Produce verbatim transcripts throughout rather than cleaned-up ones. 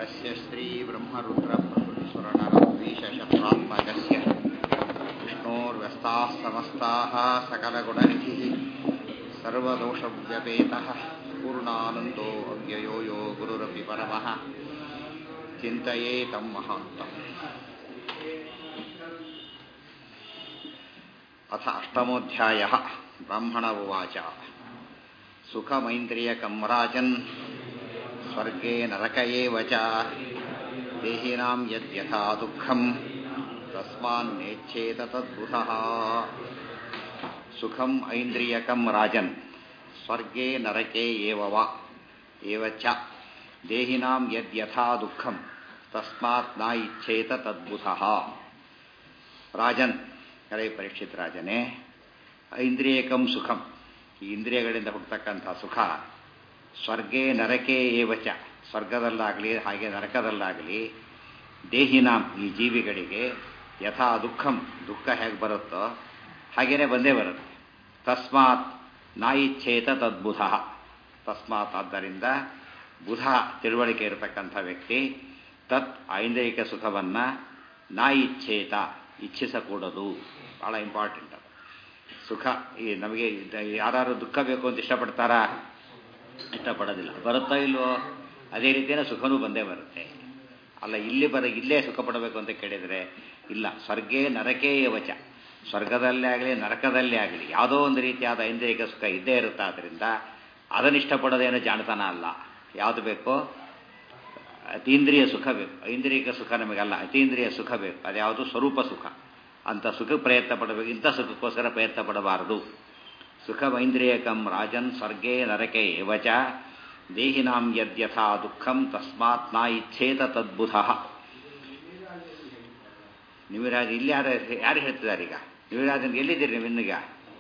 तस्य श्रीब्रह्मरुद्रप्रभृतिसुरनरद्वीषशत्रात्मकस्य विष्णोर्व्यस्ताः समस्ताः सकलगुणनिधिः सर्वदोषव्यपेतः पूर्णानन्दो अव्ययो यो गुरुरपि परमः चिन्तयेतं महान्तम्। अथ अष्टमोऽध्यायः। ब्राह्मण उवाच सुखमैन्द्रियकं राजन् स्वर्गे नरक एव च देहिनां यद्यथा दुःखं तस्मान्नेच्छेत तद्बुधः। सुखम् ऐन्द्रियकं राजन् स्वर्गे नरके एव वा एव च देहिनां यद्यथा दुःखं तस्मात् न इच्छेत तद्बुधः। ರಾಜನ್ ಕರೆ ಪರೀಕ್ಷಿತ್ ರಾಜನೇ, ಐಂದ್ರಿಯಕಂ ಸುಖಂ, ಈ ಇಂದ್ರಿಯಗಳಿಂದ ಹುಟ್ಟತಕ್ಕಂಥ ಸುಖ ಸ್ವರ್ಗೇ ನರಕೇ ಏವಚ, ಸ್ವರ್ಗದಲ್ಲಾಗಲಿ ಹಾಗೆ ನರಕದಲ್ಲಾಗಲಿ, ದೇಹಿನಾಂ ಈ ಜೀವಿಗಳಿಗೆ ಯಥಾ ದುಃಖಂ ದುಃಖ ಹೇಗೆ ಬರುತ್ತೋ ಹಾಗೇನೆ ಬಂದೇ ಬರುತ್ತೆ. ತಸ್ಮಾತ್ ನ ಇಚ್ಛೇತ ತದ್ಬುಧ, ತಸ್ಮಾತ್ ಆದ್ದರಿಂದ ಬುಧ ತಿಳುವಳಿಕೆ ಇರತಕ್ಕಂಥ ವ್ಯಕ್ತಿ ತತ್ ಐಂದ್ರಿಕ ಸುಖವನ್ನು ನ ಇಚ್ಛೇತ ಇಚ್ಛಿಸಕೂಡದು. ಭಾಳ ಇಂಪಾರ್ಟೆಂಟ್ ಅದು. ಸುಖ ಈ ನಮಗೆ ಯಾರು ದುಃಖ ಬೇಕು ಅಂತ ಇಷ್ಟಪಡ್ತಾರಾ? ಇಷ್ಟಪಡೋದಿಲ್ಲ. ಬರುತ್ತೋ ಇಲ್ವೋ? ಅದೇ ರೀತಿಯೇ ಸುಖನೂ ಬಂದೇ ಬರುತ್ತೆ. ಅಲ್ಲ ಇಲ್ಲಿ ಬರ ಇಲ್ಲೇ ಸುಖ ಪಡಬೇಕು ಅಂತ ಕೇಳಿದರೆ ಇಲ್ಲ. ಸ್ವರ್ಗೇ ನರಕೇ ಯವಚ, ಸ್ವರ್ಗದಲ್ಲೇ ಆಗಲಿ ನರಕದಲ್ಲೇ ಆಗಲಿ ಯಾವುದೋ ಒಂದು ರೀತಿಯಾದ ಐಂದ್ರಿಕ ಸುಖ ಇದ್ದೇ ಇರುತ್ತೆ. ಆದ್ದರಿಂದ ಅದನ್ನು ಇಷ್ಟಪಡೋದೇನೋ ಜಾಣತನ ಅಲ್ಲ. ಯಾವುದು ಬೇಕೋ? ಅತೀಂದ್ರಿಯ ಸುಖ ಬೇಕು. ಐಂದ್ರಿಕ ಸುಖ ನಮಗಲ್ಲ, ಅತೀಂದ್ರಿಯ ಸುಖ ಬೇಕು. ಅದ್ಯಾವುದು? ಸ್ವರೂಪ ಸುಖ. ಅಂತ ಸುಖ ಪ್ರಯತ್ನ ಪಡಬೇಕು, ಇಂಥ ಸುಖಕ್ಕೋಸ್ಕರ ಪ್ರಯತ್ನ ಪಡಬಾರದು. ಸುಖಮೈಂದ್ರಿಯಕಂ ರಾಜನ್ ಸ್ವರ್ಗೇ ನರಕೆ ಏವಚ ದೇಹಿನಾಂ ಯದ್ಯಥಾ ದುಃಖಂ ತಸ್ಮಾತ್ ನ ಇಚ್ಛೇತ ತದ್ಬುಧಃ. ನೀವಿರಾಜ ಇಲ್ಲಿ ಯಾರು ಯಾರು ಹೇಳ್ತಿದ್ದಾರೆ ಈಗ? ನೀವಿರಾಜನ್ ಎಲ್ಲಿದ್ದೀರಿ ನೀವು ಇನ್ನೀಗ?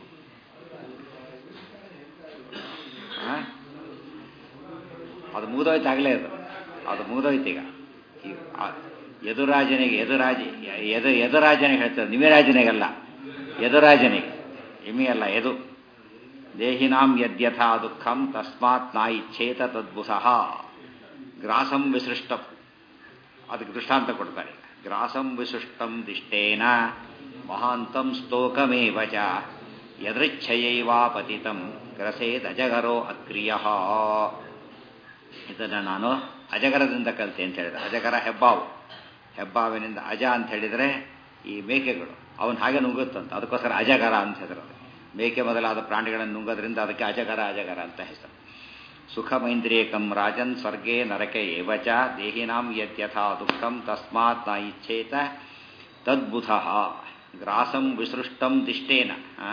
ಅದು ಮುಗಿದೋಯ್ತಾಗಲೇ ಅದು ಅದು ಮುಗಿದೋಯ್ತೀಗ. ಯದುರಾಜನಿಗೆ ಯದುರಾಜ ಯದು ಯದುರಾಜನಿಗೆ ಹೇಳ್ತಾರೆ, ನಿಮಿರಾಜನಿಗಲ್ಲ, ಯದುರಾಜನಿಗೆ. ಇಮಿ ಅಲ್ಲ, ಯದು. ದೇಹಿನಾಂ ಯದ್ಯಥಾ ದುಃಖಂ ತಸ್ಮಾತ್ ನ ಇಚ್ಛೇತ ತದ್ಬುಧಃ. ಗ್ರಾಸಂ ವಿಸೃಷ್ಟಂ, ಅದಕ್ಕೆ ದೃಷ್ಟಾಂತ ಕೊಡ್ತಾರೆ. ಗ್ರಾಸಂ ವಿಸೃಷ್ಟಂ ದಿಷ್ಟೇನ ಮಹಾಂತಂ ಸ್ತೋಕಮೇವ ಚ ಯದೃಚ್ಛಯೈವಾ ಪತಿತಂ ಗ್ರಸೇತ್ ಅಜಗರೋ ಅಕ್ರಿಯಃ. ಇದನ್ನು ನಾನು ಅಜಗರದಿಂದ ಕಲಿತೆ ಅಂತ ಹೇಳಿದೆ. ಅಜಗರ ಹೆಬ್ಬಾವು, ಹೆಬ್ಬಾವಿನಿಂದ ಅಜ ಅಂತ ಹೇಳಿದರೆ ಈ ಮೇಕೆಗಳು, ಅವನು ಹಾಗೆ ನುಂಗುತ್ತಂತ, ಅದಕ್ಕೋಸ್ಕರ ಅಜಗರ ಅಂತ ಹೇಳಿದ್ರು. ಮೇಕೆ ಮೊದಲಾದ ಪ್ರಾಣಿಗಳನ್ನು ನುಂಗೋದ್ರಿಂದ ಅದಕ್ಕೆ ಅಜಗರ ಅಜಗರ ಅಂತ ಹೆಸರು. ಸುಖಮೈಂದ್ರಿಯಕಂ ರಾಜನ್ ಸ್ವರ್ಗೇ ನರಕೆ ಏವಚ ದೇಹಿನಾಂ ಯದ್ಯಥಾ ದುಃಖಂ ತಸ್ಮಾತ್ ನ ಇಚ್ಛೇತ ತದ್ಬುಧಃ. ಗ್ರಾಸಂ ವಿಸೃಷ್ಟಂ ದಿಷ್ಟೇನ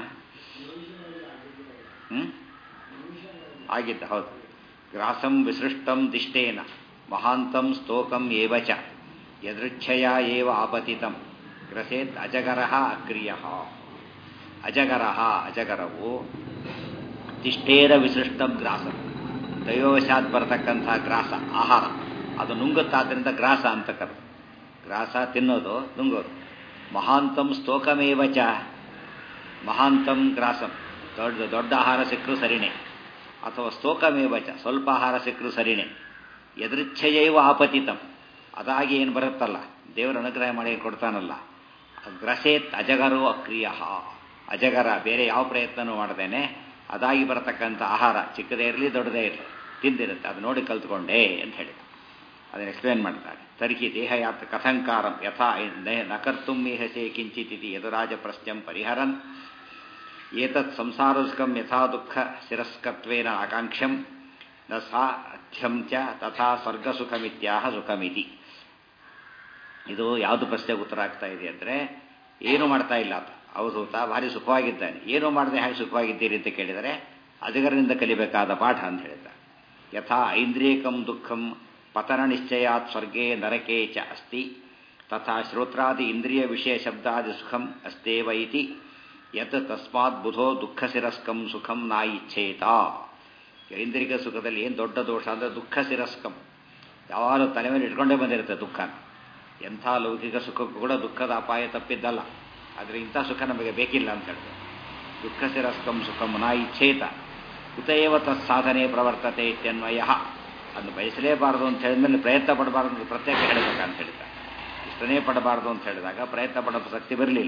ಹ್ಮ್ ಆಗಿದ್ದ ಹೌದು. ಗ್ರಾಸಂ ವಿಸೃಷ್ಟಂ ದಿಷ್ಟೇನ ಮಹಾಂತಂ ಸ್ತೋಕಂ ಏವಚ ಯದೃಚ್ಛಯ ಏವ ಆಪತಿತಂ ಗ್ರಸೇತ್ ಅಜಗರಃ ಅಕ್ರಿಯಃ. ಅಜಗರಃ ಅಜಗರವು ತಿಷ್ಟೇರ ವಿಸೃಷ್ಟಂ ಗ್ರಾಸಂ, ದೈವವಶಾತ್ ಬರತಕ್ಕಂಥ ಗ್ರಾಸ ಆಹಾರ, ಅದು ನುಂಗುತ್ತಾದ್ರಿಂದ ಗ್ರಾಸ ಅಂತ ಕರೆದು. ಗ್ರಾಸ ತಿನ್ನೋದು, ನುಂಗೋದು. ಮಹಾಂತಂ ಸ್ತೋಕಮೇವಚ, ಮಹಾಂತಂ ಗ್ರಾಸಂ, ದೊಡ್ಡ ದೊಡ್ಡ ಆಹಾರ ಸಿಕ್ಕರೂ ಸರಿನೇ, ಅಥವಾ ಸ್ತೋಕಮೇವಚ ಸ್ವಲ್ಪ ಆಹಾರ ಸಿಕ್ಕರೂ ಸರಿನೇ. ಯದೃಚ್ಛಯೈವ ಆಪತಿತಂ, ಅದಾಗಿ ಏನು ಬರುತ್ತಲ್ಲ, ದೇವರ ಅನುಗ್ರಹ ಮಾಡಿ ಕೊಡ್ತಾನಲ್ಲ, ಗ್ರಸೇತ್ ಅಜಗರೋ ಅಕ್ರಿಯ. ಅಜಗರ ಬೇರೆ ಯಾವ ಪ್ರಯತ್ನನೂ ಮಾಡದೇನೆ ಅದಾಗಿ ಬರತಕ್ಕಂಥ ಆಹಾರ ಚಿಕ್ಕದೇ ಇರಲಿ ದೊಡ್ಡದೇ ಇರಲಿ ತಿಂದಿರುತ್ತೆ. ಅದು ನೋಡಿ ಕಲ್ತ್ಕೊಂಡೆ ಅಂತ ಹೇಳಿ ಅದನ್ನು ಎಕ್ಸ್ಪ್ಲೇನ್ ಮಾಡ್ತಾರೆ. ತರ್ಹಿ ದೇಹಯಾತ್ ಕಥಂಕಾರಂ ಯಥಾ ನ ಕರ್ತುಂ ಮೇಹಸೆ ಕಿಂಚಿತಿ ಯದುರಾಜ ಪ್ರಶ್ನಂ ಪರಿಹರನ್ ಏತತ್ ಸಂಸಾರಸುಖಂ ಯಥಾ ದುಃಖ ಶಿರಸ್ಕತ್ವೇನ ಆಕಾಂಕ್ಷಂ ನ ಸಾಧ್ಯಂ ಚ ತಥಾ ಸ್ವರ್ಗಸುಖಮಿತ್ಯಾಹ ಸುಖಮಿತಿ. ಇದು ಯಾವುದು ಪ್ರಶ್ನೆಗೆ ಉತ್ತರ ಆಗ್ತಾ ಇದೆ ಅಂದರೆ, ಏನು ಮಾಡ್ತಾ ಇಲ್ಲ ಅಂತ. ಅವಧೂತ ಭಾರಿ ಸುಖವಾಗಿದ್ದಾನೆ, ಏನು ಮಾಡದೆ ಹೇಗೆ ಸುಖವಾಗಿದ್ದೀರಿ ಅಂತ ಕೇಳಿದರೆ ಅಜಗರನಿಂದ ಕಲಿಬೇಕಾದ ಪಾಠ ಅಂತ ಹೇಳಿದ್ದಾರೆ. ಯಥಾ ಐಂದ್ರಿಯಕಂ ದುಃಖಂ ಪತನ ನಿಶ್ಚಯಾತ್ ಸ್ವರ್ಗೇ ನರಕೆ ಚ ಅಸ್ತಿ ತಥಾ ಶ್ರೋತ್ರಾದಿ ಇಂದ್ರಿಯ ವಿಷಯ ಶಬ್ದಾದಿ ಸುಖಂ ಅಸ್ತೇವ ಇತಿ ಯತ್ ತಸ್ಮಾತ್ ಬುಧೋ ದುಃಖಶಿರಸ್ಕಂ ಸುಖಂ ನ ಇಚ್ಛೇತ. ಐಂದ್ರಿಕ ಸುಖದಲ್ಲಿ ಏನು ದೊಡ್ಡ ದೋಷ ಅಂದರೆ ದುಃಖ ಶಿರಸ್ಕಂ, ಯಾವಾಗಲೂ ತಲೆ ಮೇಲೆ ಇಟ್ಕೊಂಡೇ ಬಂದಿರುತ್ತೆ ದುಃಖನ. ಎಂಥ ಲೌಕಿಕ ಸುಖಕ್ಕೂ ಕೂಡ ದುಃಖದ ಅಪಾಯ ತಪ್ಪಿದ್ದಲ್ಲ. ಆದರೆ ಇಂಥ ಸುಖ ನಮಗೆ ಬೇಕಿಲ್ಲ ಅಂತ ಹೇಳ್ತಾರೆ. ದುಃಖ ಶಿರಸ್ಕಂ ಸುಖಂ ನ ಇಚ್ಛೇತ ಕುತೇವ ತತ್ಸಾಧನೆ ಪ್ರವರ್ತತೆ ಇತ್ಯನ್ವಯ. ಅದನ್ನು ಬಯಸಲೇಬಾರದು ಅಂತ ಹೇಳಿದ್ಮೇಲೆ ಪ್ರಯತ್ನ ಪಡಬಾರ್ದು ಅಂತ ಪ್ರತ್ಯೇಕ ಹೇಳಬೇಕಂತ ಹೇಳ್ತಾರೆ. ಇಷ್ಟನೇ ಪಡಬಾರ್ದು ಅಂತ ಹೇಳಿದಾಗ ಪ್ರಯತ್ನ ಪಡೋ ಶಕ್ತಿ ಬರಲಿಲ್ಲ.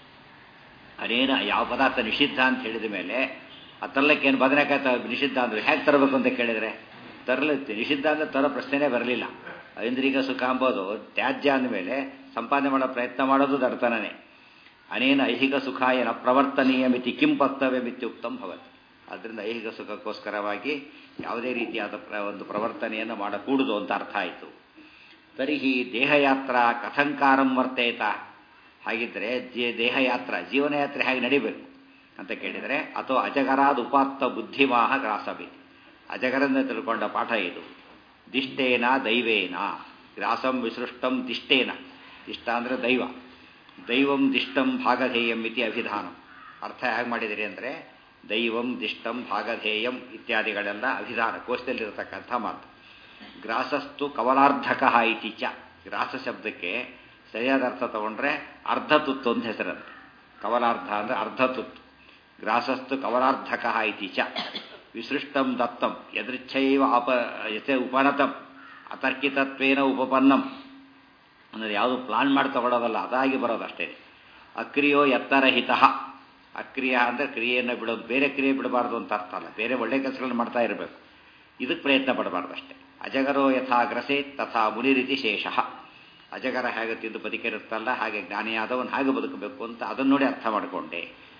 ಅದೇನು ಯಾವ ಪದಾರ್ಥ ನಿಷಿದ್ಧ ಅಂತ ಹೇಳಿದ ಮೇಲೆ ಆ ತರಲಕ್ಕೇನು ಬದನೆಕಾಯಿ ನಿಷಿದ್ಧ ಅಂದ್ರೆ ಹೇಗೆ ತರಬೇಕು ಅಂತ ಕೇಳಿದರೆ ತರಲತ್ತೆ. ನಿಷಿದ್ಧ ಅಂದರೆ ತರೋ ಪ್ರಶ್ನೆನೇ ಬರಲಿಲ್ಲ. ಐಂದ್ರಿಕ ಸುಖ ಅಂಬೋದು ತ್ಯಾಜ್ಯ ಅಂದಮೇಲೆ ಸಂಪಾದನೆ ಮಾಡೋ ಪ್ರಯತ್ನ ಮಾಡೋದು ದಡ್ತನೇ. ಅನೇನ ಐಹಿಕ ಸುಖ ಏನ ಪ್ರವರ್ತನೀಯ ಮಿತಿ ಕಿಂ ಪಕ್ತವ್ಯ ಮಿತ್ಯುಕ್ತಂ ಭವತಿ. ಅದರಿಂದ ಐಹಿಕ ಸುಖಕ್ಕೋಸ್ಕರವಾಗಿ ಯಾವುದೇ ರೀತಿಯಾದ ಒಂದು ಪ್ರವರ್ತನೆಯನ್ನು ಮಾಡಕೂಡುದು ಅಂತ ಅರ್ಥ ಆಯಿತು. ತರ್ಹಿ ದೇಹಯಾತ್ರ ಕಥಂಕಾರಂ ವರ್ತೇತ. ಹಾಗಿದ್ರೆ ದೇಹಯಾತ್ರ ಜೀವನಯಾತ್ರೆ ಹೇಗೆ ನಡಿಬೇಕು ಅಂತ ಕೇಳಿದರೆ ಅಥವಾ ಅಜಗರಾದ ಉಪಾತ್ತ ಬುದ್ಧಿಮಾಹ ಗ್ರಾಸಬಿ. ಅಜಗರನ್ನ ತಿಳ್ಕೊಂಡ ಪಾಠ ಇದು. ದಿಷ್ಟೇನ ದೈವೇನ ಗ್ರಾಸಂ ವಿಸೃಷ್ಟಂ ದಿಷ್ಟೇನ. ದಿಷ್ಟ ಅಂದರೆ ದೈವ. ದೈವಂ ದಿಷ್ಟಂ ಭಾಗಧೇಯಂ ಇತಿ ಅಭಿಧಾನಂ. ಅರ್ಥ ಹೇಗೆ ಮಾಡಿದಿರಿ ಅಂದರೆ ದೈವಂ ದಿಷ್ಟಂ ಭಾಗಧೇಯಂ ಇತ್ಯಾದಿಗಳೆಲ್ಲ ಅಭಿಧಾನ ಕೋಶದಲ್ಲಿರತಕ್ಕಂಥ ಮಾತು. ಗ್ರಾಸಸ್ತು ಕವಲಾರ್ಧಕ ಇತಿ ಚ. ಗ್ರಾಸ ಶಬ್ದಕ್ಕೆ ಸರಿಯಾದ ಅರ್ಥ ತಗೊಂಡ್ರೆ ಅರ್ಧ ತುತ್ತು ಅಂತ ಹೆಸರಂತೆ. ಕವಲಾರ್ಧ ಅಂದರೆ ಅರ್ಧ ತುತ್ತು. ಗ್ರಾಸಸ್ತು ಕವಲಾರ್ಧಕ ಇತಿ ಚ. ವಿಸೃಷ್ಟಂ ದತ್ತಂ ಯದೃಚ್ಛೈವ ಅಪ ಯಥೆ ಉಪನತಂ ಅತರ್ಕಿತತ್ವೇನ ಉಪಪನ್ನಂ. ಅಂದರೆ ಯಾವುದು ಪ್ಲಾನ್ ಮಾಡಿ ತಗೊಳ್ಳೋದಲ್ಲ, ಅದಾಗಿ ಬರೋದಷ್ಟೇ. ಅಕ್ರಿಯೋ ಎತ್ತರಹಿತ. ಅಕ್ರಿಯ ಅಂದರೆ ಕ್ರಿಯೆಯನ್ನು ಬಿಡೋದು, ಬೇರೆ ಕ್ರಿಯೆ ಬಿಡಬಾರ್ದು ಅಂತ ಅರ್ಥ ಅಲ್ಲ. ಬೇರೆ ಒಳ್ಳೆ ಕೆಲಸಗಳನ್ನು ಮಾಡ್ತಾ ಇರಬೇಕು, ಇದಕ್ಕೆ ಪ್ರಯತ್ನ ಪಡಬಾರ್ದು ಅಷ್ಟೇ. ಅಜಗರೋ ಯಥಾ ಗ್ರಸೆ ತಥಾ ಮುನಿರಿತಿ ಶೇಷ. ಅಜಗರ ಹೇಗೆ ತಿಂದು ಬದುಕಿರುತ್ತಲ್ಲ ಹಾಗೆ ಜ್ಞಾನಿಯಾದವನು ಹಾಗೆ ಬದುಕಬೇಕು ಅಂತ ಅದನ್ನು ನೋಡಿ ಅರ್ಥ ಮಾಡಿಕೊಂಡೆ.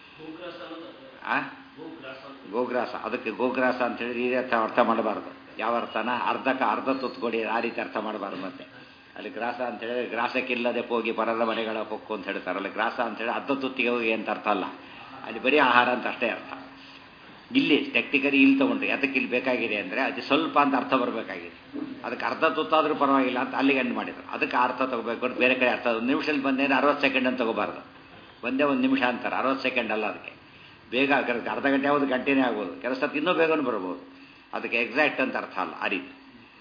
ಆ ಗೋಗ್ರಾಸ, ಅದಕ್ಕೆ ಗೋಗ್ರಾಸ ಅಂತ ಹೇಳಿ ಈ ಅರ್ಥ ಅರ್ಥ ಮಾಡಬಾರ್ದು. ಯಾವ ಅರ್ಥನ ಅರ್ಧಕ ಅರ್ಧ ತುತ್ಕೊಡಿ ಆ ರೀತಿ ಅರ್ಥ ಮಾಡಬಾರ್ದು. ಮತ್ತೆ ಅಲ್ಲಿ ಗ್ರಾಸ ಅಂತ ಹೇಳಿದ್ರೆ ಗ್ರಾಸಕ್ಕಿಲ್ಲದೆ ಹೋಗಿ ಪರರ ಮನೆಗಳ ಹೊಕ್ಕು ಅಂತ ಹೇಳ್ತಾರಲ್ಲ, ಗ್ರಾಸ ಅಂತ ಹೇಳಿ ಅರ್ಧ ತುತ್ತಿಗೆ ಹೋಗಿ ಅಂತ ಅರ್ಥ ಅಲ್ಲ, ಅಲ್ಲಿ ಬರೀ ಆಹಾರ ಅಂತ ಅಷ್ಟೇ ಅರ್ಥ. ಇಲ್ಲಿ ಟೆಕ್ನಿಕಲಿ ಇಲ್ಲಿ ತಗೊಂಡ್ರಿ ಅದಕ್ಕೆ ಇಲ್ಲಿ ಬೇಕಾಗಿದೆ ಅಂದರೆ ಅದು ಸ್ವಲ್ಪ ಅಂತ ಅರ್ಥ ಬರಬೇಕಾಗಿದೆ. ಅದಕ್ಕೆ ಅರ್ಧ ತುತ್ತಾದರೂ ಪರವಾಗಿಲ್ಲ ಅಂತ ಅಲ್ಲಿಗೆ ಎಂಡ್ ಮಾಡಿದ್ರು. ಅದಕ್ಕೆ ಅರ್ಥ ತಗೋಬೇಕು ಅಂತ ಬೇರೆ ಕಡೆ ಅರ್ಥ. ಒಂದು ನಿಮಿಷದಲ್ಲಿ ಬಂದೇನೆ ಅರವತ್ತು ಸೆಕೆಂಡ್ ಅಂತ ತಗೋಬಾರ್ದು. ಒಂದೇ ಒಂದು ನಿಮಿಷ ಅಂತಾರೆ, ಅರವತ್ತು ಸೆಕೆಂಡ್ ಅಲ್ಲ. ಅದಕ್ಕೆ ಬೇಗ ಅರ್ಧ ಗಂಟೆ ಆಗೋದು ಗಂಟೆನೇ ಆಗ್ಬೋದು, ಕೆಲಸ ಇನ್ನೂ ಬೇಗನೂ ಬರ್ಬೋದು. ಅದಕ್ಕೆ ಎಕ್ಸಾಕ್ಟ್ ಅಂತ ಅರ್ಥ ಅಲ್ಲ ಆ ರೀತಿ.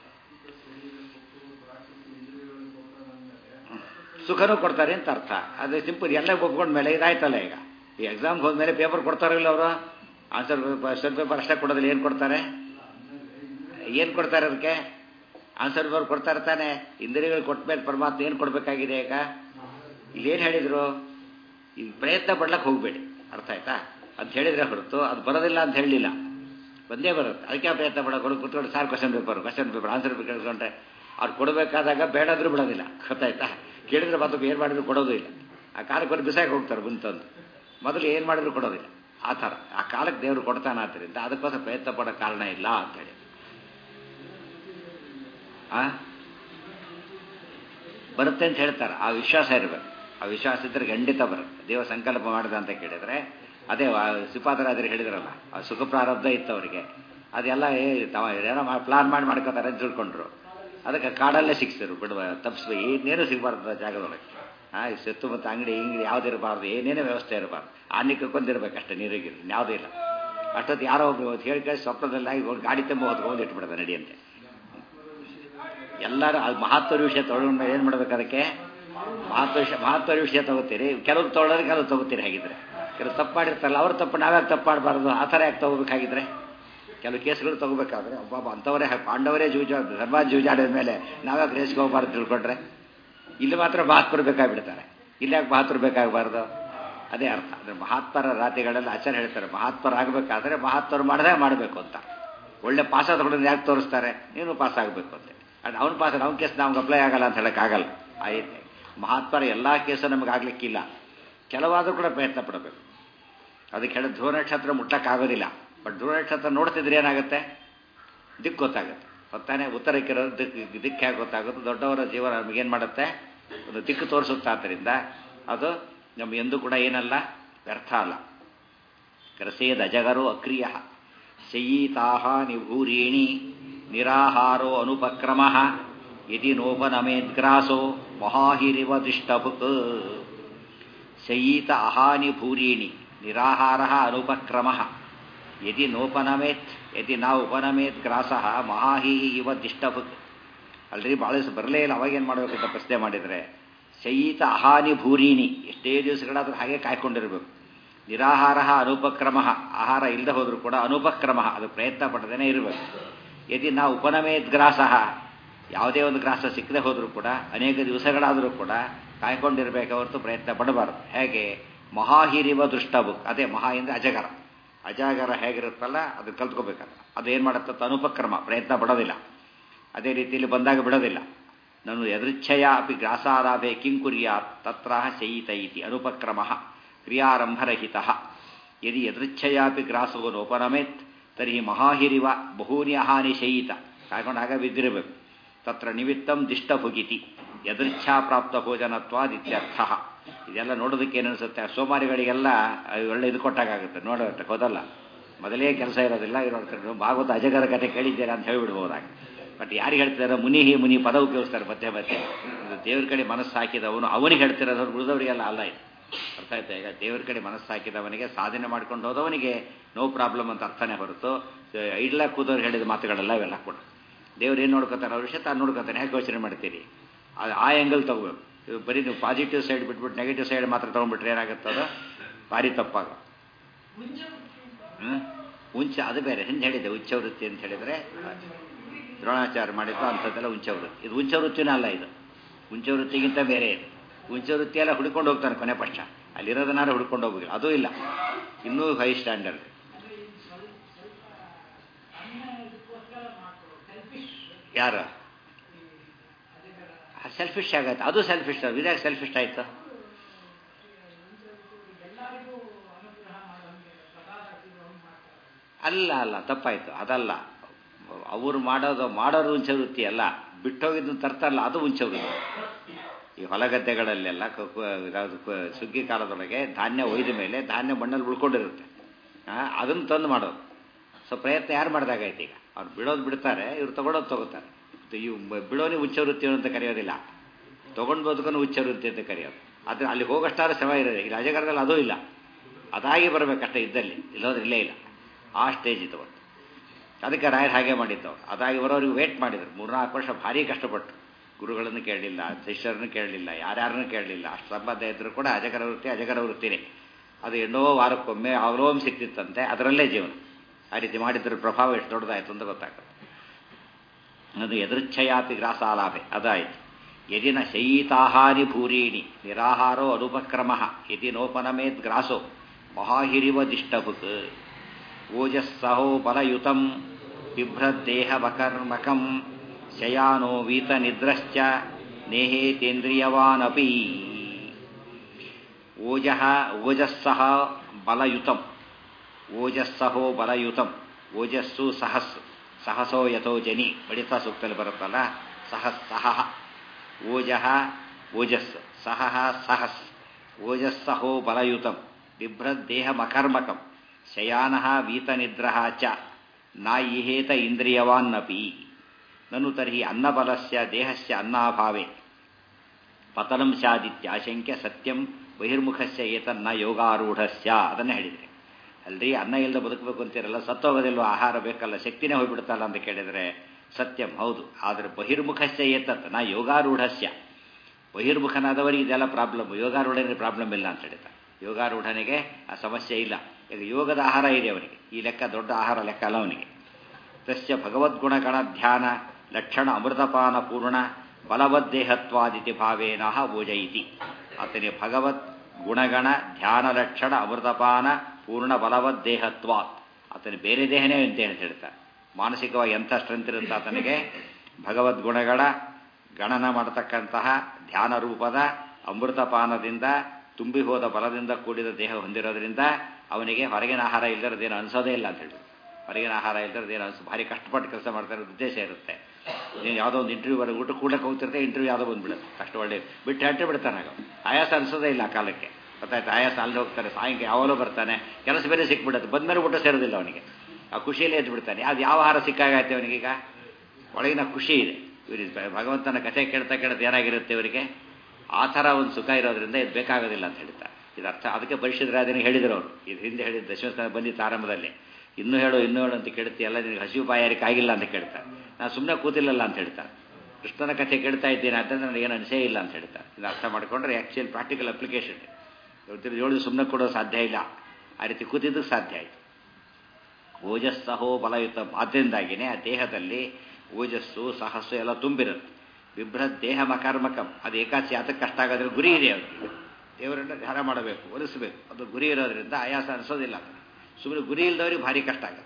ಸುಖನೂ ಕೊಡ್ತಾರೆ ಅಂತ ಅರ್ಥ. ಅದು ಸಿಂಪಲ್ ಎಲ್ಲ ಒಪ್ಕೊಂಡ ಮೇಲೆ ಇದಾಯ್ತಲ್ಲ. ಈಗ ಈ ಎಕ್ಸಾಮ್ಗೆ ಹೋದ್ಮೇಲೆ ಪೇಪರ್ ಕೊಡ್ತಾರಲ್ಲ ಅವರು, ಆನ್ಸರ್ ಕ್ವಶನ್ ಪೇಪರ್ ಅಷ್ಟೇ ಕೊಡೋದಿಲ್ಲ. ಏನು ಕೊಡ್ತಾರೆ ಏನು ಕೊಡ್ತಾರೆ ಅದಕ್ಕೆ ಆನ್ಸರ್ ಪೇಪರ್ ಕೊಡ್ತಾರೆ ತಾನೆ. ಇಂದ್ರಿಯಗಳು ಕೊಟ್ಟ ಮೇಲೆ ಪರಮಾತ್ಮ ಏನು ಕೊಡಬೇಕಾಗಿದೆ? ಈಗ ಇಲ್ಲೇನು ಹೇಳಿದರು, ಈ ಪ್ರಯತ್ನ ಪಡ್ಲಕ್ಕೆ ಹೋಗಬೇಡಿ, ಅರ್ಥ ಆಯ್ತಾ ಅಂತ ಹೇಳಿದರೆ ಹೊರತು ಅದು ಬರೋದಿಲ್ಲ ಅಂತ ಹೇಳಲಿಲ್ಲ. ಬಂದೇ ಬರುತ್ತೆ. ಅದಕ್ಕೆ ಪ್ರಯತ್ನ ಪಡೋಕೆ ಹೊರಗೆ ಕೂತ್ಕೊಂಡು sir question paper question paper answer paper ಕೇಳ್ಕೊಂಡ್ರೆ ಅವ್ರು ಕೊಡಬೇಕಾದಾಗ ಬೇಡಾದರೂ ಬಿಡೋದಿಲ್ಲ, ಗೊತ್ತಾಯ್ತಾ. ಕೇಳಿದ್ರೆ ಮಾತು ಏನು ಮಾಡಿದ್ರು ಕೊಡೋದು ಇಲ್ಲ. ಆ ಕಾಲಕ್ಕೆ ಬಿಸಾಕಿ ಹೋಗ್ತಾರೆ ಬಂತಂದು. ಮೊದಲು ಏನು ಮಾಡಿದ್ರು ಕೊಡೋದಿಲ್ಲ. ಆ ಥರ ಆ ಕಾಲಕ್ಕೆ ದೇವರು ಕೊಡ್ತಾನಾದ್ದರಿಂದ ಅದಕ್ಕೋಸ್ಕರ ಪ್ರಯತ್ನ ಪಡೋ ಕಾರಣ ಇಲ್ಲ ಅಂತೇಳಿ ಆ ಬರುತ್ತೆ ಅಂತ ಹೇಳ್ತಾರೆ. ಆ ವಿಶ್ವಾಸ ಇರಬೇಕು. ಆ ವಿಶ್ವಾಸ ಇದ್ದರೆ ಖಂಡಿತ ಬರುತ್ತೆ. ದೇವ ಸಂಕಲ್ಪ ಮಾಡಿದ ಅಂತ ಕೇಳಿದರೆ ಅದೇ ಸಿಪಾದರಾಜರು ಹೇಳಿದ್ರಲ್ಲ, ಆ ಸುಖ ಪ್ರಾರಬ್ಧ ಇತ್ತು ಅವರಿಗೆ. ಅದೆಲ್ಲ ಏನೋ ಪ್ಲಾನ್ ಮಾಡಿ ಮಾಡ್ಕೋತಾರೆ ಅಂತ ತಿಳ್ಕೊಂಡ್ರು. ಅದಕ್ಕೆ ಕಾಡಲ್ಲೇ ಸಿಕ್ಸಿದ್ರು ಬಿಡುವ ತಪ್ಪಿಸ್ಬೋ ಏನೇನು ಸಿಗಬಾರ್ದು ಜಾಗದೊಳಗೆ. ಹಾಂ ಸುತ್ತಮುತ್ತ ಅಂಗಡಿ ಹಿಂಗಡಿ ಯಾವ್ದು ಇರಬಾರ್ದು, ಏನೇನೇ ವ್ಯವಸ್ಥೆ ಇರಬಾರ್ದು. ಆನಿಕೊಂದಿರ್ಬೇಕಷ್ಟೇ, ನೀರಿಗೆ ಯಾವುದೂ ಇಲ್ಲ. ಅಷ್ಟೊತ್ತು ಯಾರೋ ಒಬ್ರು ಹೇಳಿ ಕೇಳಿ ಸ್ವಪ್ನದಲ್ಲಿ ಗಾಡಿ ತುಂಬ ಹೊತ್ಕೊಂಡು ಇಟ್ಬಿಡೋದು ನಡಿಯಂತೆ. ಎಲ್ಲರೂ ಅದು ಮಹತ್ವದ ವಿಷಯ ತೊಗೊಂಡು ಏನು ಮಾಡ್ಬೇಕು? ಅದಕ್ಕೆ ಮಹತ್ವ ವಿಷಯ ಮಹತ್ವದ ವಿಷಯ ತಗೋತೀರಿ. ಕೆಲವು ತೊಗೊಳೋದ್ರೆ ಕೆಲವು ತಗೋತೀರಿ. ಹಾಗಿದ್ರೆ ಕೆಲವು ತಪ್ಪು ಮಾಡಿರ್ತಾರಲ್ಲ, ಅವ್ರ ತಪ್ಪು ನಾವ್ಯಾಕೆ ತಪ್ಪು ಮಾಡಬಾರ್ದು? ಆ ಥರ ಯಾಕೆ ತಗೋಬೇಕಾಗಿದ್ರೆ ಕೆಲವು ಕೇಸ್ಗಳು ತಗೋಬೇಕಾದ್ರೆ ಒಬ್ಬ ಅಂಥವರೇ ಪಾಂಡವರೇ ಜೂಜ ಧರ್ಮ ಜೂಜಾಡಿದ ಮೇಲೆ ನಾವ್ಯಾಕೆ ರೇಸ್ಗೆ ಹೋಗ್ಬಾರ್ದು ತಿಳ್ಕೊಂಡ್ರೆ. ಇಲ್ಲಿ ಮಾತ್ರ ಮಹಾತ್ಮರು ಬೇಕಾಗ್ಬಿಡ್ತಾರೆ, ಇಲ್ಲಿ ಯಾಕೆ ಮಹಾತ್ಮರು ಬೇಕಾಗಬಾರ್ದು? ಅದೇ ಅರ್ಥ. ಅಂದರೆ ಮಹಾತ್ಮರ ರಾತಿಗಳೆಲ್ಲ ಆಚಾರ್ಯ ಹೇಳ್ತಾರೆ, ಮಹಾತ್ಮರಾಗಬೇಕಾದ್ರೆ ಮಹಾತ್ಮರು ಮಾಡದೇ ಮಾಡಬೇಕು ಅಂತ. ಒಳ್ಳೆ ಪಾಸ ತಗೊಂಡು ಯಾಕೆ ತೋರಿಸ್ತಾರೆ? ನೀನು ಪಾಸ್ ಆಗಬೇಕು ಅಂತ. ಅದು ಅವ್ನು ಪಾಸ್ ಅವ್ನ ಕೇಸ್ ನಮ್ಗೆ ಅಪ್ಲೈ ಆಗಲ್ಲ ಅಂತ ಹೇಳೋಕ್ಕಾಗಲ್ಲ. ಆಯ್ತು, ಮಹಾತ್ಮರ ಎಲ್ಲ ಕೇಸು ನಮಗೆ ಆಗ್ಲಿಕ್ಕಿಲ್ಲ, ಕೆಲವಾದರೂ ಕೂಡ ಪ್ರಯತ್ನ ಪಡಬೇಕು. ಅದಕ್ಕೆ ಹೇಳಿ ಧ್ರುವ ನಕ್ಷತ್ರ ಮುಟ್ಟಕ್ಕಾಗೋದಿಲ್ಲ. ಬಟ್ ಧ್ರುವ ನಕ್ಷತ್ರ ನೋಡ್ತಿದ್ರೆ ಏನಾಗುತ್ತೆ? ದಿಕ್ಕು ಗೊತ್ತಾಗುತ್ತೆ. ಹೊತ್ತಾನೆ ಉತ್ತರಕ್ಕಿರೋದು ದಿಕ್ಕು ದಿಕ್ಕು ಹೇಗೆ ಗೊತ್ತಾಗುತ್ತೆ? ದೊಡ್ಡವರ ಜೀವನ ನಮಗೇನು ಮಾಡುತ್ತೆ? ಒಂದು ದಿಕ್ಕು ತೋರಿಸುತ್ತಾದ್ದರಿಂದ ಅದು ನಮ್ಗೆ ಎಂದೂ ಕೂಡ ಏನಲ್ಲ, ವ್ಯರ್ಥ ಅಲ್ಲ. ಗ್ರಸೇದ ಅಜಗರೋ ಅಕ್ರಿಯ ಶಯೀತಾಹ ನಿಭೂರೀಣಿ ನಿರಾಹಾರೋ ಅನುಪಕ್ರಮ ಯದಿ ನೋಪನಮೇದ್ಗ್ರಾಸೋ ಮಹಾಹಿರಿವ ದಿಷ್ಟಭುಕ್. ಶಯೀತ ಅಹಾನಿ ಭೂರೀಣಿ ನಿರಾಹಾರ ಅನುಪಕ್ರಮ ಯದಿ ನೋಪನಮೇತ್ ಯದಿ ನಾ ಉಪನಮೇತ್ ಗ್ರಾಸ ಮಹಾಹಿ ಇವ ದಿಷ್ಟಭುಕ್. ಅಲ್ರಿ ಭಾಳ ದಿವಸ ಬರಲೇ ಇಲ್ಲ, ಅವಾಗೇನು ಮಾಡಬೇಕು ಅಂತ ಪ್ರಶ್ನೆ ಮಾಡಿದರೆ, ಶಯೀತ ಅಹಾನಿ ಭೂರೀಣಿ ಎಷ್ಟೇ ದಿವಸಗಳಾದರೂ ಹಾಗೆ ಕಾಯ್ಕೊಂಡಿರಬೇಕು. ನಿರಾಹಾರ ಅನುಪಕ್ರಮ, ಆಹಾರ ಇಲ್ಲದೆ ಹೋದರೂ ಕೂಡ ಅನುಪಕ್ರಮ, ಅದು ಪ್ರಯತ್ನ ಪಡದೇನೆ ಇರಬೇಕು. ಯದಿ ನಾ ಉಪನಮೇದ್ ಗ್ರಾಸ, ಯಾವುದೇ ಒಂದು ಗ್ರಾಸ ಸಿಕ್ಕದೆ ಹೋದರೂ ಕೂಡ ಅನೇಕ ದಿವಸಗಳಾದರೂ ಕೂಡ ಕಾಯ್ಕೊಂಡಿರಬೇಕು ಹೊರತು ಪ್ರಯತ್ನ ಪಡಬಾರದು. ಹೇಗೆ ಮಹಾಹಿರಿವ ದೃಷ್ಟಬು, ಅದೇ ಮಹಾ ಅಂದರೆ ಅಜಗರ. ಅಜಾಗರ ಹೇಗಿರುತ್ತಲ್ಲ ಅದು ಕಲ್ತ್ಕೋಬೇಕಲ್ಲ. ಅದು ಏನು ಮಾಡುತ್ತ ಅನುಪಕ್ರಮ, ಪ್ರಯತ್ನ ಪಡೋದಿಲ್ಲ. ಅದೇ ರೀತಿಯಲ್ಲಿ ಬಂದಾಗ ಬಿಡೋದಿಲ್ಲ. ನಾನು ಯದೃಚ್ಛಯ ಅಪಿ ಗ್ರಾಸಾರಾಭೆ ಕಿಂ ಕುರ್ಯಾತ್ ತತ್ರ ಶಯಿತ ಇತಿ ಅನುಪಕ್ರಮ ಕ್ರಿಯಾರಂಭರಹಿತ. ಯದಿ ಯದೃಚ್ಛಯಾಪಿ ಗ್ರಾಸೋ ನೋಪನಮೇತ್ ತರ್ಹಿ ಮಹಾಹಿರಿವ ಬಹೂನಿ ಅಹಾನಿ ಶಯಿತ, ಕಾಯ್ಕೊಂಡಾಗ ಬಿದ್ದಿರಬೇಕು. ತತ್ರ ನಿಮಿತ್ತಂ ದಿಷ್ಟಭುಗಿತಿ ಯದೃಚ್ಛಾ ಪ್ರಾಪ್ತ ಭೋಜನತ್ವಾದಿತ್ಯರ್ಥ. ಇದೆಲ್ಲ ನೋಡೋದಕ್ಕೆ ಏನನ್ಸುತ್ತೆ, ಸೋಮಾರಿಗಳಿಗೆಲ್ಲ ಒಳ್ಳೆ ಇದು ಕೊಟ್ಟಾಗುತ್ತೆ ನೋಡೋಕ್ಕೆ. ಹೋದಲ್ಲ ಮೊದಲೇ ಕೆಲಸ ಇರೋದಿಲ್ಲ ಇರೋದು. ಭಾಗವತ ಅಜಗರ ಕಥೆ ಕೇಳಿದ್ದೀರಾ ಅಂತ ಹೇಳಿಬಿಡ್ಬೋದಾಗ. ಬಟ್ ಯಾರಿಗೆ ಹೇಳ್ತಿದಾರೋ ಮುನಿ ಹಿ ಮುನಿ ಪದ ಉಪಯೋಗಿಸ್ತಾರೆ ಮಧ್ಯೆ ಮಧ್ಯೆ. ದೇವ್ರ ಕಡೆ ಮನಸ್ಸು ಹಾಕಿದವನು ಅವನಿಗೆ ಹೇಳ್ತಿರೋದು, ಉಳಿದವರಿಗೆಲ್ಲ ಅಲ್ಲ ಇದು. ಅರ್ಥ ಆಯ್ತಾ? ಈಗ ದೇವ್ರ ಕಡೆ ಮನಸ್ಸು ಹಾಕಿದವನಿಗೆ, ಸಾಧನೆ ಮಾಡ್ಕೊಂಡು ಹೋದವನಿಗೆ ನೋ ಪ್ರಾಬ್ಲಮ್ ಅಂತ ಅರ್ಥನೇ ಹೊರತು ಐಡ್ಲ ಕೂದವ್ರು ಹೇಳಿದ ಮಾತುಗಳೆಲ್ಲ ಇವೆಲ್ಲ ಕೂಡ. ದೇವ್ರು ಏನು ನೋಡ್ಕೊತಾನೆ ಅವ್ರ ವಿಷಯ ತಾನು ನೋಡ್ಕೊತಾನೆ. ಹೇಗೆ ಯೋಚನೆ ಮಾಡ್ತೀರಿ? ಅದು ಆ ಆ್ಯಂಗಲ್ ತಗೋಬೇಕು. ಬರೀ ನೀವು ಪಾಸಿಟಿವ್ ಸೈಡ್ ಬಿಟ್ಬಿಟ್ಟು ನೆಗೆಟಿವ್ ಸೈಡ್ ಮಾತ್ರ ತೊಗೊಂಡ್ಬಿಟ್ರೆ ಏನಾಗುತ್ತದ? ಭಾರಿ ತಪ್ಪಾಗ. ಹ್ಞೂ ಉಂಚ ಅದು ಬೇರೆ. ಹಿಂದೆ ಹೇಳಿದ್ದೆ ಉಚ್ಚವೃತ್ತಿ ಅಂತ ಹೇಳಿದರೆ ದ್ರೋಣಾಚಾರ್ಯ ಮಾಡಿದ್ದು ಅಂಥದ್ದೆಲ್ಲ ಉಂಚವೃತ್ತಿ. ಇದು ಉಂಚವೃತ್ತಿನೇ ಅಲ್ಲ, ಇದು ಉಂಚವೃತ್ತಿಗಿಂತ ಬೇರೆ ಇದು. ಉಂಚವೃತ್ತಿ ಎಲ್ಲ ಹುಡ್ಕೊಂಡು ಹೋಗ್ತಾನೆ ಕೊನೆ ಪಕ್ಷ, ಅಲ್ಲಿರೋದನ್ನಾರು ಹುಡ್ಕೊಂಡು ಹೋಗಿಲ್ಲ. ಅದೂ ಇಲ್ಲ, ಇನ್ನೂ ಹೈ ಸ್ಟ್ಯಾಂಡರ್ಡ್. ಯಾರು ಸೆಲ್ಫಿಶ್ ಆಗತ್ತೆ? ಅದು ಸೆಲ್ಫಿಶ್. ಇದಾಗ ಸೆಲ್ಫಿಶ್ ಆಯ್ತು. ಅಲ್ಲ ಅಲ್ಲ ತಪ್ಪಾಯ್ತು, ಅದಲ್ಲ. ಅವರು ಮಾಡೋದು ಮಾಡೋದು ಉಂಚವೃತ್ತಿ ಅಲ್ಲ, ಬಿಟ್ಟೋಗಿದ್ದು ತರ್ತಾರಲ್ಲ ಅದು ಉಂಚವೃತ್ತಿ. ಈ ಹೊಲಗದ್ದೆಗಳಲ್ಲೆಲ್ಲ ಸುಗ್ಗಿ ಕಾಲದೊಳಗೆ ಧಾನ್ಯ ಒಯ್ದ ಮೇಲೆ ಧಾನ್ಯ ಮಣ್ಣಲ್ಲಿ ಉಳ್ಕೊಂಡಿರುತ್ತೆ, ಅದನ್ನು ತಂದು ಮಾಡೋದು. ಸೊ ಪ್ರಯತ್ನ ಯಾರು ಮಾಡಿದಾಗೈತೆ? ಈಗ ಅವ್ರು ಬಿಡೋದು ಬಿಡ್ತಾರೆ, ಇವ್ರು ತೊಗೊಳೋದು ತೊಗೋತಾರೆ. ಇವು ಬಿಡೋನಿ ಉಚ್ಚವೃತ್ತಿ ಅಂತ ಕರೆಯೋದಿಲ್ಲ, ತೊಗೊಂಡು ಬದುಕನ್ನು ಉಚ್ಚವೃತ್ತಿ ಅಂತ ಕರೆಯೋದು. ಆದರೆ ಅಲ್ಲಿ ಹೋಗೋಷ್ಟಾದ್ರೂ ಶ್ರಮ ಇರೋದೆ. ಇಲ್ಲಿ ಅಜಗರದಲ್ಲಿ ಅದೂ ಇಲ್ಲ, ಅದಾಗಿ ಬರಬೇಕಷ್ಟೇ ಇದ್ದಲ್ಲಿ, ಇಲ್ಲೋದ್ರೆ ಇಲ್ಲೇ ಇಲ್ಲ. ಆ ಸ್ಟೇಜ್ ಇತ್ತು ಬಂತು. ಅದಕ್ಕೆ ರಾಯರು ಹಾಗೆ ಮಾಡಿದ್ದವ್ರು. ಅದಾಗಿ ಬರೋರಿಗೆ ವೇಟ್ ಮಾಡಿದರು. ಮೂರ್ನಾಲ್ಕು ವರ್ಷ ಭಾರಿ ಕಷ್ಟಪಟ್ಟು, ಗುರುಗಳನ್ನು ಕೇಳಲಿಲ್ಲ, ಶಿಷ್ಯರನ್ನು ಕೇಳಲಿಲ್ಲ, ಯಾರ್ಯಾರನ್ನೂ ಕೇಳಲಿಲ್ಲ. ಅಷ್ಟು ಸಂಬಂಧ ಇದ್ದರೂ ಕೂಡ ಅಜಗರ ವೃತ್ತಿ ಅಜಗರ ವೃತ್ತಿನೇ. ಅದು ಎನ್ನೋ ವಾರಕ್ಕೊಮ್ಮೆ ಅವಲೋಮ್ ಸಿಕ್ತಿತ್ತಂತೆ, ಅದರಲ್ಲೇ ಜೀವನ. ಆ ರೀತಿ ಮಾಡಿದ್ರ ಪ್ರಭಾವ ಎಷ್ಟು ದೊಡ್ಡದಾಯಿತು ಅಂತ ಗೊತ್ತಾಗ್ತದೆ. ಅದು ಎದೃಚ್ಛಯಾಪಿ ಗ್ರಾಸಾಲಾಭೆ ಅದಾಯಿತು. ಯದಿನ ಶಯೀತಾಹಾರಿ ಭೂರೀಣಿ ನಿರಾಹಾರೋ ಅನುಪಕ್ರಮ ಯದಿ ನೋಪನಮೇದ್ ಗ್ರಾಸೋ ಮಹಾಹಿರಿವ ದಿಷ್ಟಭುಕ್ ಓಜಸ್ಸಹೋ ಬಲಯುತಂ ಬಿಭ್ರದ್ದೇಹ ವಕರ್ಮಕಂ ಶಯಾನೋ ವೀತ ನಿದ್ರಶ್ಚ ನೇಹೇತೇಂದ್ರಿಯವಾನಪಿ. ಓಜಃ ಓಜಸ್ಸಹ ಬಲಯುತಂ, ಓಜಸ್ಸಹೋ ಬಲಯುತಂ, ಓಜಸ್ಸು ಸಹಸ್, ಸಹಸೋ ಯಥೋ ಜನಿ ಬಡಿತಾ ಸೂಕ್ತಲ್ಲಿ ಬರುತ್ತಲ್ಲ, ಸಹಸ್ ಸಹ ಓಜಃ ಓಜಸ್ ಸಹ ಸಹಸ್ ಓಜಸ್ಸಹೋ ಬಲಯುತಂ ಬಿಭ್ರದ್ದೇಹ ಮಕರ್ಮಕಂ ಶಯಾನಃ ವೀತನಿದ್ರಃ ಚ ನಾಯಿಹೇತ ಇಂದ್ರಿಯವಾನ್ನಪಿ. ನನು ತರ್ಹಿ ಅನ್ನಬಲಸ್ಯ ದೇಹಸ್ಯ ಅನ್ನಾಭಾವೆ ಪತನಂ ಸ್ಯಾದಿತ್ಯಾಶಂಕ್ಯ ಸತ್ಯಂ ಬಹಿರ್ಮುಖಸ್ಯ ಏತನ್ನ ಯೋಗಾರೂಢಸ್ಯ. ಅದನ್ನೇ ಹೇಳಿದರೆ ಅಲ್ರಿ, ಅನ್ನ ಇಲ್ಲದೆ ಬದುಕಬೇಕು ಅಂತಿರಲ್ಲ, ಸತ್ತೋಗೋದಿಲ್ವ, ಆಹಾರ ಬೇಕಲ್ಲ, ಶಕ್ತಿನೇ ಹೋಗ್ಬಿಡ್ತಲ್ಲ ಅಂತ ಕೇಳಿದರೆ ಸತ್ಯಂ ಹೌದು. ಆದರೆ ಬಹಿರ್ಮುಖಸ್ಯ ಏತತ್ ನಾ ಯೋಗಾರೂಢಸ್ಯ, ಬಹಿರ್ಮುಖನಾದವರಿಗೆ ಇದೆಲ್ಲ ಪ್ರಾಬ್ಲಮ್, ಯೋಗಾರೂಢನಿಗೆ ಪ್ರಾಬ್ಲಮ್ ಇಲ್ಲ ಅಂತ ಹೇಳ್ತಾರೆ. ಯೋಗಾರೂಢನಿಗೆ ಆ ಸಮಸ್ಯೆ ಇಲ್ಲ. ಈಗ ಯೋಗದ ಆಹಾರ ಇದೆ ಅವನಿಗೆ, ಈ ಲೆಕ್ಕ ದೊಡ್ಡ ಆಹಾರ ಲೆಕ್ಕ ಅಲ್ಲ ಅವನಿಗೆ. ತಸ್ಯ ಭಗವದ್ಗುಣಗಣ ಧ್ಯಾನ ಲಕ್ಷಣ ಅಮೃತಪಾನ ಪೂರ್ಣ ಬಲವದ್ದೇಹತ್ವಾದಿತಿ ಭಾವೇನ ಓಜಯಿತಿ. ಆತನಿಗೆ ಭಗವದ್ ಗುಣಗಣ ಧ್ಯಾನ ಲಕ್ಷಣ ಅಮೃತಪಾನ ಪೂರ್ಣ ಬಲವದ್ದೇಹತ್ವಾತ್, ಆತನ ಬೇರೆ ದೇಹನೇ ಅಂತ ಹೇಳ್ತಾರೆ. ಮಾನಸಿಕವಾಗಿ ಎಂಥ ಸ್ಟ್ರೆಂತ್ ಇರುತ್ತೆ ಆತನಿಗೆ, ಭಗವದ್ಗುಣಗಳ ಗಣನ ಮಾಡತಕ್ಕಂತಹ ಧ್ಯಾನ ರೂಪದ ಅಮೃತಪಾನದಿಂದ ತುಂಬಿ ಹೋದ ಬಲದಿಂದ ಕೂಡಿದ ದೇಹ ಹೊಂದಿರೋದ್ರಿಂದ ಅವನಿಗೆ ಹೊರಗಿನ ಆಹಾರ ಇಲ್ಲದಿರೋದೇನು ಅನಿಸೋದೇ ಇಲ್ಲ ಅಂತ ಹೇಳಿ. ಹೊರಗಿನ ಆಹಾರ ಇಲ್ಲದಿರೋದೇನು ಅನಿಸ್ ಭಾರಿ ಕಷ್ಟಪಟ್ಟು ಕೆಲಸ ಮಾಡ್ತಾರೆ ಉದ್ದೇಶ ಇರುತ್ತೆ. ನೀನು ಯಾವುದೋ ಒಂದು ಇಂಟರ್ವ್ಯೂ ಬರೋ ಊಟ ಕೂಡಕ್ಕೆ ಹೋಗ್ತಿರ್ತೆ, ಇಂಟರ್ವ್ಯೂ ಯಾವುದೋ ಬಂದುಬಿಡುತ್ತೆ, ಕಷ್ಟ ಒಳ್ಳೆ ಬಿಟ್ಟು ಹಂಟೆ ಬಿಡ್ತಾನೆ. ಆಗ ಆಯಾಸ ಅನಿಸೋದೇ ಇಲ್ಲ ಆ ಕಾಲಕ್ಕೆ, ಗೊತ್ತಾಯ್ತು. ಆಯಾಸ ಅಲ್ಲಿ ಹೋಗ್ತಾರೆ, ಸಾಯಂಕಾಲ ಯಾವಾಗಲೂ ಬರ್ತಾನೆ, ಕೆಲಸ ಬೇರೆ ಸಿಕ್ಬಿಡುತ್ತೆ, ಬಂದಮೇಲೆ ಊಟ ಸೇರೋದಿಲ್ಲ ಅವನಿಗೆ. ಆ ಖುಷಿಯಲ್ಲೇ ಎದ್ದು ಬಿಡ್ತಾನೆ. ಅದು ಯಾವ ಆಹಾರ ಸಿಕ್ಕಾಗತ್ತೆ ಅವನಿಗೀಗ? ಒಳಗಿನ ಖುಷಿ ಇದೆ. ಇವ್ರಿಗೆ ಭಗವಂತನ ಕಥೆ ಕೇಳ್ತಾ ಕೇಳ್ತಾ ಏನಾಗಿರುತ್ತೆ ಇವರಿಗೆ, ಆ ಥರ ಒಂದು ಸುಖ ಇರೋದ್ರಿಂದ ಇದು ಬೇಕಾಗೋದಿಲ್ಲ ಅಂತ ಹೇಳ್ತಾರೆ. ಇದು ಅರ್ಥ. ಅದಕ್ಕೆ ಪರಿಶುದ್ಧರಾಜನಿಗೆ ಹೇಳಿದ್ರು ಅವರು, ಇದು ಹಿಂದೆ ಹೇಳಿದ ದಶಮಸ್ಥಾನ ಬಂದಿತ್ತು ಆರಂಭದಲ್ಲಿ. ಇನ್ನೂ ಹೇಳು ಇನ್ನೂ ಹೇಳು ಅಂತ ಕೇಳ್ತಿ, ಎಲ್ಲ ನಿನಗೆ ಹಸಿವು ಬಾಯಾರಿಕೆ ಆಗಿಲ್ಲ ಅಂತ ಕೇಳ್ತಾರೆ. ನಾನು ಸುಮ್ಮನೆ ಕೂತಿಲ್ಲಲ್ಲ ಅಂತ ಹೇಳ್ತಾರೆ. ಕೃಷ್ಣನ ಕಥೆ ಕೇಳ್ತಾ ಇದ್ದೇನೆ ಆದ್ದರಿಂದ ನನಗೆ ಏನು ಅನಿಸೇ ಇಲ್ಲ ಅಂತ ಹೇಳ್ತಾರೆ. ಇದು ಅರ್ಥ ಮಾಡಿಕೊಂಡ್ರೆ ಆ್ಯಕ್ಚುಯಲ್ ಪ್ರಾಕ್ಟಿಕಲ್ ಅಪ್ಲಿಕೇಶನ್. ಏಳು ಸುಮ್ಮನೆ ಕೊಡೋ ಸಾಧ್ಯ ಇಲ್ಲ, ಆ ರೀತಿ ಕೂತಿದ್ದಕ್ಕೆ ಸಾಧ್ಯ ಆಯಿತು. ಓಜಸ್ಸಹೋ ಬಲಯುತ. ಆದ್ದರಿಂದಾಗಿಯೇ ಆ ದೇಹದಲ್ಲಿ ಓಜಸ್ಸು ಸಹಸ್ಸು ಎಲ್ಲ ತುಂಬಿರುತ್ತೆ. ಬಿಭ್ರದ್ ದೇಹ ಮಕರ್ಮಕಂ. ಅದು ಏಕಾದಶಿ ಯಾತಕ್ಕೆ ಕಷ್ಟ ಆಗೋದ್ರೆ ಗುರಿ ಇದೆ ಅವರಿಗೆ. ದೇವರನ್ನು ಧ್ಯಾನ ಮಾಡಬೇಕು, ಒಲಿಸಬೇಕು. ಅದು ಗುರಿ ಇರೋದ್ರಿಂದ ಆಯಾಸ ಅನಿಸೋದಿಲ್ಲ. ಅದು ಸುಮ್ಮನೆ ಗುರಿ ಇಲ್ಲದವ್ರಿಗೆ ಭಾರಿ ಕಷ್ಟ ಆಗುತ್ತೆ.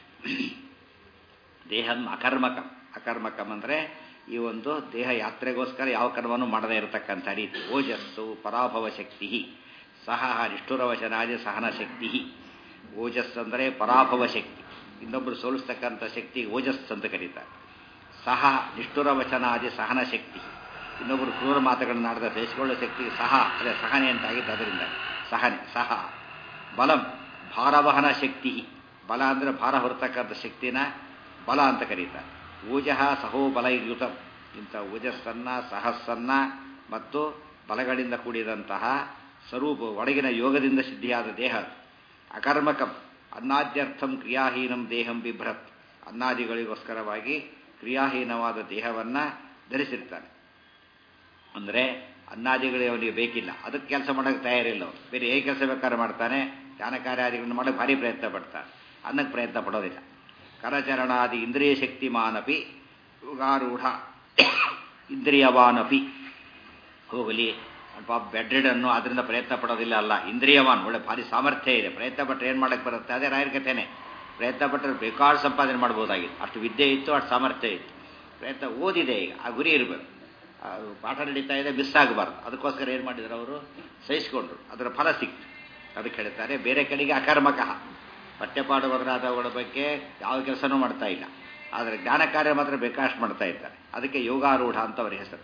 ದೇಹ ಅಕರ್ಮಕಂ. ಅಕರ್ಮಕಂ ಅಂದರೆ ಈ ಒಂದು ದೇಹ ಯಾತ್ರೆಗೋಸ್ಕರ ಯಾವ ಕರ್ಮವನ್ನು ಮಾಡದೇ ಇರತಕ್ಕಂಥ ರೀತಿ. ಓಜಸ್ಸು ಪರಾಭವ ಶಕ್ತಿ ಸಹ ನಿಷ್ಠುರವಚನಾದಿ ಸಹನ ಶಕ್ತಿ. ಓಜಸ್ ಅಂದರೆ ಪರಾಭವ ಶಕ್ತಿ, ಇನ್ನೊಬ್ಬರು ಸೋಲಿಸ್ತಕ್ಕಂಥ ಶಕ್ತಿ ಓಜಸ್ ಅಂತ ಕರೀತಾರೆ. ಸಹ ನಿಷ್ಠುರವಚನಾದಿ ಸಹನ ಶಕ್ತಿ, ಇನ್ನೊಬ್ಬರು ಕ್ರೂರ ಮಾತುಗಳನ್ನು ಆಡದ ಸಹಿಸಿಕೊಳ್ಳೋ ಶಕ್ತಿ ಸಹ, ಅದೇ ಸಹನೆ ಅಂತಾಗಿದ್ದು ಅದರಿಂದ ಸಹನೆ. ಸಹ ಬಲಂ ಭಾರವಹನ ಶಕ್ತಿ. ಬಲ ಅಂದರೆ ಭಾರ ಹೊರತಕ್ಕಂಥ ಶಕ್ತಿನ ಬಲ ಅಂತ ಕರೀತಾರೆ. ಓಜಃ ಸಹೋ ಬಲಯುತಂ. ಇಂಥ ಓಜಸ್ಸನ್ನ ಸಹಸ್ಸನ್ನ ಮತ್ತು ಬಲಗಳಿಂದ ಕೂಡಿದಂತಹ ಸ್ವರೂಪ ಒಳಗಿನ ಯೋಗದಿಂದ ಸಿದ್ಧಿಯಾದ ದೇಹ. ಅಕರ್ಮಕಂ ಅನ್ನಾದ್ಯರ್ಥಂ ಕ್ರಿಯಾಹೀನಂ ದೇಹಂ ಬಿಭ್ರತ್. ಅನ್ನಾದಿಗಳಿಗೋಸ್ಕರವಾಗಿ ಕ್ರಿಯಾಹೀನವಾದ ದೇಹವನ್ನು ಧರಿಸಿರ್ತಾನೆ. ಅಂದರೆ ಅನ್ನಾದಿಗಳೇ ಅವನಿಗೆ ಬೇಕಿಲ್ಲ, ಅದಕ್ಕೆ ಕೆಲಸ ಮಾಡೋಕ್ಕೆ ತಯಾರಿಲ್ಲ. ಅವನು ಬೇರೆ ಹೇಗೆ ಕೆಲಸ ಬೇಕಾದ್ರೆ ಮಾಡ್ತಾನೆ. ಧ್ಯಾನ ಕಾರ್ಯಾದಿಗಳನ್ನು ಮಾಡೋಕ್ಕೆ ಭಾರಿ ಪ್ರಯತ್ನ ಪಡ್ತಾನೆ, ಅನ್ನಕ್ಕೆ ಪ್ರಯತ್ನ ಪಡೋದಿಲ್ಲ. ಕರಚರಣಾದಿ ಇಂದ್ರಿಯ ಶಕ್ತಿಮಾನಪಿ ಯೋಗಾರೂಢ ಇಂದ್ರಿಯವಾನಪಿ. ಹೋಗಲಿ ಪಾಪ ಬೆಡ್ರಿಡನ್ನು ಅದರಿಂದ ಪ್ರಯತ್ನ ಪಡೋದಿಲ್ಲ ಅಲ್ಲ, ಇಂದ್ರಿಯವಾನ್ ಒಳ್ಳೆ ಭಾರಿ ಸಾಮರ್ಥ್ಯ ಇದೆ. ಪ್ರಯತ್ನ ಪಟ್ಟರೆ ಏನು ಮಾಡೋಕ್ಕೆ ಬರುತ್ತೆ? ಅದೇ ರಾಯರ ಕಥೆನೇ. ಪ್ರಯತ್ನ ಪಟ್ಟರೆ ಬೇಕಾದ ಸಂಪಾದನೆ ಮಾಡ್ಬೋದಾಗಿತ್ತು. ಅಷ್ಟು ವಿದ್ಯೆ ಇತ್ತು, ಅಷ್ಟು ಸಾಮರ್ಥ್ಯ ಇತ್ತು. ಪ್ರಯತ್ನ ಓದಿದೆ, ಈಗ ಆ ಗುರಿ ಇರಬೇಕು. ಪಾಠ ನಡೀತಾ ಇದೆ, ಮಿಸ್ ಆಗಬಾರ್ದು. ಅದಕ್ಕೋಸ್ಕರ ಏನು ಮಾಡಿದ್ರು ಅವರು? ಸಹಿಸಿಕೊಂಡ್ರು, ಅದರ ಫಲ ಸಿಕ್ತು. ಅದಕ್ಕೆ ಹೇಳ್ತಾರೆ ಬೇರೆ ಕಡೆಗೆ ಅಕರ್ಮಕಃ. ಪಠ್ಯಪಾಠ ಮೊದಲಾದವುಗಳ ಬಗ್ಗೆ ಯಾವ ಕೆಲಸನೂ ಮಾಡ್ತಾ ಇಲ್ಲ, ಆದರೆ ಜ್ಞಾನ ಕಾರ್ಯ ಮಾತ್ರ ಬೇಕಾಷ್ಟು ಮಾಡ್ತಾ ಇದ್ದಾರೆ. ಅದಕ್ಕೆ ಯೋಗಾರೂಢ ಅಂತ ಅವರ ಹೆಸರು.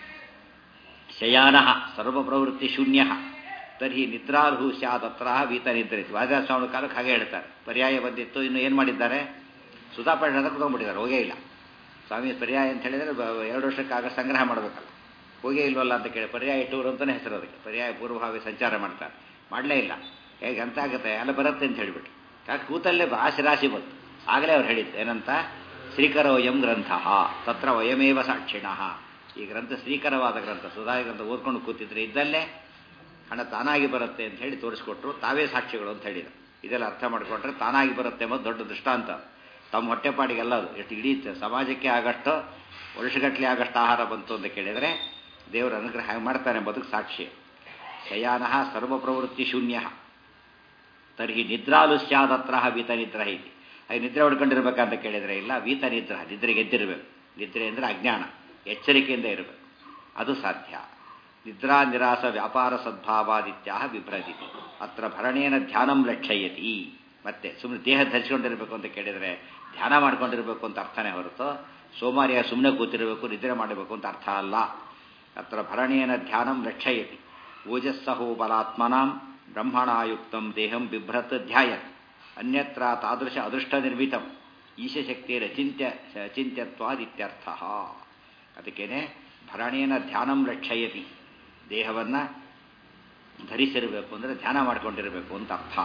ಶಯಾನ ಸರ್ವಪ್ರವೃತ್ತಿ ಶೂನ್ಯ ತರ್ಹಿ ನಿದ್ರಾರ್ಹು ಸ್ಯಾದತ್ರ ವೀತ ನಿದ್ರಿತು. ವಾದಿರಾಜಸ್ವಾಮಿ ಕಾಲಕ್ಕೆ ಹಾಗೆ ಹೇಳ್ತಾರೆ. ಪರ್ಯಾಯ ಬಂದಿತ್ತು, ಇನ್ನು ಏನು ಮಾಡಿದ್ದಾರೆ? ಸುಧಾಪಾಠ ಕುತ್ಕೊಂಡ್ಬಿಟ್ಟಿದ್ದಾರೆ, ಹೋಗೇ ಇಲ್ಲ. ಸ್ವಾಮಿ ಪರ್ಯಾಯ ಅಂತ ಹೇಳಿದರೆ ಎರಡು ವರ್ಷಕ್ಕಾಗ ಸಂಗ್ರಹ ಮಾಡಬೇಕಲ್ಲ, ಹೋಗೇ ಇಲ್ವಲ್ಲ ಅಂತ ಕೇಳಿ ಪರ್ಯಾಯ ಟೂರ್ ಅಂತಲೇ ಹೆಸರು ಅದಕ್ಕೆ. ಪರ್ಯಾಯ ಪೂರ್ವಭಾವಿ ಸಂಚಾರ ಮಾಡ್ತಾರೆ, ಮಾಡಲೇ ಇಲ್ಲ. ಹೇಗೆ ಅಂತ ಆಗುತ್ತೆ, ಎಲ್ಲ ಬರುತ್ತೆ ಅಂತ ಹೇಳಿಬಿಟ್ಟು. ಯಾಕೆ ಕೂತಲ್ಲೇ ರಾಶಿ ರಾಶಿ ಬಂತು. ಆಗಲೇ ಅವ್ರು ಹೇಳಿದ್ದು ಏನಂತ? ಶ್ರೀಕರೋಯಂ ಗ್ರಂಥ ತತ್ರ ವಯಮೇವ ಸಾಕ್ಷಿಣಃ. ಈ ಗ್ರಂಥ ಶ್ರೀಕರವಾದ ಗ್ರಂಥ, ಸುಧಾ ಗ್ರಂಥ ಓದ್ಕೊಂಡು ಕೂತಿದ್ರೆ ಇದ್ದಲ್ಲೇ ಹಣ ತಾನಾಗಿ ಬರುತ್ತೆ ಅಂತ ಹೇಳಿ ತೋರಿಸ್ಕೊಟ್ರು. ತಾವೇ ಸಾಕ್ಷಿಗಳು ಅಂತ ಹೇಳಿದರು. ಇದೆಲ್ಲ ಅರ್ಥ ಮಾಡಿಕೊಂಡ್ರೆ ತಾನಾಗಿ ಬರುತ್ತೆ ಎಂಬುದು ದೊಡ್ಡ ದೃಷ್ಟಾಂತ. ತಮ್ಮ ಹೊಟ್ಟೆಪಾಡಿಗೆಲ್ಲ ಅದು ಎಷ್ಟು ಇಡೀ ಸಮಾಜಕ್ಕೆ ಆಗಷ್ಟು ವರ್ಷಗಟ್ಟಲೆ ಆಗಷ್ಟು ಆಹಾರ ಬಂತು ಅಂತ ಕೇಳಿದರೆ ದೇವರ ಅನುಗ್ರಹ ಹೇಗೆ ಮಾಡ್ತಾನೆ ಎಂಬುದಕ್ಕೆ ಸಾಕ್ಷಿ. ಶಯಾನ ಸರ್ವಪ್ರವೃತ್ತಿ ಶೂನ್ಯ ತರ್ಹಿ ನಿದ್ರಾಲು ಸ್ಯಾದತ್ರ ವೀತ ನಿದ್ರಾ ಇತಿ. ಹಾಗೆ ನಿದ್ರೆ ಹೊಡ್ಕೊಂಡಿರ್ಬೇಕಂತ ಕೇಳಿದರೆ ಇಲ್ಲ, ವೀತ ನಿದ್ರಾ, ನಿದ್ರೆಗೆ ಎದ್ದಿರಬೇಕು. ನಿದ್ರೆ ಅಂದರೆ ಅಜ್ಞಾನ, ಎಚ್ಚರಿಕೆಯಿಂದ ಇರಬೇಕು, ಅದು ಸಾಧ್ಯ. ನಿದ್ರಾ ನಿರಾಸ ವ್ಯಾಪಾರ ಸದ್ಭಾವಾದಿತ್ಯಾಹ ಬಿಭ್ರದಿತಿ. ಅತ್ರ ಭರಣೇನ ಧ್ಯಾನಂ ಲಕ್ಷಯತಿ. ಮತ್ತೆ ಸುಮ್ಮನೆ ದೇಹ ಧರಿಸಿಕೊಂಡಿರಬೇಕು ಅಂತ ಕೇಳಿದರೆ ಧ್ಯಾನ ಮಾಡ್ಕೊಂಡಿರಬೇಕು ಅಂತ ಅರ್ಥನೇ ಹೊರತು ಸೋಮಾರಿಯ ಸುಮ್ಮನೆ ಕೂತಿರಬೇಕು ನಿದ್ರೆ ಮಾಡಬೇಕು ಅಂತ ಅರ್ಥ ಅಲ್ಲ. ಅತ್ರ ಭರಣೇನ ಧ್ಯಾನಂ ಲಕ್ಷಯತಿ. ಓಜಸ್ಸಹೋ ಬಲಾತ್ಮನಾಂ ಬ್ರಹ್ಮಣಾಯುಕ್ತಂ ದೇಹಂ ಬಿಭ್ರತ್ ಧ್ಯಾಯತ್. ಅನ್ಯತ್ರ ತಾದೃಶ ಅದೃಷ್ಟ ನಿರ್ಮಿತಂ ಈಶಶಕ್ತಿಯ ಚಿಂತ್ಯ ಚಿಂತ್ಯತ್ವಾದಿತ್ಯರ್ಥ. ಅದಕ್ಕೇನೆ ಭರಣೇನ ಧ್ಯಾನಂ ಲಕ್ಷಯತಿ. ದೇಹವನ್ನು ಧರಿಸಿರಬೇಕು ಅಂದರೆ ಧ್ಯಾನ ಮಾಡಿಕೊಂಡಿರಬೇಕು ಅಂತ ಅರ್ಥ.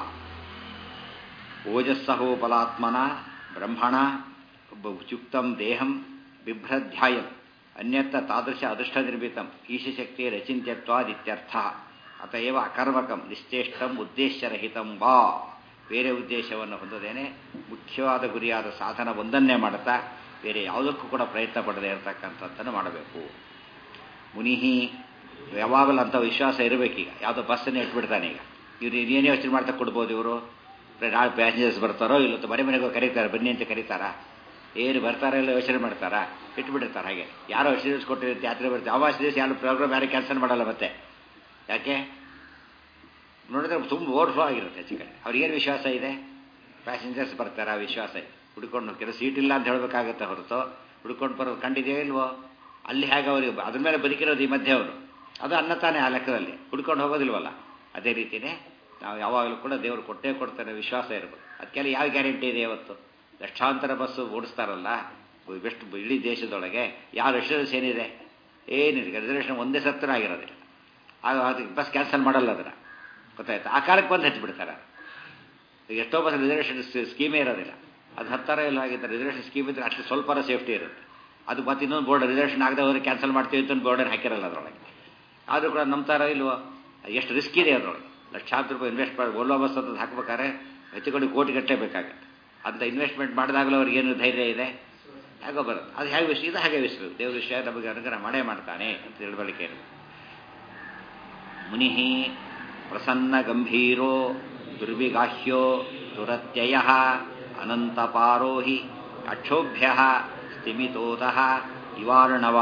ಓಜಸ್ಸಹೋ ಬಲಾತ್ಮನ ಬ್ರಹ್ಮಣ ಯುಕ್ತಂ ದೇಹಂ ಬಿಭ್ರಧ್ಯಾಯಂ ಅನ್ಯತ್ರ ತಾದೃಶ ಅದೃಷ್ಟ ನಿರ್ಮಿತಂ ಈಶಶಕ್ತಿಯ ರಚಿಂತ್ಯತ್ವಾದಿತ್ಯರ್ಥ. ಅತಏವ ಅಕರ್ಮಕಂ ನಿಶ್ಚೇಷ್ಟಂ ಉದ್ದೇಶರಹಿತಂ ವಾ. ಬೇರೆ ಉದ್ದೇಶವನ್ನು ಹೊಂದದೇನೆ ಮುಖ್ಯವಾದ ಗುರಿಯಾದ ಸಾಧನ ಒಂದನ್ನೇ ಮಾಡುತ್ತಾ ಬೇರೆ ಯಾವುದಕ್ಕೂ ಕೂಡ ಪ್ರಯತ್ನ ಪಡದೇ ಇರತಕ್ಕಂಥದ್ದನ್ನು ಮಾಡಬೇಕು. ಮುನಿಹಿ ಯಾವಾಗಲೂ ಅಂಥ ವಿಶ್ವಾಸ ಇರಬೇಕೀಗ. ಯಾವುದೋ ಬಸ್ಸನ್ನು ಇಟ್ಬಿಡ್ತಾನೆ ಈಗ. ಇವ್ರು ಏನೇ ಯೋಚನೆ ಮಾಡ್ತಾ ಕೊಡ್ಬೋದು. ಇವರು ನಾಳೆ ಪ್ಯಾಸೆಂಜರ್ಸ್ ಬರ್ತಾರೋ ಇಲ್ಲೊತ್ತು ಮನೆ ಮನೆಗೂ ಕರೀತಾರೆ, ಬನ್ನಿ ಅಂತ ಕರೀತಾರಾ? ಏನು ಬರ್ತಾರೋ ಇಲ್ಲ ಯೋಚನೆ ಮಾಡ್ತಾರಾ? ಇಟ್ಬಿಟ್ಟಿರ್ತಾರೆ ಹಾಗೆ. ಯಾರೋ ಎಷ್ಟು ದಿವಸ ಕೊಟ್ಟಿರುತ್ತೆ ಯಾತ್ರೆ ಬರ್ತಾರೆ, ಅವಾಸ ದಿವಸ ಯಾರು ಪ್ರೋಗ್ರಾಮ್ ಯಾರು ಕ್ಯಾನ್ಸಲ್ ಮಾಡಲ್ಲ. ಮತ್ತೆ ಯಾಕೆ ನೋಡಿದ್ರೆ ತುಂಬ ಓವರ್ಫ್ಲೋ ಆಗಿರುತ್ತೆ ಹೆಚ್ಚು ಕಡೆ. ಅವ್ರಿಗೇನು ವಿಶ್ವಾಸ ಇದೆ? ಪ್ಯಾಸೆಂಜರ್ಸ್ ಬರ್ತಾರೆ, ಆ ವಿಶ್ವಾಸ ಇದೆ. ಹುಡ್ಕೊಂಡು ಕೆಲವು ಸೀಟ್ ಇಲ್ಲ ಅಂತ ಹೇಳಬೇಕಾಗುತ್ತೆ ಹೊರತು ಹುಡ್ಕೊಂಡು ಬರೋದು ಕಂಡಿದೆಯೋ ಇಲ್ವೋ? ಅಲ್ಲಿ ಹೇಗೆ ಅವ್ರಿಗೆ ಅದ್ರ ಮೇಲೆ ಬದುಕಿರೋದು ಈ ಮಧ್ಯೆ ಅವರು. ಅದು ಅನ್ನ ತಾನೇ ಆ ಲೆಕ್ಕದಲ್ಲಿ ಹುಡ್ಕೊಂಡು ಹೋಗೋದಿಲ್ವಲ್ಲ. ಅದೇ ರೀತಿಯೇ ನಾವು ಯಾವಾಗಲೂ ಕೂಡ ದೇವರು ಕೊಟ್ಟೇ ಕೊಡ್ತಾರೆ, ವಿಶ್ವಾಸ ಇರಬೇಕು. ಅದಕ್ಕೆಲ್ಲ ಯಾವ ಗ್ಯಾರಂಟಿ ಇದೆ? ಇವತ್ತು ಲಕ್ಷಾಂತರ ಬಸ್ಸು ಓಡಿಸ್ತಾರಲ್ಲ ಬೆಸ್ಟ್ ಇಡೀ ದೇಶದೊಳಗೆ, ಯಾವ ರೆಸ್ಟೋರೆನ್ಸ್ ಏನಿದೆ? ಏನಿದೆ? ರಿಸರ್ವೇಷನ್ ಒಂದೇ ಸತ್ತರ ಆಗಿರೋದಿಲ್ಲ. ಆಗ ಅದಕ್ಕೆ ಬಸ್ ಕ್ಯಾನ್ಸಲ್ ಮಾಡಲ್ಲ. ಅದನ್ನು ಗೊತ್ತಾಯ್ತು, ಆ ಕಾಲಕ್ಕೆ ಬಂದು ಹಚ್ಚಿಬಿಡ್ತಾರೆ. ಎಷ್ಟೋ ಬಸ್ ರಿಸರ್ವೇಷನ್ ಸ್ಕೀಮೇ ಇರೋದಿಲ್ಲ. ಅದು ಹತ್ತಾರ ಇಲ್ಲ ಆಗಿದ್ದಾರೆ. ರಿಸರ್ವೇಷನ್ ಸ್ಕೀಮ್ ಇದ್ದರೆ ಅಷ್ಟು ಸ್ವಲ್ಪ ಸೇಫ್ಟಿ ಇರುತ್ತೆ. ಅದು ಮತ್ತೆ ಇನ್ನೊಂದು ಬೋರ್ಡ್ ರಿಸರ್ವೇಷನ್ ಆಗದೆ ಹೋದರೆ ಕ್ಯಾನ್ಸಲ್ ಮಾಡ್ತೀವಿ ಅಂತ ಒಂದು ಬೋರ್ಡನ್ನು ಹಾಕಿರಲ್ಲ ಅದರೊಳಗೆ. ಆದರೂ ಕೂಡ ನಂಬ್ತಾರ ಇಲ್ವೋ? ಎಷ್ಟು ರಿಸ್ಕ್ ಇದೆ ಅದರೊಳಗೆ. ಲಕ್ಷಾಂತರ ರೂಪಾಯಿ ಇನ್ವೆಸ್ಟ್ ಮಾಡಿ ಓಲೋ ಬಸ್ ಅಂತ ಹಾಕ್ಬೇಕಾದ್ರೆ ಹೆಚ್ಚು ಕಡೆ ಕೋಟಿ ಗಟ್ಟಲೆ ಬೇಕಾಗುತ್ತೆ. ಅಂತ ಇನ್ವೆಸ್ಟ್ಮೆಂಟ್ ಮಾಡಿದಾಗಲೂ ಅವ್ರಿಗೇನು ಧೈರ್ಯ ಇದೆ, ಹೇಗೋ ಬರುತ್ತೆ. ಅದು ಹೇಗೆ ವಿಷಯ, ಇದು ಹಾಗೆ ವಿಷಯ. ದೇವ್ರ ವಿಷಯ ನಮಗೆ ಅನುಗ್ರಹ ಮಾಡೇ ಮಾಡ್ತಾನೆ ಅಂತ ತಿಳುವಳಿಕೆ. ಮುನಿ ಪ್ರಸನ್ನ ಗಂಭೀರೋ ದುರ್ವಿಗಾಹ್ಯೋ ದುರತ್ಯಯ ಅನಂತಪಾರೋ ಹಿ ಅಕ್ಷೋಭ್ಯ ಸ್ಥಿಮಿತೋತಃ ಇವಾರ್ಣವ.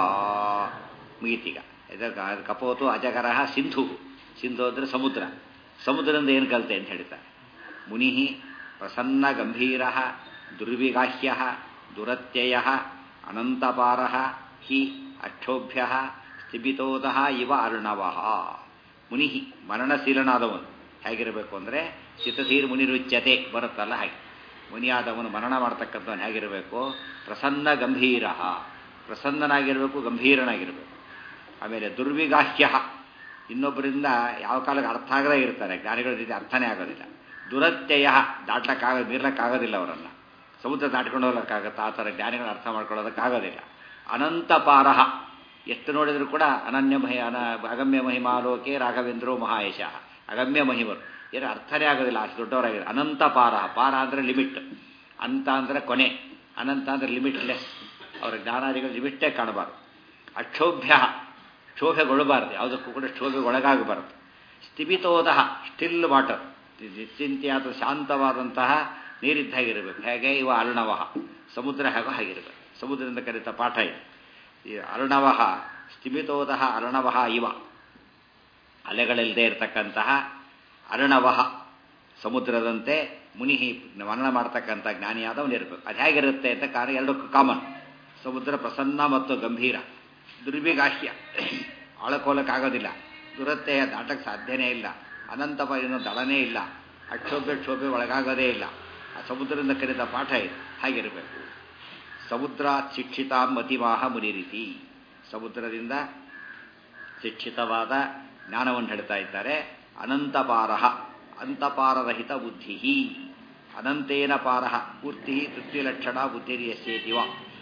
ಮುಗೀತೀಗ. ಇದಕ್ಕೆ ಕಪೋತು ಅಜಗರ ಸಿಂಧು. ಸಿಂಧು ಅಂದರೆ ಸಮುದ್ರ. ಸಮುದ್ರದಿಂದ ಏನು ಕಲಿತೆ ಅಂತ ಹೇಳ್ತಾರೆ. ಮುನಿ ಪ್ರಸನ್ನ ಗಂಭೀರ ದುರ್ವಿಗಾಹ್ಯ ದುರತ್ಯಯ ಅನಂತಪಾರ ಹಿ ಅಕ್ಷೋಭ್ಯ ಸ್ಥಿಮಿತೋತಃ ಇವ ಅರ್ಣವ. ಮುನಿ ಮರಣಶೀಲನಾದವನು ಹೇಗಿರಬೇಕು ಅಂದರೆ ಚಿತಧೀರ್ ಮುನಿರುಚ್ಯತೆ ಬರುತ್ತಲ್ಲ ಹಾಗೆ. ಮುನಿಯಾದವನು ಮರಣ ಮಾಡ್ತಕ್ಕಂಥವನು ಹೇಗಿರಬೇಕು? ಪ್ರಸನ್ನ ಗಂಭೀರ, ಪ್ರಸನ್ನನಾಗಿರಬೇಕು, ಗಂಭೀರನಾಗಿರಬೇಕು. ಆಮೇಲೆ ದುರ್ವಿಗಾಹ್ಯ, ಇನ್ನೊಬ್ಬರಿಂದ ಯಾವ ಕಾಲಕ್ಕೆ ಅರ್ಥ ಆಗದೇ ಇರ್ತಾರೆ, ಜ್ಞಾನಿಗಳ ರೀತಿ ಅರ್ಥನೇ ಆಗೋದಿಲ್ಲ. ದುರತ್ಯಯ, ದಾಟ್ಲಕ್ಕಾಗ ಮೀರ್ಲಕ್ಕಾಗೋದಿಲ್ಲ ಅವರನ್ನು. ಸಮುದ್ರ ದಾಟ್ಕೊಂಡು ಹೋಗ್ಲಿಕ್ಕಾಗತ್ತೆ, ಆ ಥರ ಜ್ಞಾನಿಗಳ ಅರ್ಥ ಮಾಡ್ಕೊಳ್ಳೋದಕ್ಕಾಗೋದಿಲ್ಲ. ಅನಂತಪಾರ, ಎಷ್ಟು ನೋಡಿದರೂ ಕೂಡ ಅನನ್ಯ ಮಹಿ ಅನ ಅಗಮ್ಯ ಮಹಿಮಾಲೋಕೆ ರಾಘವೇಂದ್ರೋ ಮಹಾಯಶ, ಅಗಮ್ಯ ಮಹಿಮರು, ಏನು ಅರ್ಥನೇ ಆಗೋದಿಲ್ಲ, ಅಷ್ಟು ದೊಡ್ಡವರಾಗಿದೆ. ಅನಂತ ಪಾರ, ಪಾರ ಅಂದರೆ ಲಿಮಿಟ್, ಅಂತ ಅಂದರೆ ಕೊನೆ, ಅನಂತ ಅಂದರೆ ಲಿಮಿಟ್ಲೆಸ್. ಅವರ ಜ್ಞಾನಾದಿಗಳು ಲಿಮಿಟ್ಟೇ ಕಾಣಬಾರ್ದು. ಅಕ್ಷೋಭ್ಯ, ಕ್ಷೋಭೆಗೊಳ್ಳಬಾರ್ದು, ಯಾವುದಕ್ಕೂ ಕೂಡ ಕ್ಷೋಭೆಗೊಳಗಾಗಬಾರದು. ಸ್ಥಿಮಿತೋದಹ, ಸ್ಟಿಲ್ ವಾಟರ್, ನಿಶ್ಚಿಂತೆಯಾದ ಶಾಂತವಾದಂತಹ ನೀರಿದ್ದಾಗಿರಬೇಕು. ಹೇಗೆ ಇವ ಅರ್ಣವ, ಸಮುದ್ರ ಹೇಗೋ ಹಾಗಿರಬೇಕು. ಸಮುದ್ರದಿಂದ ಕಲಿತ ಪಾಠ ಇದೆ. ಈ ಅರ್ಣವ ಸ್ಥಿಮಿತೋದಹ ಅರ್ಣವ ಇವ, ಅಲೆಗಳಿಲ್ಲದೆ ಇರತಕ್ಕಂತಹ ಅರ್ಣವ ಸಮುದ್ರದಂತೆ ಮುನಿ ಮರಣ ಮಾಡ್ತಕ್ಕಂಥ ಜ್ಞಾನಿಯಾದವನಿರಬೇಕು. ಅದು ಹೇಗಿರುತ್ತೆ ಅಂತ ಕಾರಣ ಎರಡಕ್ಕೂ ಕಾಮನ್. ಸಮುದ್ರ ಪ್ರಸನ್ನ ಮತ್ತು ಗಂಭೀರ, ದುರ್ವಿಗಾಹ್ಯ, ಆಳಕೋಲಕ್ಕಾಗೋದಿಲ್ಲ, ದುರತ್ತೆಯ ದಾಟಕ್ಕೆ ಸಾಧ್ಯನೇ ಇಲ್ಲ, ಅನಂತಪ ಏನೋ ದಳನೇ ಇಲ್ಲ, ಅಕ್ಷೋಭ್ಯ ಕ್ಷೋಭೆ ಒಳಗಾಗೋದೇ ಇಲ್ಲ. ಆ ಸಮುದ್ರದಿಂದ ಕಲಿತ ಪಾಠ ಇದೆ, ಹಾಗಿರಬೇಕು. ಸಮುದ್ರ ಶಿಕ್ಷಿತ ಮತಿವಾಹ ಮುನಿ ರೀತಿ, ಸಮುದ್ರದಿಂದ ಶಿಕ್ಷಿತವಾದ ಜ್ಞಾನವನ್ನು ಹೇಳ್ತಾ ಇದ್ದಾರೆ. ಅನಂತಪಾರ, ಅಂತಪಾರರಹಿತ ಬುದ್ಧಿ, ಅನಂತೇನ ಪಾರ ಪೂರ್ತಿ ತೃಪ್ತಿಲಕ್ಷಣ ಬುದ್ಧಿರ್ಯಸ್ಯೇತಿವ.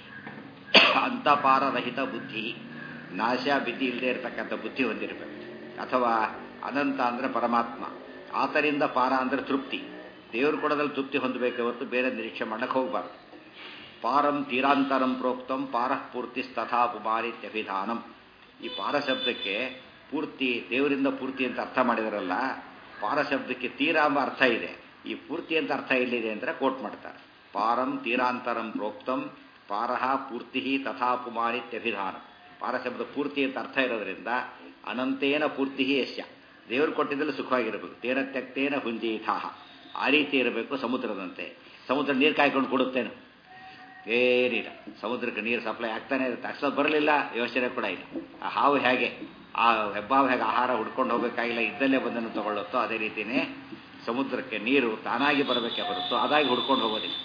ಅಂತಪಾರರಹಿತ ಬುದ್ಧಿ, ನಾಶ ಬಿದ್ದಿ ಇಲ್ಲದೆ ಇರತಕ್ಕಂಥ ಬುದ್ಧಿ ಹೊಂದಿರಬೇಕು. ಅಥವಾ ಅನಂತ ಅಂದರೆ ಪರಮಾತ್ಮ, ಆತರಿಂದ ಪಾರ ಅಂದರೆ ತೃಪ್ತಿ, ದೇವರು ಕೊಡೋದಲ್ಲಿ ತೃಪ್ತಿ ಹೊಂದಬೇಕೆ ಹೊರತು ಬೇರೆ ನಿರೀಕ್ಷೆ ಮಾಡಕ್ಕೆ ಹೋಗಬಾರ್ದು. ಪಾರಂ ತೀರಾಂತರಂ ಪ್ರೋಕ್ತಂ ಪಾರಃ ಪೂರ್ತಿಸ್ತಥಾ ಪುಮಾರಿತ್ಯಭಿಧಾನಂ. ಈ ಪಾರ ಶಬ್ದಕ್ಕೆ ಪೂರ್ತಿ, ದೇವರಿಂದ ಪೂರ್ತಿ ಅಂತ ಅರ್ಥ ಮಾಡಿದಾರಲ್ಲ, ಪಾರ ಶಬ್ದಕ್ಕೆ ತೀರ ಎಂಬ ಅರ್ಥ ಇದೆ, ಈ ಪೂರ್ತಿ ಅಂತ ಅರ್ಥ ಎಲ್ಲಿದೆ ಅಂದರೆ ಕೋಟ್ ಮಾಡ್ತಾರೆ. ಪಾರಂ ತೀರಾಂತರಂ ಪ್ರೋಕ್ತಂ ಪಾರಃ ಪೂರ್ತಿ ತಥಾ ಪುಮಾರಿತ್ಯಭಿಧಾನಂ. ಪಾರ ಶಬ್ದ ಪೂರ್ತಿ ಅಂತ ಅರ್ಥ ಇರೋದ್ರಿಂದ ಅನಂತೇನ ಪೂರ್ತಿ ಯಶ್ಯ, ದೇವರು ಕೊಟ್ಟಿದ್ದಲ್ಲಿ ಸುಖವಾಗಿರಬೇಕು. ತೇನ ತ್ಯಕ್ತೇನ ಹುಂಜೀಥಾಹ, ಆ ರೀತಿ ಇರಬೇಕು ಸಮುದ್ರದಂತೆ. ಸಮುದ್ರ ನೀರು ಕಾಯ್ಕೊಂಡು ಕೊಡುತ್ತೇನು? ಏನಿಲ್ಲ, ಸಮುದ್ರಕ್ಕೆ ನೀರು ಸಪ್ಲೈ ಆಗ್ತಾನೆ ಇರುತ್ತೆ. ಅಷ್ಟು ಬರಲಿಲ್ಲ ಯೋಚನೆ ಕೂಡ ಇಲ್ಲ. ಆ ಹಾವು ಹೇಗೆ, ಆ ಹೆಬ್ಬಾವು ಹೇಗೆ ಆಹಾರ ಹುಡ್ಕೊಂಡು ಹೋಗಬೇಕಾಗಿಲ್ಲ, ಇದ್ದಲ್ಲೇ ಬಂದನ್ನು ತಗೊಳ್ಳುತ್ತೋ ಅದೇ ರೀತಿಯೇ ಸಮುದ್ರಕ್ಕೆ ನೀರು ತಾನಾಗಿ ಬರಬೇಕೆ ಹೊರತು ಅದಾಗಿ ಹುಡ್ಕೊಂಡು ಹೋಗೋದಿಲ್ಲ.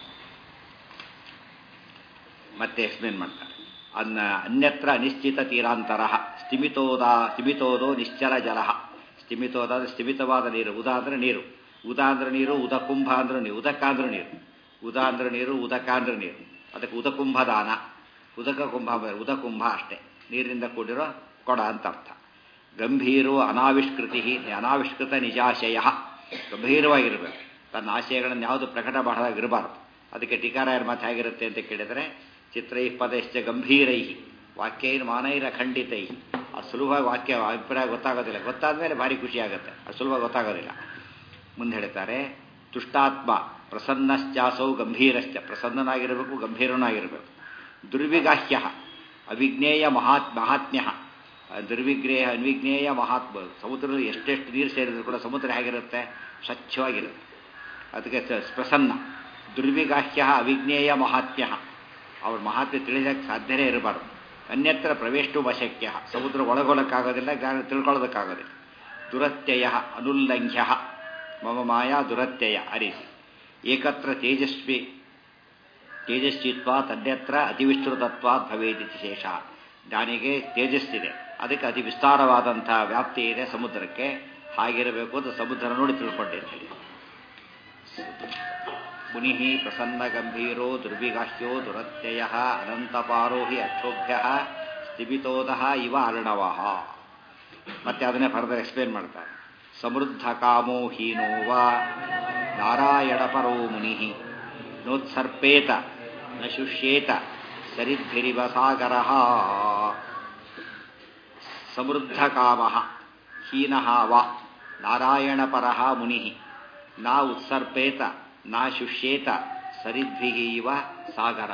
ಮತ್ತೆ ಎಕ್ಸ್ಪ್ಲೇನ್ ಮಾಡ್ತಾರೆ. ಅನ್ನ ಅನ್ಯತ್ರ ಅನಿಶ್ಚಿತ ತೀರಾಂತರ ಸ್ಥಿಮಿತೋದ ಸ್ಥಿಮಿತೋದೋ ನಿಶ್ಚಲ ಜಲ. ಸ್ಥಿಮಿತೋದ ಅಂದರೆ ಸ್ಥಿಮಿತವಾದ ನೀರು. ಉದಾ ಅಂದರೆ ನೀರು, ಉದಾ ಅಂದ್ರೆ ನೀರು, ಉದಕುಂಭ ಅಂದ್ರೆ ನೀರು, ಉದಕ ಅಂದ್ರೆ ನೀರು, ಉದಾ ಅಂದ್ರೆ ನೀರು, ಉದಕ ಅಂದ್ರೆ ನೀರು. ಅದಕ್ಕೆ ಉದಕುಂಭ ದಾನ, ಉದಕ ಕುಂಭ, ಉದಕುಂಭ ಅಷ್ಟೇ, ನೀರಿನಿಂದ ಕೂಡಿರೋ ಕೊಡ ಅಂತ ಅರ್ಥ. ಗಂಭೀರೋ ಅನಾವಿಷ್ಕೃತಿ, ಅನಾವಿಷ್ಕೃತ ನಿಜಾಶಯ, ಗಂಭೀರವಾಗಿರಬೇಕು. ತನ್ನ ಆಶಯಗಳನ್ನು ಯಾವುದು ಪ್ರಕಟ ಮಾಡಾಗಿರಬಾರ್ದು. ಅದಕ್ಕೆ ಟೀಕಾರಾಯರ ಮಾತು ಹೇಗಿರುತ್ತೆ ಅಂತ ಕೇಳಿದರೆ, ಚಿತ್ರೈ ಪದಶ್ಚ ಗಂಭೀರೈ ವಾಕ್ಯೈರ್ ಮಾನೈರ ಖಂಡಿತೈ. ಆ ಸುಲಭವಾಗಿ ವಾಕ್ಯ ಅಭಿಪ್ರಾಯ ಗೊತ್ತಾಗೋದಿಲ್ಲ, ಗೊತ್ತಾದ ಮೇಲೆ ಭಾರಿ ಖುಷಿ ಆಗುತ್ತೆ, ಅದು ಸುಲಭ ಗೊತ್ತಾಗೋದಿಲ್ಲ. ಮುಂದೆ ಹೇಳ್ತಾರೆ, ತುಷ್ಟಾತ್ಮ ಪ್ರಸನ್ನಶ್ಚಾಸೌ ಗಂಭೀರಶ್ಚ, ಪ್ರಸನ್ನನಾಗಿರಬೇಕು, ಗಂಭೀರನಾಗಿರಬೇಕು. ದುರ್ವಿಗಾಹ್ಯ ಅವಿಜ್ಞೇಯ ಮಹಾತ್ ಮಹಾತ್ಮ್ಯ, ದುರ್ವಿಗ್ರೇಹ ಅನ್ವಿಜ್ಞೇಯ ಮಹಾತ್ಮ. ಸಮುದ್ರದಲ್ಲಿ ಎಷ್ಟೆಷ್ಟು ನೀರು ಸೇರಿದ್ರು ಕೂಡ ಸಮುದ್ರ ಹೇಗಿರುತ್ತೆ? ಸ್ವಚ್ಛವಾಗಿರುತ್ತೆ. ಅದಕ್ಕೆ ಪ್ರಸನ್ನ. ದುರ್ವಿಗಾಹ್ಯ ಅವಿಜ್ಞೇಯ ಮಹಾತ್ಮ್ಯ, ಅವ್ರ ಮಹಾತ್ಮ್ಯ ತಿಳಿಯೋಕ್ಕೆ ಸಾಧ್ಯನೇ ಇರಬಾರ್ದು. ಅನ್ಯತ್ರ ಪ್ರವೇಷ್ಟು ಅಶಕ್ಯ, ಸಮುದ್ರ ಒಳಗೊಳ್ಳಕ್ಕಾಗೋದಿಲ್ಲ, ಜ್ಞಾನ ತಿಳ್ಕೊಳ್ಳೋದಕ್ಕಾಗೋದಿಲ್ಲ. ದುರತ್ಯಯ ಅನುಲ್ಲಂಘ್ಯ ಮಮ ಮಾಯಾ ದುರತ್ಯಯ, ಆ ರೀತಿ. ಏಕತ್ರ ತೇಜಸ್ವಿ ತೇಜಸ್ವಿತ್ವ ತನ್ಯತ್ರ ಅತಿವಿಸ್ತೃತತ್ವ ಭವೇದಿತಿ ಶೇಷ. ಜ್ಞಾನಿಗೆ ತೇಜಸ್ಸಿದೆ, ಅದಕ್ಕೆ ಅತಿ ವಿಸ್ತಾರವಾದಂಥ ವ್ಯಾಪ್ತಿ ಇದೆ ಸಮುದ್ರಕ್ಕೆ, ಹಾಗಿರಬೇಕು ಅಂತ ಸಮುದ್ರ ನೋಡಿ ತಿಳ್ಕೊಂಡಿರ್ತೀವಿ. ಮುನಿ ಪ್ರಸನ್ನ ಗಂಭೀರೋ ದುರ್ವಿಗಾಹ್ಯೋ ದುರತ್ಯಯ ಅನಂತಪಾರೋ ಹಿ ಅಕ್ಷೋಭ್ಯ ಸ್ಥಿಮಿತೋದಃ ಇವ ಅರ್ಣವ. ಮತ್ತೆ ಅದನ್ನೇ ಫರ್ದರ್ ಎಕ್ಸ್ಪ್ಲೇನ್ ಮಾಡ್ತಾರೆ. ಸಮೃದ್ಧ ಕಾಮೋ ಹೀನೋ ವಾ ನಾರಾಯಣ ಪರೋ ಮುನಿ ನೋತ್ಸರ್ಪೇತ ನ ಶುಷ್ಯೇತ ಸರಿದ್ಭಿರಿವ ಸಾಗರ ಸಮೃದ್ಧ ಕಾಮ ಹೀನ ವಾ ನಾರಾಯಣಪರ ಮುನಿ ನಾ ಉತ್ಸರ್ಪೇತ ನಾ ಶುಷ್ಯೇತ ಸರಿದ್ಭಿ ಇವ ಸಾಗರ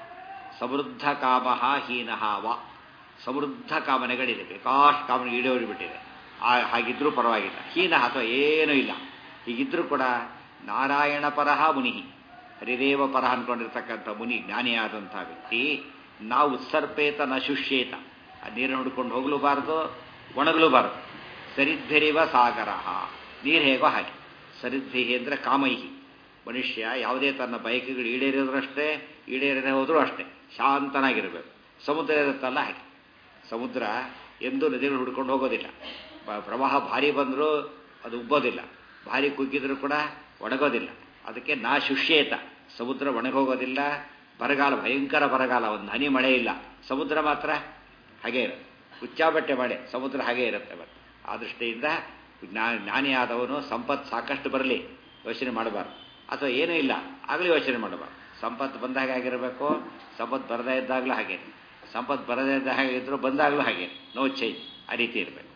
ಸಮೃದ್ಧ ಕಾಮ ಹೀನ ವಾ ಸಮೃದ್ಧ ಕಾಮನೆಗಳಿದೆ, ಬೇಕಾಷ್ಟು ಕಾಮನೆ ಈಡೇರಿಬಿಟ್ಟಿದೆ. ಹಾಗಿದ್ರೂ ಪರವಾಗಿಲ್ಲ. ಹೀನ ಅಥವಾ ಏನೂ ಇಲ್ಲ. ಹೀಗಿದ್ರೂ ಕೂಡ ನಾರಾಯಣ ಪರಹ ಮುನಿ, ಹರಿದೇವ ಪರ ಅಂದ್ಕೊಂಡಿರ್ತಕ್ಕಂಥ ಮುನಿ, ಜ್ಞಾನಿಯಾದಂಥ ವ್ಯಕ್ತಿ, ನಾವು ಉತ್ಸರ್ಪೇತ ನ ಶುಷ್ಯೇತ, ಆ ನೀರನ್ನು ಹುಡ್ಕೊಂಡು ಹೋಗಲೂಬಾರದು, ಒಣಗಲೂಬಾರದು. ಸರಿದ್ಭಿರಿವ ಸಾಗರ, ನೀರು ಹೇಗೋ ಹಾಗೆ. ಸರಿದ್ಭಿ ಅಂದರೆ ಕಾಮೈಹಿ, ಮನುಷ್ಯ ಯಾವುದೇ ತನ್ನ ಬಯಕೆಗಳು ಈಡೇರಿದ್ರು ಅಷ್ಟೇ, ಈಡೇರದೆ ಹೋದರೂ ಅಷ್ಟೇ ಶಾಂತನಾಗಿರಬೇಕು. ಸಮುದ್ರ ಇರುತ್ತಲ್ಲ ಹಾಗೆ. ಸಮುದ್ರ ಎಂದೂ ನದಿಗಳು ಹುಡ್ಕೊಂಡು ಹೋಗೋದಿಲ್ಲ. ಪ್ರವಾಹ ಭಾರಿ ಬಂದರೂ ಅದು ಉಬ್ಬೋದಿಲ್ಲ, ಭಾರಿ ಕುಗ್ಗಿದ್ರೂ ಕೂಡ ಒಣಗೋದಿಲ್ಲ. ಅದಕ್ಕೆ ನಾ ಶುಷ್ಯೇತ, ಸಮುದ್ರ ಒಣಗೋಗೋದಿಲ್ಲ. ಬರಗಾಲ, ಭಯಂಕರ ಬರಗಾಲ, ಒಂದು ಹನಿ ಮಳೆ ಇಲ್ಲ, ಸಮುದ್ರ ಮಾತ್ರ ಹಾಗೇ ಇರುತ್ತೆ. ಹುಚ್ಚಾಬಟ್ಟೆ ಮಳೆ, ಸಮುದ್ರ ಹಾಗೇ ಇರುತ್ತೆ. ಮತ್ತೆ ಆ ದೃಷ್ಟಿಯಿಂದ ಜ್ಞಾ ಜ್ಞಾನಿಯಾದವನು ಸಂಪತ್ತು ಸಾಕಷ್ಟು ಬರಲಿ ಯೋಚನೆ ಮಾಡಬಾರ್ದು, ಅಥವಾ ಏನೂ ಇಲ್ಲ ಆಗಲೂ ಯೋಚನೆ ಮಾಡಬಾರ್ದು. ಸಂಪತ್ತು ಬಂದಾಗ ಆಗಿರಬೇಕು, ಸಂಪತ್ತು ಬರದೇ ಇದ್ದಾಗಲೂ ಹಾಗೆ, ಸಂಪತ್ತು ಬರದೇ ಇದ್ದ ಹಾಗೆ ಇದ್ದರೂ ಬಂದಾಗಲೂ ಹಾಗೆ, ನೋ ಚೇಂಜ್, ಆ ರೀತಿ ಇರಬೇಕು.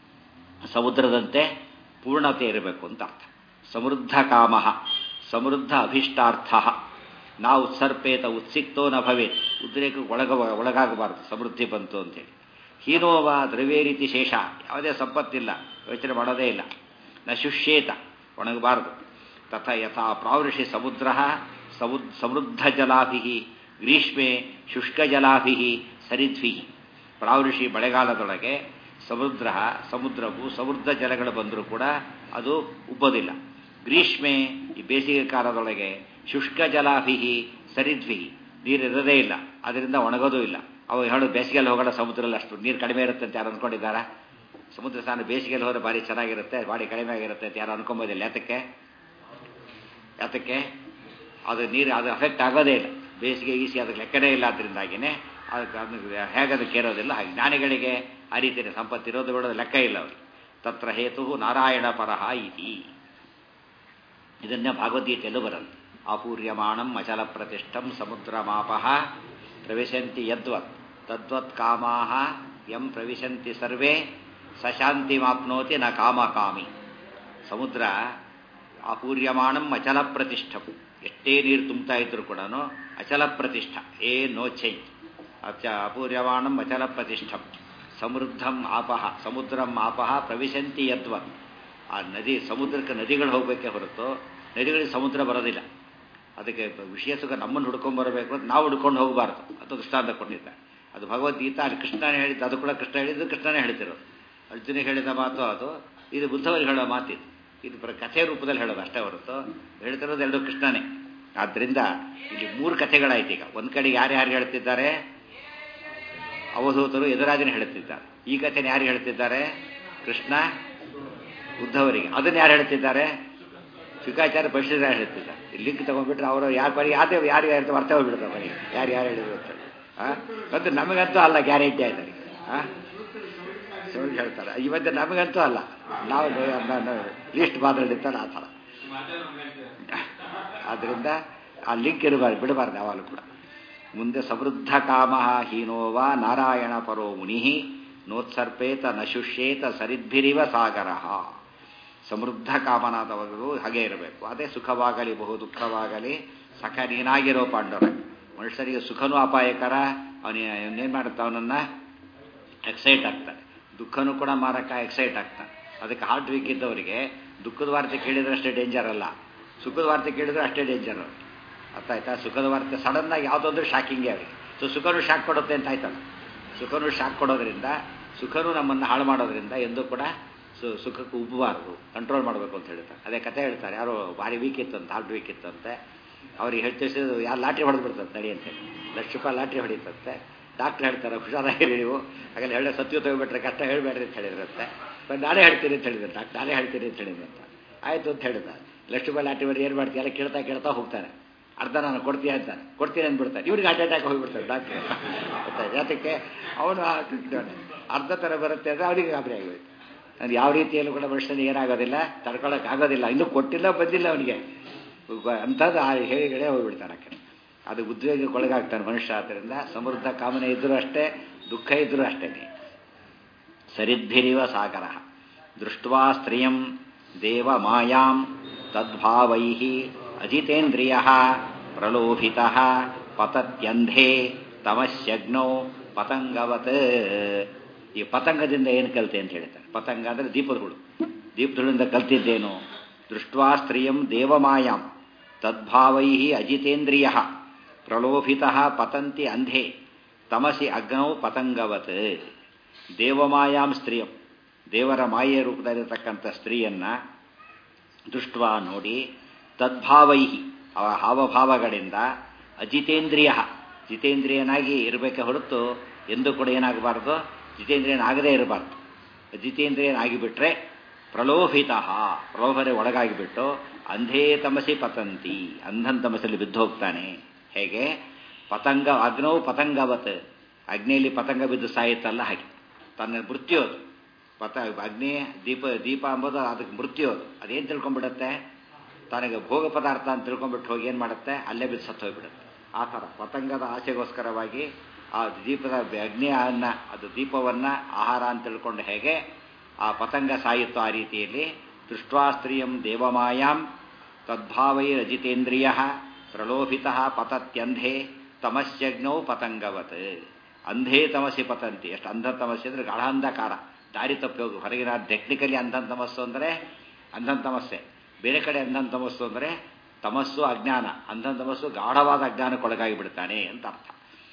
ಸಮುದ್ರದಂತೆ ಪೂರ್ಣತೆ ಇರಬೇಕು ಅಂತ ಅರ್ಥ. ಸಮೃದ್ಧ ಕಾಮ ಸಮೃದ್ಧ ಅಭಿಷ್ಟಾರ್ಥ ನಾ ಉತ್ಸರ್ಪೇತ ಉತ್ಸಿಕ್ತೋ ನ ಭವೇತ್, ಉದ್ರೇಕಕ್ಕೆ ಒಳಗ ಒಳಗಾಗಬಾರ್ದು ಸಮೃದ್ಧಿ ಬಂತು ಅಂತೇಳಿ. ಹೀನೋವ ದ್ರವ್ಯ ರೀತಿ ಶೇಷ, ಯಾವುದೇ ಸಂಪತ್ತಿಲ್ಲ, ಯೋಚನೆ ಮಾಡೋದೇ ಇಲ್ಲ. ನ ಶುಷ್ಯೇತ, ಒಣಗಬಾರದು. ತಥ ಯಥಾ ಪ್ರಾವೃಷಿ ಸಮುದ್ರ ಸಮುದ್ ಸಮೃದ್ಧ ಜಲಾಭಿ ಗ್ರೀಷ್ಮೆ ಶುಷ್ಕ ಜಲಾಭಿ ಸರಿದ್ಭಿ. ಪ್ರಾವೃಷಿ ಮಳೆಗಾಲದೊಳಗೆ ಸಮುದ್ರ ಸಮುದ್ರವು ಸಮೃದ್ಧ ಜಲಗಳು ಬಂದರೂ ಕೂಡ ಅದು ಉಬ್ಬೋದಿಲ್ಲ. ಗ್ರೀಷ್ಮೆ ಈ ಬೇಸಿಗೆ ಕಾಲದೊಳಗೆ ಶುಷ್ಕ ಜಲಾಭಿ ಸರಿದ್ಭಿ, ನೀರಿರೋದೇ ಇಲ್ಲ, ಅದರಿಂದ ಒಣಗೋದೂ ಇಲ್ಲ. ಅವಾಗ ಹೇಳೋದು ಬೇಸಿಗೆಯಲ್ಲಿ ಹೋಗೋಣ ಸಮುದ್ರದಲ್ಲಿ ಅಷ್ಟು ನೀರು ಕಡಿಮೆ ಇರುತ್ತೆ ಅಂತ ಯಾರು ಅಂದ್ಕೊಂಡಿದ್ದಾರಾ? ಸಮುದ್ರ ಸ್ನಾನ ಬೇಸಿಗೆಯಲ್ಲಿ ಹೋದರೆ ಭಾರಿ ಚೆನ್ನಾಗಿರುತ್ತೆ, ಭಾರಿ ಕಡಿಮೆ ಆಗಿರುತ್ತೆ ಅಂತ ಯಾರು ಅನ್ಕೊಂಬೋದಿಲ್ಲ. ಯಾತಕ್ಕೆ ಯಾತಕ್ಕೆ ಅದು ನೀರು ಅದು ಅಫೆಕ್ಟ್ ಆಗೋದೇ ಇಲ್ಲ. ಬೇಸಿಗೆ ಗೀಸಿ ಅದಕ್ಕೆ ಲೆಕ್ಕನೇ ಇಲ್ಲ. ಅದರಿಂದಾಗಿಯೇ ಅದಕ್ಕೆ ಅದಕ್ಕೆ ಹೇಗದಕ್ಕೆ ಇರೋದಿಲ್ಲ. ಹಾಗೆ ಜ್ಞಾನಿಗಳಿಗೆ ಆ ರೀತಿಯ ಸಂಪತ್ತಿರೋದು ಬಿಡೋದು ಲೆಕ್ಕ ಇಲ್ಲ ಅವರು. ತತ್ರ ಹೇತು ನಾರಾಯಣ ಪರಹ ಇತಿ. ಇದನ್ನೇ ಭಗವದ್ಗೀತೆಯಲ್ಲೂ ಬರುತ್ತೆ. ಆಪೂರ್ಯಮಾಣಂ ಅಚಲ ಪ್ರತಿಷ್ಠಂ ಸಮುದ್ರ ಮಾಪಃ ಪ್ರವಿಶಂತಿ ಯದ್ವತ್ ತದ್ವತ್ ಕಾಮಾಹ ಯಂ ಪ್ರವಿಶಂತಿ ಸರ್ವೇ ಸಶಾಂತಿ ಮಾಪ್ನೋತಿ ನ ಕಾಮಕಾಮಿ. ಸಮುದ್ರ ಆಪೂರ್ಯಮಾಣಂ ಅಚಲ ಪ್ರತಿಷ್ಠಂ, ಎಷ್ಟೇ ನೀರು ತುಂಬ್ತಾ ಇದ್ರು ಕೂಡ ಅಚಲ ಪ್ರತಿಷ್ಠ, ಏ ನೋ ಚೇಂಜ್. ಅಚ ಅಪೂರ್ಯಮಾಣಂ ಅಚಲ ಪ್ರತಿಷ್ಠಂ ಸಮೃದ್ಧಂ ಆಪಹ ಸಮುದ್ರಂ ಆಪಹ ಪ್ರವಿಶಂತಿ ಯದ್ವತ್. ಆ ನದಿ ಸಮುದ್ರಕ್ಕೆ ನದಿಗಳು ಹೋಗಬೇಕೇ ಹೊರತು ನದಿಗಳಿಗೆ ಸಮುದ್ರ ಬರೋದಿಲ್ಲ. ಅದಕ್ಕೆ ವಿಷಯ ಸುಖ ನಮ್ಮನ್ನು ಹುಡ್ಕೊಂಡು ಬರಬೇಕು ಅಂತ ನಾವು ಹುಡ್ಕೊಂಡು ಹೋಗಬಾರ್ದು. ಅದು ದೃಷ್ಟಾಂತ ಕೊಟ್ಟಿದ್ದ. ಅದು ಭಗವದ್ಗೀತಾ ಅಲ್ಲಿ ಕೃಷ್ಣನೇ ಹೇಳಿದ್ದು, ಅದು ಕೂಡ ಕೃಷ್ಣ ಹೇಳಿದ್ದು, ಕೃಷ್ಣನೇ ಹೇಳ್ತಿರೋದು. ಅರ್ಜುನಿಗೆ ಹೇಳಿದ ಮಾತು ಅದು, ಇದು ಬುದ್ಧವರಿಗೆ ಹೇಳೋ ಮಾತಿದು. ಇದು ಬರ ಕಥೆ ರೂಪದಲ್ಲಿ ಹೇಳೋದು ಅಷ್ಟೇ ಹೊರತು ಹೇಳ್ತಿರೋದು ಎರಡು ಕೃಷ್ಣನೇ. ಆದ್ದರಿಂದ ಇಲ್ಲಿ ಮೂರು ಕಥೆಗಳಾಯ್ತು. ಈಗ ಒಂದು ಕಡೆ ಯಾರ್ಯಾರು ಹೇಳ್ತಿದ್ದಾರೆ? ಅವಧೂತರು ಎದುರಾಜನೇ ಹೇಳ್ತಿದ್ದಾರೆ. ಈ ಕಥೆನ ಯಾರು ಹೇಳ್ತಿದ್ದಾರೆ? ಕೃಷ್ಣ ಉದ್ಧವರಿಗೆ. ಅದನ್ನು ಯಾರು ಹೇಳ್ತಿದ್ದಾರೆ? ಶುಕಾಚಾರ್ಯ ಪರಿಶುದ್ಧ ಹೇಳ್ತಿದ್ದಾರೆ. ಲಿಂಕ್ ತಗೊಂಡ್ಬಿಟ್ರೆ ಅವರು ಯಾರು ಬರೀ ಯಾವ್ದೇ ಯಾರು ಯಾರು ಅರ್ಥ ಹೋಗ್ಬಿಡ್ತಾರೆ ಬರೀ ಯಾರು ಯಾರು ಹೇಳಿದ್ರು ಅಂತ. ಹಾಂ ಮತ್ತು ನಮಗಂತೂ ಅಲ್ಲ, ಗ್ಯಾರಂಟಿ ಆಯ್ತಾರೆ. ಹಾಂ ಸುಳ್ಳು ಹೇಳ್ತಾರೆ. ಇವತ್ತು ನಮಗಂತೂ ಅಲ್ಲ, ನಾವು ಲೀಸ್ಟ್ ಮಾತಾಡಿರ್ತಾರೆ ಆ ಥರ. ಆದ್ದರಿಂದ ಆ ಲಿಂಕ್ ಇರಬಾರ್ದು, ಬಿಡಬಾರ್ದು ಯಾವಾಗಲೂ ಕೂಡ. ಮುಂದೆ ಸಮೃದ್ಧ ಕಾಮ ಹೀನೋವ ನಾರಾಯಣ ಪರೋ ಮುನಿ ನೋತ್ಸರ್ಪೇತ ನ ಶುಷ್ಯೇತ ಸರಿದ್ಭಿರಿವ ಸಾಗರ. ಸಮೃದ್ಧ ಕಾಮನಾದವರು ಹಾಗೆ ಇರಬೇಕು. ಅದೇ ಸುಖವಾಗಲಿ ಬಹು ದುಃಖವಾಗಲಿ ಸಖ ನೀನಾಗಿರೋ ಪಾಂಡವ. ಮನುಷ್ಯರಿಗೆ ಸುಖನೂ ಅಪಾಯಕರ, ಅವನೇನು ಮಾಡುತ್ತ ಅವನನ್ನು ಎಕ್ಸೈಟ್ ಆಗ್ತಾನೆ. ದುಃಖನೂ ಕೂಡ ಮಾರಕ, ಎಕ್ಸೈಟ್ ಆಗ್ತಾನೆ. ಅದಕ್ಕೆ ಹಾರ್ಟ್ ವೀಕ್ ಇದ್ದವರಿಗೆ ದುಃಖದ ವಾರ್ತೆ ಕೇಳಿದ್ರೆ ಅಷ್ಟೇ ಡೇಂಜರ್ ಅಲ್ಲ, ಸುಖದ ವಾರ್ತೆ ಕೇಳಿದ್ರೆ ಅಷ್ಟೇ ಡೇಂಜರ್ ಅವ್ರಿಗೆ. ಅರ್ಥ ಆಯ್ತಾ? ಸುಖದ ವಾರ್ತೆ ಸಡನ್ನಾಗಿ ಯಾವುದಾದ್ರೂ ಶಾಕಿಂಗೇ ಅವರಿಗೆ. ಸೊ ಸುಖನೂ ಶಾಕ್ ಕೊಡುತ್ತೆ ಅಂತ ಆಯ್ತಲ್ಲ. ಸುಖನೂ ಶಾಕ್ ಕೊಡೋದ್ರಿಂದ, ಸುಖನೂ ನಮ್ಮನ್ನು ಹಾಳು ಮಾಡೋದ್ರಿಂದ ಎಂದೂ ಕೂಡ ಸು ಸುಖಕ್ಕೆ ಉಬ್ಬಬಾರದು, ಕಂಟ್ರೋಲ್ ಮಾಡಬೇಕು ಅಂತ ಹೇಳ್ತಾರೆ. ಅದೇ ಕಥೆ ಹೇಳ್ತಾರೆ. ಯಾರೋ ಭಾರಿ ವೀಕ್ ಇತ್ತಂತೆ, ಹಾರ್ಟ್ ವೀಕ್ ಇತ್ತಂತೆ. ಅವ್ರಿಗೆ ಹೇಳ್ತಿಸಿದ್ರು ಯಾರು ಲಾಟ್ರಿ ಹೊಡೆದು ಬಿಡ್ತಂತೆ ನಡಿ ಅಂತೇಳಿ. ಲಕ್ಷ ರೂಪಾಯಿ ಲಾಟ್ರಿ ಹೊಡಿತಂತೆ. ಡಾಕ್ಟ್ರ್ ಹೇಳ್ತಾರೆ ಹುಷಾರಾಗಿರಿ ನೀವು, ಹಾಗೆಲ್ಲ ಹೇಳೋ ಸತ್ಯ ತಗೋಬಿಟ್ರೆ ಕಷ್ಟ ಹೇಳಬೇಡ್ರಿ ಅಂತ ಹೇಳಿದ್ರಂತೆ. ನಾನೇ ಹೇಳ್ತೀನಿ ಅಂತ ಹೇಳಿದ್ರೆ ಡಾಕ್ಟರ್ ನಾನೇ ಹೇಳ್ತೀನಿ ಅಂತ ಹೇಳಿದ್ರಂತ. ಆಯಿತು ಅಂತ ಹೇಳಿದ. ಲಕ್ಷ ರೂಪಾಯಿ ಲಾಟ್ರಿ ಹೊಡಿ ಏನು ಮಾಡ್ತೀಯ ಎಲ್ಲ ಕೇಳ್ತಾ ಕೇಳ್ತಾ ಹೋಗ್ತಾರೆ. ಅರ್ಧ ನಾನು ಕೊಡ್ತೀಯ ಅಂತಾನೆ, ಕೊಡ್ತೀನಿ ಅಂದ್ಬಿಡ್ತಾರೆ. ಇವ್ರಿಗೆ ಹಾರ್ಟ್ ಅಟ್ಯಾಕ್ ಹೋಗಿಬಿಡ್ತಾರೆ ಡಾಕ್ಟ್ರು. ಗೊತ್ತಾ ಯಾತಕ್ಕೆ? ಅವನು ಅರ್ಧ ಥರ ಬರುತ್ತೆ ಅಂದರೆ ಅವರಿಗೆ ಗಾಬರಿ ಆಗೋಯ್ತು. ಅದು ಯಾವ ರೀತಿಯಲ್ಲೂ ಕೂಡ ಮನುಷ್ಯನಿಗೆ ಏನಾಗೋದಿಲ್ಲ, ತಡ್ಕೊಳ್ಳೋಕೆ ಆಗೋದಿಲ್ಲ. ಇನ್ನೂ ಕೊಟ್ಟಿಲ್ಲ, ಬಂದಿಲ್ಲ ಅವನಿಗೆ. ಅಂಥದ್ದು ಆ ಹೇಳಿಗಳೇ ಹೋಗ್ಬಿಡ್ತಾನೆ. ಅದು ಉದ್ವೇಗಕ್ಕೊಳಗಾಗ್ತಾನೆ ಮನುಷ್ಯ. ಆದ್ದರಿಂದ ಸಮೃದ್ಧ ಕಾಮನೆ ಇದ್ದರೂ ಅಷ್ಟೇ, ದುಃಖ ಇದ್ದರೂ ಅಷ್ಟೇ. ಸರಿದ್ಭಿರಿವ ಸಾಗರ ದೃಷ್ಟ್ವಾ ಸ್ತ್ರಿಯಂ ದೇವ ಮಾಯಾಂ ತದ್ಭಾವೈ ಅಜಿತೇಂದ್ರಿಯ ಪ್ರಲೋಭಿತ ಪತತ್ಯಂಧೇ ತಮಸ್ಯಗ್ನೋ ಪತಂಗವತ್. ಈ ಪತಂಗದಿಂದ ಏನು ಕಲಿತೆ ಅಂತ ಹೇಳ್ತಾರೆ. ಪತಂಗ ಅಂದರೆ ದೀಪದ ಹುಳು. ದೀಪದಹುಳಿಂದ ಕಲ್ತಿದ್ದೇನು? ದೃಷ್ಟ್ವಾ ಸ್ತ್ರಿಯಂ ದೇವಮಾಯಾಂ ತದ್ಭಾವೈ ಅಜಿತೇಂದ್ರಿಯ ಪ್ರಲೋಭಿತ ಪತಂತಿ ಅಂಧೇ ತಮಸಿ ಅಗ್ನೌ ಪತಂಗವತ್. ದೇವಮಾಯಾಂ ಸ್ತ್ರೀಯಂ, ದೇವರ ಮಾಯೆಯ ರೂಪದಲ್ಲಿರತಕ್ಕಂಥ ಸ್ತ್ರೀಯನ್ನ ದೃಷ್ಟ್ವಾ ನೋಡಿ, ತದ್ಭಾವೈ ಅವರ ಹಾವಭಾವಗಳಿಂದ ಅಜಿತೇಂದ್ರಿಯ ಜಿತೇಂದ್ರಿಯನಾಗಿ ಇರಬೇಕೆ ಹೊರತು ಎಂದೂ ಕೂಡ ಏನಾಗಬಾರ್ದು, ಜಿತೇಂದ್ರಿಯನಾಗದೇ ಇರಬಾರ್ದು. ಜಿತೇಂದ್ರಿಯನಾಗಿಬಿಟ್ರೆ ಪ್ರಲೋಭಿತ ಪ್ರಲೋಭನೆ ಒಳಗಾಗಿಬಿಟ್ಟು ಅಂಧೇ ತಮಸಿ ಪತಂತಿ ಅಂಧನ್ ತಮಸಲ್ಲಿ ಬಿದ್ದು ಹೋಗ್ತಾನೆ. ಹೇಗೆ? ಪತಂಗ ಅಗ್ನೌ ಪತಂಗವತ್, ಅಗ್ನಿಯಲ್ಲಿ ಪತಂಗ ಬಿದ್ದು ಸಾಯುತ್ತಲ್ಲ ಹಾಗೆ. ತನ್ನ ಮೃತ್ಯು ಅದು. ಪತ ಅಗ್ನಿ ದೀಪ ದೀಪ ಅಂಬೋದು ಅದಕ್ಕೆ ಮೃತ್ಯು ಅದು. ಅದೇನು ತಿಳ್ಕೊಂಡ್ಬಿಡುತ್ತೆ? ತನಗೆ ಭೋಗ ಪದಾರ್ಥ ಅಂತ ತಿಳ್ಕೊಂಡ್ಬಿಟ್ಟು ಹೋಗಿ ಏನು ಮಾಡುತ್ತೆ? ಅಲ್ಲೇ ಬಿದ್ದು ಸತ್ತು ಹೋಗ್ಬಿಡುತ್ತೆ. ಆ ಥರ ಪತಂಗದ ಆಸೆಗೋಸ್ಕರವಾಗಿ ಆ ದೀಪದ ಅಗ್ನಿಯನ್ನ, ಅದು ದೀಪವನ್ನು ಆಹಾರ ಅಂತ ತಿಳ್ಕೊಂಡು ಹೇಗೆ ಆ ಪತಂಗ ಸಾಯುತ್ತೋ ಆ ರೀತಿಯಲ್ಲಿ ದೃಷ್ಟ್ವಾ ಸ್ತ್ರೀಯಂ ದೇವಮಾಯಾಂ ತದ್ಭಾವೈರಜಿತೇಂದ್ರಿಯ ಪ್ರಲೋಭಿತ ಪತತ್ಯಂಧೇ ತಮಸ್ಯಗ್ನೌ ಪತಂಗವತ್. ಅಂಧೇ ತಮಸಿ ಪತಂತಿ. ಎಷ್ಟು ಅಂಧ ತಮಸ್ಸೆ ಅಂದರೆ ಗಾಢಾಂಧಕಾರ, ದಾರಿ ತಪ್ಪಿ ಹೋಗು. ಹೊರಗಿನ ಟೆಕ್ನಿಕಲಿ ಅಂಧನ್ ತಮಸ್ಸು ಅಂದರೆ ಅಂಧನ್ ತಮಸ್ಸೆ, ಬೇರೆ ಕಡೆ ಅಂಧನ್ ತಮಸ್ಸು ಅಂದರೆ ತಮಸ್ಸು ಅಜ್ಞಾನ. ಅಂಧನ್ ತಮಸ್ಸು ಗಾಢವಾದ ಅಜ್ಞಾನಕ್ಕೊಳಗಾಗಿ ಬಿಡ್ತಾನೆ ಅಂತ ಅರ್ಥ.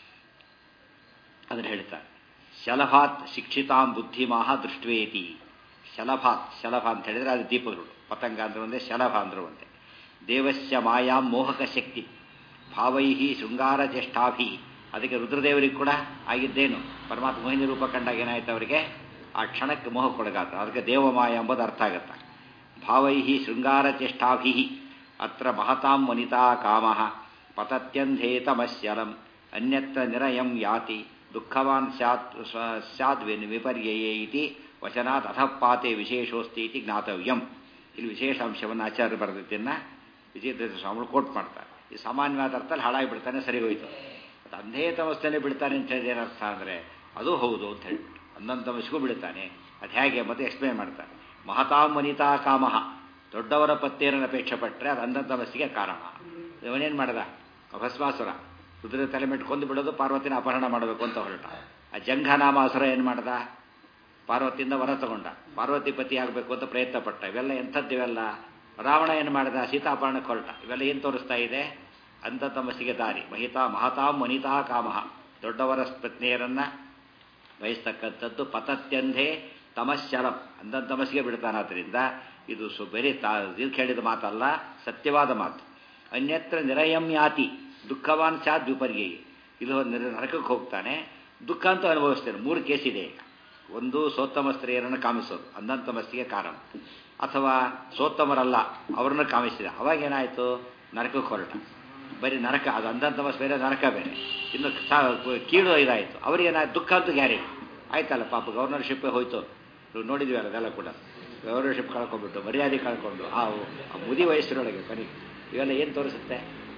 ಅದನ್ನು ಹೇಳ್ತಾರೆ. ಶಲಭಾತ್ ಶಿಕ್ಷಿತಾಂ ಬುದ್ಧಿಮಾಹ ದೃಷ್ಟ್ವೇತಿ. ಶಲಭಾತ್, ಶಲಭ ಅಂತ ಹೇಳಿದರೆ ಅದು ದೀಪಗಳು. ಪತಂಗ ಅಂದ್ರೆ ಒಂದೇ, ಶಲಭ ಅಂದ್ರೂ ಒಂದೇ. ದೇವಸ್ಯ ಮಾಯಾಂ ಮೋಹಕ ಶಕ್ತಿ ಭಾವೈ ಶೃಂಗಾರ ಜ್ಯೇಷ್ಠಾಭಿ. ಅದಕ್ಕೆ ರುದ್ರದೇವರಿಗೆ ಕೂಡ ಆಗಿದ್ದೇನು? ಪರಮಾತ್ಮ ಮೋಹಿನಿ ರೂಪ ಕಂಡಾಗ ಏನಾಯ್ತು ಅವರಿಗೆ? ಆ ಕ್ಷಣಕ್ಕೆ ಮೋಹಕ್ಕೊಳಗಾತ. ಅದಕ್ಕೆ ದೇವಮಾಯ ಎಂಬುದು ಅರ್ಥ ಆಗತ್ತ. ಭಾವೈ ಶೃಂಗಾರ ಜ್ಯೇಷ್ಠಾಭಿ ಅತ್ರ ಮಹತಾಂ ವನಿತಾ ಕಾಮ ಪತತ್ಯಂಧೇ ತಮಸ್ಯಲಂ ಅನ್ಯತ್ರ ನಿರಯಂ ಯಾತಿ ದುಃಖವಾನ್ ಸ್ಯಾತ್ ಸ್ಯಾದ್ ವಿಪರ್ಯಯೇ ಇತಿ ವಚನಾತ್ ಅಧಪಾತೆ ವಿಶೇಷೋಸ್ತಿ ಇತಿ ಜ್ಞಾತವ್ಯಂ. ಇಲ್ಲಿ ವಿಶೇಷ ಅಂಶವನ್ನು ಆಚಾರ್ಯ ಬರೆದಿದ್ದನ್ನು ವಿಜೇಂದ್ರ ಸ್ವಾಮಿಗಳು ಕೋಟ್ ಮಾಡ್ತಾರೆ. ಈ ಸಾಮಾನ್ಯವಾದ ಅರ್ಥದಲ್ಲಿ ಹಾಳಾಗಿ ಬಿಡ್ತಾನೆ, ಸರಿ ಹೋಯ್ತು. ಅದು ಅಂಧೇ ತಮಸ್ಸನ್ನೇ ಬಿಡ್ತಾನೆ ಅಂತ ಹೇಳಿದ ಏನರ್ಥ ಅಂದರೆ ಅದು ಹೌದು ಅಂತ ಹೇಳ್ಬಿಟ್ಟು ಅಂಧನ್ ತಮಸ್ಸಿಗೂ ಬಿಡ್ತಾನೆ. ಅದು ಹೇಗೆ ಮತ್ತೆ ಎಕ್ಸ್ಪ್ಲೇನ್ ಮಾಡ್ತಾರೆ. ಮಹತಾಂ ವನಿತಾ ಕಾಮಃ, ದೊಡ್ಡವರ ಪತ್ನಿಯರನ್ನು ಅಪೇಕ್ಷೆ ಪಟ್ಟರೆ ಅದು ಅಂಧನ್ ತಮಸ್ಸಿಗೆ ಕಾರಣ. ಇವನೇನು ಮಾಡ್ದ? ಭಸ್ಮಾಸುರ ರುದ್ರ ತಲೆ ಮೆಟ್ಟು ಕೊಂದು ಬಿಡೋದು, ಪಾರ್ವತಿನ ಅಪಹರಣ ಮಾಡಬೇಕು ಅಂತ ಹೊರಟ. ಆ ಜಂಘನಾಮಾಸುರ ಏನು ಮಾಡ್ದ? ಪಾರ್ವತಿಯಿಂದ ವರ ತಗೊಂಡ, ಪಾರ್ವತಿ ಪತಿ ಆಗಬೇಕು ಅಂತ ಪ್ರಯತ್ನ ಪಟ್ಟ. ಇವೆಲ್ಲ ಎಂಥದ್ದು? ಇವೆಲ್ಲ ರಾವಣ ಏನು ಮಾಡಿದ? ಸೀತಾಪಹರಣಕ್ಕೆ ಹೊರಟ. ಇವೆಲ್ಲ ಏನು ತೋರಿಸ್ತಾ ಇದೆ? ಅಂಧ ತಮಸ್ಸಿಗೆ ದಾರಿ. ಮಹಿತಾ ಮಹತಾಂ ವನಿತಾ ಕಾಮಃ, ದೊಡ್ಡವರ ಪತ್ನಿಯರನ್ನ ಬಯಸ್ತಕ್ಕಂಥದ್ದು. ಪತತ್ಯಂಧೇ ತಮಶ್ಚರಂ, ಅಂಧ ತಮಸ್ಸಿಗೆ ಬಿಡ್ತಾನಾದ್ರಿಂದ ಇದು ಸು ಬರೀ ತಾ ದೀರ್ಘ ಹೇಳಿದ ಮಾತಲ್ಲ, ಸತ್ಯವಾದ ಮಾತು. ಅನ್ಯತ್ರ ನಿರಯಂ ಯಾತಿ ದುಃಖವಾನ್ ಸ್ಯಾದ್ ವಿಪರ್ಯೇ. ಇದು ನರಕಕ್ಕೆ ಹೋಗ್ತಾನೆ, ದುಃಖ ಅಂತೂ ಅನುಭವಿಸ್ತೇನೆ. ಮೂರು ಕೇಸಿದೆ ಈಗ. ಒಂದು ಸೋತ್ತಮ ಸ್ತ್ರೀಯರನ್ನು ಕಾಮಿಸೋದು ಅಂಧನ್ ತಮಸ್ಸಿಗೆ ಕಾರಣ, ಅಥವಾ ಸೋತ್ತಮರಲ್ಲ ಅವರನ್ನು ಕಾಮಿಸಿದ, ಅವಾಗೇನಾಯಿತು? ನರಕಕ್ಕೆ ಹೊರಟ. ಬರೀ ನರಕ, ಅದು ಅಂಧನ್ ತಮಸ್ ಬೇರೆ, ನರಕ ಬೇರೆ. ಇನ್ನು ಕೀಳು ಇದಾಯಿತು, ಅವ್ರಿಗೇನಾಯ್ತು? ದುಃಖ ಅಂತೂ ಗ್ಯಾರಂಟಿ ಆಯ್ತಲ್ಲ. ಪಾಪ ಗವರ್ನರ್ಶಿಪ್ಪೇ ಹೋಯ್ತು, ನೋಡಿದ್ವಿ ಅಲ್ಲ ಅದೆಲ್ಲ ಕೂಡ. ಗವರ್ನರ್ಶಿಪ್ ಕಳ್ಕೊಂಡ್ಬಿಟ್ಟು, ಮರ್ಯಾದೆ ಕಳ್ಕೊಂಡು, ಆ ಮುದಿ ವಯಸ್ಸಿನೊಳಗೆ ಕೊನೆಗೆ ಇವೆಲ್ಲ ಏನು ತೋರಿಸುತ್ತೆ?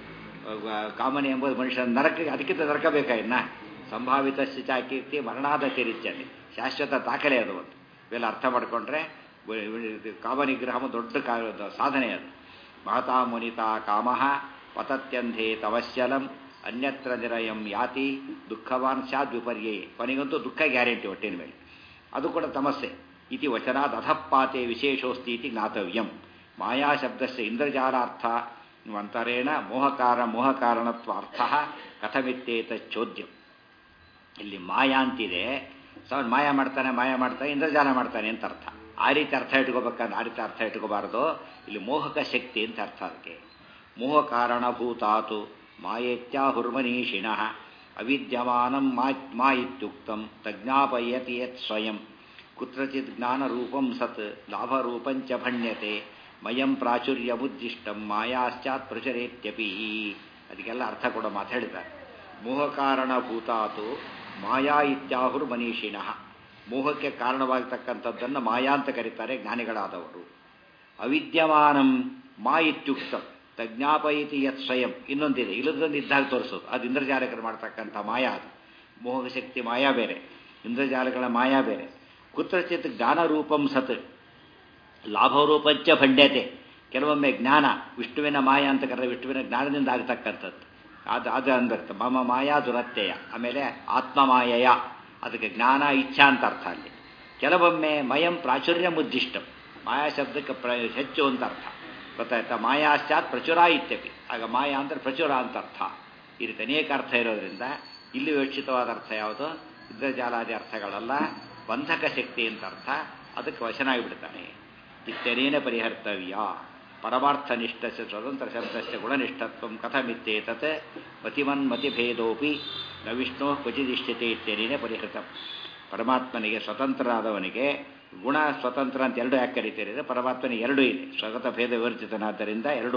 ಕಾಮನೆ ಎಂಬುದು ಮನುಷ್ಯನ ನರಕ, ಅದಕ್ಕಿಂತ ನರಕ ಬೇಕಾ ಇನ್ನ? ಸಂಭಾವಿತ ಸ್ಥಿಚಾಕೀರ್ತಿ ಮರಣಾದ ತಿರಿಚ್ಯತೆ, ಶಾಶ್ವತ ದಾಖಲೆ ಅದು. ಒಂದು ಇವೆಲ್ಲ ಅರ್ಥ ಮಾಡಿಕೊಂಡ್ರೆ ಕಾಮನಿಗ್ರಹ ದೊಡ್ಡ ಸಾಧನೆ ಅದು. ಮಹತಾ ಮುನಿತಾ ಕಾಮಃ ಪತತ್ಯಂಧೇ ತವಶ್ಯಲಂ ಅನ್ಯತ್ರ ನಿರಯಂ ಯಾತಿ ದುಃಖವಾನ್ ಸ್ಯಾದ್ ವಿಪರ್ಯೇ. ಕೊನೆಗಂತೂ ದುಃಖ ಗ್ಯಾರಂಟಿ ಹೊಟ್ಟಿನ ಮೇಲೆ, ಅದು ಕೂಡ ತಮಸ್ಸೆ. ಇತಿ ವಚನಾದ್ ಅಧಪಾತೆ ವಿಶೇಷೋಸ್ತಿ ಇತಿ ಜ್ಞಾತವ್ಯಂ. ಮಾಯಾ ಶಬ್ದಸ್ಯ ಇಂದ್ರಜಾಲಾರ್ಥ ಅಂತರೇಣ ಮೋಹಕಾರ ಮೋಹಕಾರಣತ್ವ ಅರ್ಥ ಕಥಮಿತ್ತೇತ ಚೋದ್ಯಂ. ಇಲ್ಲಿ ಮಾಯಾ ಅಂತಿದೆ, ಸವನ್ ಮಾಯಾ ಮಾಡ್ತಾನೆ ಮಾಯಾ ಮಾಡ್ತಾನೆ ಇಂದ್ರಜಾಲ ಮಾಡ್ತಾನೆ ಅಂತ ಅರ್ಥ. ಆ ರೀತಿ ಅರ್ಥ ಇಟ್ಕೋಬೇಕಂದ್ರೆ ಆ ರೀತಿ ಅರ್ಥ ಇಟ್ಕೋಬಾರ್ದು. ಇಲ್ಲಿ ಮೋಹಕ ಶಕ್ತಿ ಅಂತ ಅರ್ಥ. ಅದಕ್ಕೆ ಮೋಹಕಾರಣಭೂತಾತು ಮಾಯೇತ್ಯಾಹುರ್ಮನೀಷಿಣಃ ಅವಿದ್ಯಮಾನಂ ಮಾ ಇತ್ಯುಕ್ತಂ ತಜ್ಞಾಪಯತಿ ಯತ್ ಸ್ವಯಂ ಕುತ್ರಚಿತ್ ಜ್ಞಾನರೂಪಂ ಸತ್ ಲಾಭರೂಪಂಚ ಭಣ್ಯತೆ ಮಯಂ ಪ್ರಾಚುರ್ಯಮುದ್ದಿಷ್ಟಂ ಮಾಯಾಶ್ಚಾತ್ ಪ್ರಚರೇತ್ಯಪಿ. ಅದಕ್ಕೆಲ್ಲ ಅರ್ಥ ಕೊಡೋ ಮಾತು ಹೇಳಿದ್ದಾರೆ. ಮೋಹಕಾರಣಭೂತಾತು ಮಾಯಾ ಇತ್ಯಾಹುರ್ ಮನೀಷಿಣಃ, ಮೋಹಕ್ಕೆ ಕಾರಣವಾಗತಕ್ಕಂಥದ್ದನ್ನು ಮಾಯಾ ಅಂತ ಕರೀತಾರೆ ಜ್ಞಾನಿಗಳಾದವರು. ಅವಿದ್ಯಮಾನಂ ಮಾ ಇತ್ಯುಕ್ತಂ, ತಜ್ಞಾಪಯಿತಿ ಯತ್ ಸ್ವಯಂ ಇನ್ನೊಂದಿದೆ, ಇಲ್ಲದೊಂದು ಇದ್ದಾಗ ತೋರಿಸೋದು. ಅದು ಇಂದ್ರಜಾಲಕರು ಮಾಡ್ತಕ್ಕಂಥ ಮಾಯಾ. ಅದು ಮೋಹಶಕ್ತಿ ಮಾಯಾ ಬೇರೆ, ಇಂದ್ರಜಾಲಗಳ ಮಾಯಾ ಬೇರೆ. ಕುತ್ರಚಿತ್ ಜ್ಞಾನರೂಪಂ ಸತ್ ಲಾಭರೂಪಂಚ ಭಂಡ್ಯತೆ. ಕೆಲವೊಮ್ಮೆ ಜ್ಞಾನ ವಿಷ್ಣುವಿನ ಮಾಯಾ ಅಂತ ಕರೆದ ವಿಷ್ಣುವಿನ ಜ್ಞಾನದಿಂದ ಆಗತಕ್ಕಂಥದ್ದು ಅದು ಅದು ಅಂದರ್ಥ ಮಮ ಮಾಯಾ ದುರತ್ಯಯ. ಆಮೇಲೆ ಆತ್ಮಮಾಯಯ, ಅದಕ್ಕೆ ಜ್ಞಾನ ಇಚ್ಛಾ ಅಂತ ಅರ್ಥ. ಅಲ್ಲಿ ಕೆಲವೊಮ್ಮೆ ಮಯಂ ಪ್ರಾಚುರ್ಯ ಮುದ್ದಿಷ್ಟಂ, ಮಾಯಾ ಶಬ್ದಕ್ಕೆ ಪ್ರ ಹೆಚ್ಚು ಅಂತ ಅರ್ಥ. ಗೊತ್ತಾಯ್ತಾ? ಮಾಯಾಶ್ಚಾತ್ ಪ್ರಚುರ ಇತ್ಯಪಿ, ಆಗ ಮಾಯಾ ಅಂದರೆ ಪ್ರಚುರ ಅಂತ ಅರ್ಥ. ಈ ರೀತಿ ಅನೇಕ ಅರ್ಥ ಇರೋದ್ರಿಂದ ಇಲ್ಲಿ ವಿವಕ್ಷಿತವಾದ ಅರ್ಥ ಯಾವುದು? ಇಂದ್ರಜಾಲಾದಿ ಅರ್ಥಗಳಲ್ಲ, ಬಂಧಕ ಶಕ್ತಿ ಅಂತ ಅರ್ಥ. ಅದಕ್ಕೆ ವಶನಾಗಿಬಿಡ್ತಾನೆ. ಇತ್ಯನೇನ ಪರಿಹರ್ತವ್ಯ ಪರಮಾರ್ಥನಿಷ್ಠ ಸ್ವತಂತ್ರ ಶಬ್ದಸ್ಯ ಗುಣನಿಷ್ಠತ್ವ ಕಥಮಿತ್ಯೇತತ್ ಮತಿಮನ್ಮತಿಭೇದೋಪಿ ನ ವಿಷ್ಣು ಕ್ವಚಿದಿಷ್ಟ್ಯತೆ ಇತ್ಯನೇನ ಪರಿಹೃತ. ಪರಮಾತ್ಮನಿಗೆ ಸ್ವತಂತ್ರರಾದವನಿಗೆ ಗುಣ ಸ್ವತಂತ್ರ ಅಂತ ಎರಡು ಯಾಕೆ ಕರೀತೀರಿ? ಪರಮಾತ್ಮನಿಗೆ ಎರಡೂ ಇದೆ, ಸ್ವಗತ ಭೇದ ವಿವರ್ಜಿತನಾದ್ದರಿಂದ ಎರಡೂ.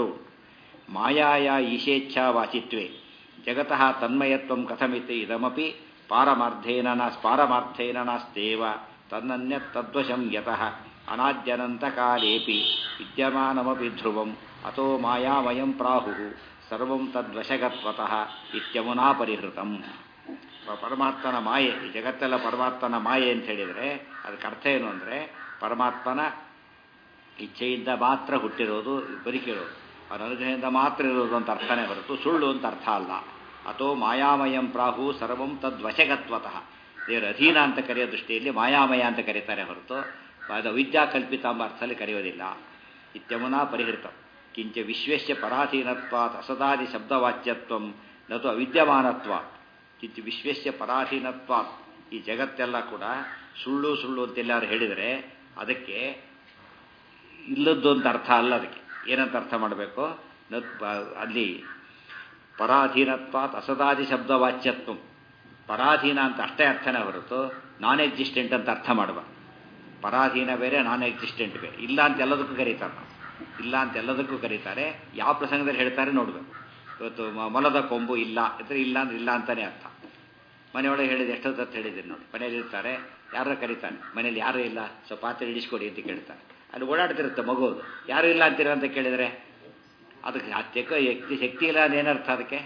ಮಾಯಾಯ ಈಶೇಚ್ಛಾ ವಾಚಿತ್ವೇ ಜಗತಃ ತನ್ಮಯತ್ವಂ ಕಥಮಿತಿ ಇದಮಪಿ ಪಾರಮಾರ್ಥೇನ ನ ಪಾರಮಾರ್ಥೇನ ನಾಸ್ತೇವ ತನ್ನನ್ಯ ತದ್ವಶಂ ಯತಃ ಅನಾದ್ಯನಂತಕಾಲೇಪಿ ವಿದ್ಯಮಾನಮಪಿ ಧ್ರುವಂ ಅತೋ ಮಾಯಾಮಯಂ ಪ್ರಾಹುಃ ಸರ್ವಂ ತದ್ವಶಗತ್ವತಃ ಇತ್ಯಮುನಾ ಪರಿಹೃತಂ. ಪರಮಾತ್ಮನ ಮಾಯೆ, ಈ ಜಗತ್ತೆಲ್ಲ ಪರಮಾತ್ಮನ ಮಾಯೆ ಅಂತ ಹೇಳಿದರೆ ಅದಕ್ಕೆ ಅರ್ಥ ಏನು ಅಂದರೆ ಪರಮಾತ್ಮನ ಇಚ್ಛೆಯಿಂದ ಮಾತ್ರ ಹುಟ್ಟಿರೋದು, ಬದುಕಿರೋದು, ಅವನ ಅನುಗ್ರಹದಿಂದ ಮಾತ್ರ ಇರೋದು ಅಂತ ಅರ್ಥನೇ ಹೊರತು ಸುಳ್ಳು ಅಂತ ಅರ್ಥ ಅಲ್ಲ. ಅಥೋ ಮಾಯಾಮಯಂ ಪ್ರಾಹು ಸರ್ವಂ ತದ್ವಶಗತ್ವತಃ, ದೇವರ ಅಧೀನ ಅಂತ ಕರೆಯೋ ದೃಷ್ಟಿಯಲ್ಲಿ ಮಾಯಾಮಯ ಅಂತ ಕರೀತಾರೆ ಹೊರತು ಅದು ವಿದ್ಯಾ ಕಲ್ಪಿತ ಎಂಬ ಅರ್ಥದಲ್ಲಿ ಕರೆಯೋದಿಲ್ಲ. ಇತ್ಯಮುನಾ ಪರಿಹೃತ. ಕಿಂಚ ವಿಶ್ವೇಶ್ಯ ಪರಾಧೀನತ್ವಾತ್ ಅಸದಾದಿ ಶಬ್ದವಾಚ್ಯತ್ವಂ ನತು ಅವಿದ್ಯಮಾನತ್ವಾತ್. ಕಿಂಚ ವಿಶ್ವೇಶ್ಯ ಪರಾಧೀನತ್ವಾತ್, ಈ ಜಗತ್ತೆಲ್ಲ ಕೂಡ ಸುಳ್ಳು ಸುಳ್ಳು ಅಂತೆಲ್ಲಾರು ಹೇಳಿದರೆ ಅದಕ್ಕೆ ಇಲ್ಲದ್ದು ಅಂತ ಅರ್ಥ ಅಲ್ಲ. ಅದಕ್ಕೆ ಏನಂತ ಅರ್ಥ ಮಾಡಬೇಕು? ಅಲ್ಲಿ ಪರಾಧೀನತ್ವಾತ್ ಅಸದಾದಿ ಶಬ್ದವಾಚ್ಯತ್ವ, ಪರಾಧೀನ ಅಂತ ಅಷ್ಟೇ ಅರ್ಥನೇ ಹೊರತು ನಾನ್ ಎಕ್ಸಿಸ್ಟೆಂಟ್ ಅಂತ ಅರ್ಥ ಮಾಡಬಾರ್ದು. ಪರಾಧೀನ ಬೇರೆ, ನಾನ್ ಎಕ್ಸಿಸ್ಟೆಂಟ್ ಬೇರೆ. ಇಲ್ಲ ಅಂತ ಎಲ್ಲದಕ್ಕೂ ಕರೀತಾರೆ ನಾವು, ಇಲ್ಲ ಅಂತ ಎಲ್ಲದಕ್ಕೂ ಕರೀತಾರೆ. ಯಾವ ಪ್ರಸಂಗದಲ್ಲಿ ಹೇಳ್ತಾರೆ ನೋಡಬೇಕು. ಇವತ್ತು ಮೊಲದ ಕೊಂಬು ಇಲ್ಲ ಅಂದರೆ ಇಲ್ಲ ಅಂದ್ರೆ ಇಲ್ಲ ಅಂತಾನೆ ಅರ್ಥ. ಮನೆಯೊಳಗೆ ಹೇಳಿದ ಎಷ್ಟೊತ್ತು ಅಂತ ಹೇಳಿದ್ದೀನಿ ನೋಡಿ. ಮನೇಲಿ ಇರ್ತಾರೆ, ಯಾರ ಕರೀತಾನೆ, ಮನೇಲಿ ಯಾರೂ ಇಲ್ಲ, ಸ್ವಲ್ಪ ಪಾತ್ರೆ ಇಡಿಸ್ಕೊಡಿ ಅಂತ ಕೇಳ್ತಾರೆ. ಅಲ್ಲಿ ಓಡಾಡ್ತಿರುತ್ತೆ ಮಗುವುದು, ಯಾರೂ ಇಲ್ಲ ಅಂತೀರ ಅಂತ ಕೇಳಿದರೆ ಅದಕ್ಕೆ ಅತ್ಯಕ ಶಕ್ತಿ ಶಕ್ತಿ ಇಲ್ಲ ಅಂದ್ರೆ ಏನರ್ಥ? ಅದಕ್ಕೆ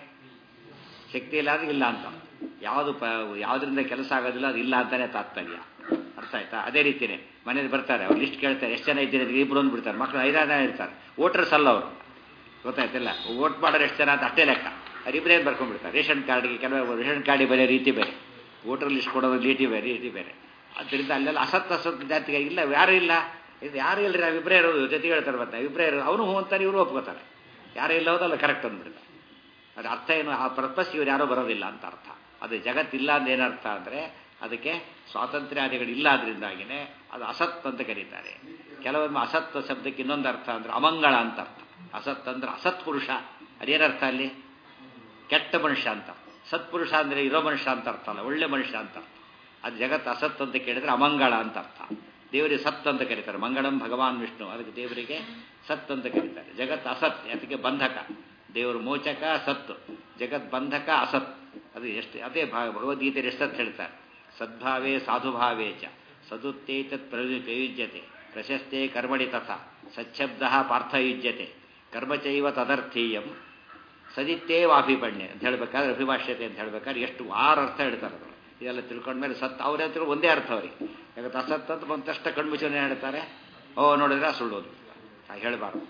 ಶಕ್ತಿ ಇಲ್ಲ ಅಂದ್ರೆ ಇಲ್ಲ ಅಂತ. ಯಾವುದು ಪ ಯಾವುದರಿಂದ ಕೆಲಸ ಆಗೋದಿಲ್ಲ ಅದು ಇಲ್ಲ ಅಂತಾನೆ ತಾತ್ಪರ್ಯ. ಅರ್ಥ ಆಯ್ತಾ? ಅದೇ ರೀತಿಯೇ ಮನೇಲಿ ಬರ್ತಾರೆ, ಅವ್ರು ಲಿಸ್ಟ್ ಕೇಳ್ತಾರೆ, ಎಷ್ಟು ಜನ ಇದ್ದೀರಿ ಅಂದ್ರೆ ಇಬ್ಬರು ಒಂದು ಬಿಡ್ತಾರೆ. ಮಕ್ಕಳು ಐದಾರು ಜನ ಇರ್ತಾರೆ, ವೋಟರ್ಸ್ ಅಲ್ಲ ಅವರು. ಗೊತ್ತಾಯ್ತಿಲ್ಲ, ವೋಟ್ ಮಾಡೋರು ಎಷ್ಟು ಜನ ಅಂತ ಅಷ್ಟೇ ಲೆಕ್ಕ. ಅವರಿಬ್ಬರೇನು ಬರ್ಕೊಂಡ್ಬಿಡ್ತಾರೆ. ರೇಷನ್ ಕಾರ್ಡ್ಗೆ ಕೆಲವು ರೇಷನ್ ಕಾರ್ಡಿಗೆ ಬೇರೆ ರೀತಿ ಬೇರೆ, ವೋಟರ್ ಲಿಸ್ಟ್ ಕೊಡೋದು ರೀತಿ ಬೇರೆ ರೀತಿ ಬೇರೆ. ಆದ್ದರಿಂದ ಅಲ್ಲೆಲ್ಲ ಅಸತ್ ಅಸತ್ ಜಾತಿಗೆ ಇಲ್ಲ, ಯಾರೂ ಇಲ್ಲ, ಇದು ಯಾರು ಇಲ್ಲರಿ ನಾವಿಬ್ಬರೇ ಇರೋದು ಜೊತೆಗೆ ಹೇಳ್ತಾರೆ. ಬರ್ತಾರೆ ಇಬ್ಬರೇ ಇರೋದು, ಅವನು ಹ್ಞೂ ಅಂತಾರೆ, ಇವರು ಒಪ್ಕೋತಾರೆ. ಯಾರು ಇಲ್ಲ ಹೋದಲ್ಲ ಕರೆಕ್ಟ್ ಅಂದ್ಬಿಡ್ತಾರೆ. ಅದು ಅರ್ಥ ಏನು? ಆ ಪರ್ಪಸ್ ಇವ್ರು ಯಾರೂ ಬರೋದಿಲ್ಲ ಅಂತ ಅರ್ಥ. ಅದು ಜಗತ್ತಿಲ್ಲ ಅಂತ ಏನರ್ಥ ಅಂದರೆ ಅದಕ್ಕೆ ಸ್ವಾತಂತ್ರ್ಯಾದಿಗಳಿಲ್ಲ, ಅದರಿಂದಾಗಿನೇ ಅದು ಅಸತ್ ಅಂತ ಕರೀತಾರೆ. ಕೆಲವೊಮ್ಮೆ ಅಸತ್ ಶಬ್ದಕ್ಕೆ ಇನ್ನೊಂದು ಅರ್ಥ ಅಂದರೆ ಅಮಂಗಳ ಅಂತ ಅರ್ಥ. ಅಸತ್ ಅಂದ್ರೆ ಅಸತ್ ಪುರುಷ, ಅದೇನರ್ಥ ಅಲ್ಲಿ? ಕೆಟ್ಟ ಮನುಷ್ಯ ಅಂತ. ಸತ್ಪುರುಷ ಅಂದರೆ ಇರೋ ಮನುಷ್ಯ ಅಂತ ಅರ್ಥ ಅಲ್ಲ, ಒಳ್ಳೆ ಮನುಷ್ಯ ಅಂತ ಅರ್ಥ. ಅದು ಜಗತ್ತು ಅಸತ್ ಅಂತ ಕೇಳಿದ್ರೆ ಅಮಂಗಳ ಅಂತ ಅರ್ಥ. ದೇವರಿಗೆ ಸತ್ ಅಂತ ಕರೀತಾರೆ, ಮಂಗಳಂ ಭಗವಾನ್ ವಿಷ್ಣು, ಅದಕ್ಕೆ ದೇವರಿಗೆ ಸತ್ ಅಂತ ಕರೀತಾರೆ. ಜಗತ್ ಅಸತ್, ಅದಕ್ಕೆ ಬಂಧಕ. ದೇವರು ಮೋಚಕ ಸತ್ತು, ಜಗತ್ ಬಂಧಕ ಅಸತ್. ಅದು ಎಷ್ಟು ಅದೇ ಭಗವದ್ಗೀತೆಯಲ್ಲಿ ಎಷ್ಟಂತ ಹೇಳ್ತಾರೆ? ಸದ್ಭಾವೇ ಸಾಧುಭಾವೇ ಚ ಸದುತ್ತೇತತ್ ಪ್ರಯುಜ್ಯತೆ ಪ್ರಶಸ್ತೆ ಕರ್ಮಣಿ ತಥಾ ಸಚ್ಛಬ್ದ ಪಾರ್ಥಯುಜ್ಯತೆ ಕರ್ಮಚೈವ ತದರ್ಥೀಯಂ ಸದಿತ್ತೇ ವಾಭಿಪಣ್ಯ ಅಂತ ಹೇಳ್ಬೇಕಾದ್ರೆ, ಅಭಿಭಾಷ್ಯತೆ ಅಂತ ಹೇಳ್ಬೇಕಾದ್ರೆ ಎಷ್ಟು ಆರು ಅರ್ಥ ಹೇಳ್ತಾರೆ. ಅವರು ಇದೆಲ್ಲ ತಿಳ್ಕೊಂಡ್ಮೇಲೆ ಸತ್ ಅವ್ರ ಹತ್ರ ಒಂದೇ ಅರ್ಥ ಅವ್ರಿಗೆ. ಯಾಕಂದ್ರೆ ಅಸತ್ ಅಂತ ಬಂದ ತಕ್ಷಣ ಕಣ್ಮುಚ್ಚನೆ ಹೇಳ್ತಾರೆ, ಓ ನೋಡಿದ್ರೆ ಸುಳ್ಳೋದು ಹಾಗೆ ಹೇಳಬಾರ್ದು.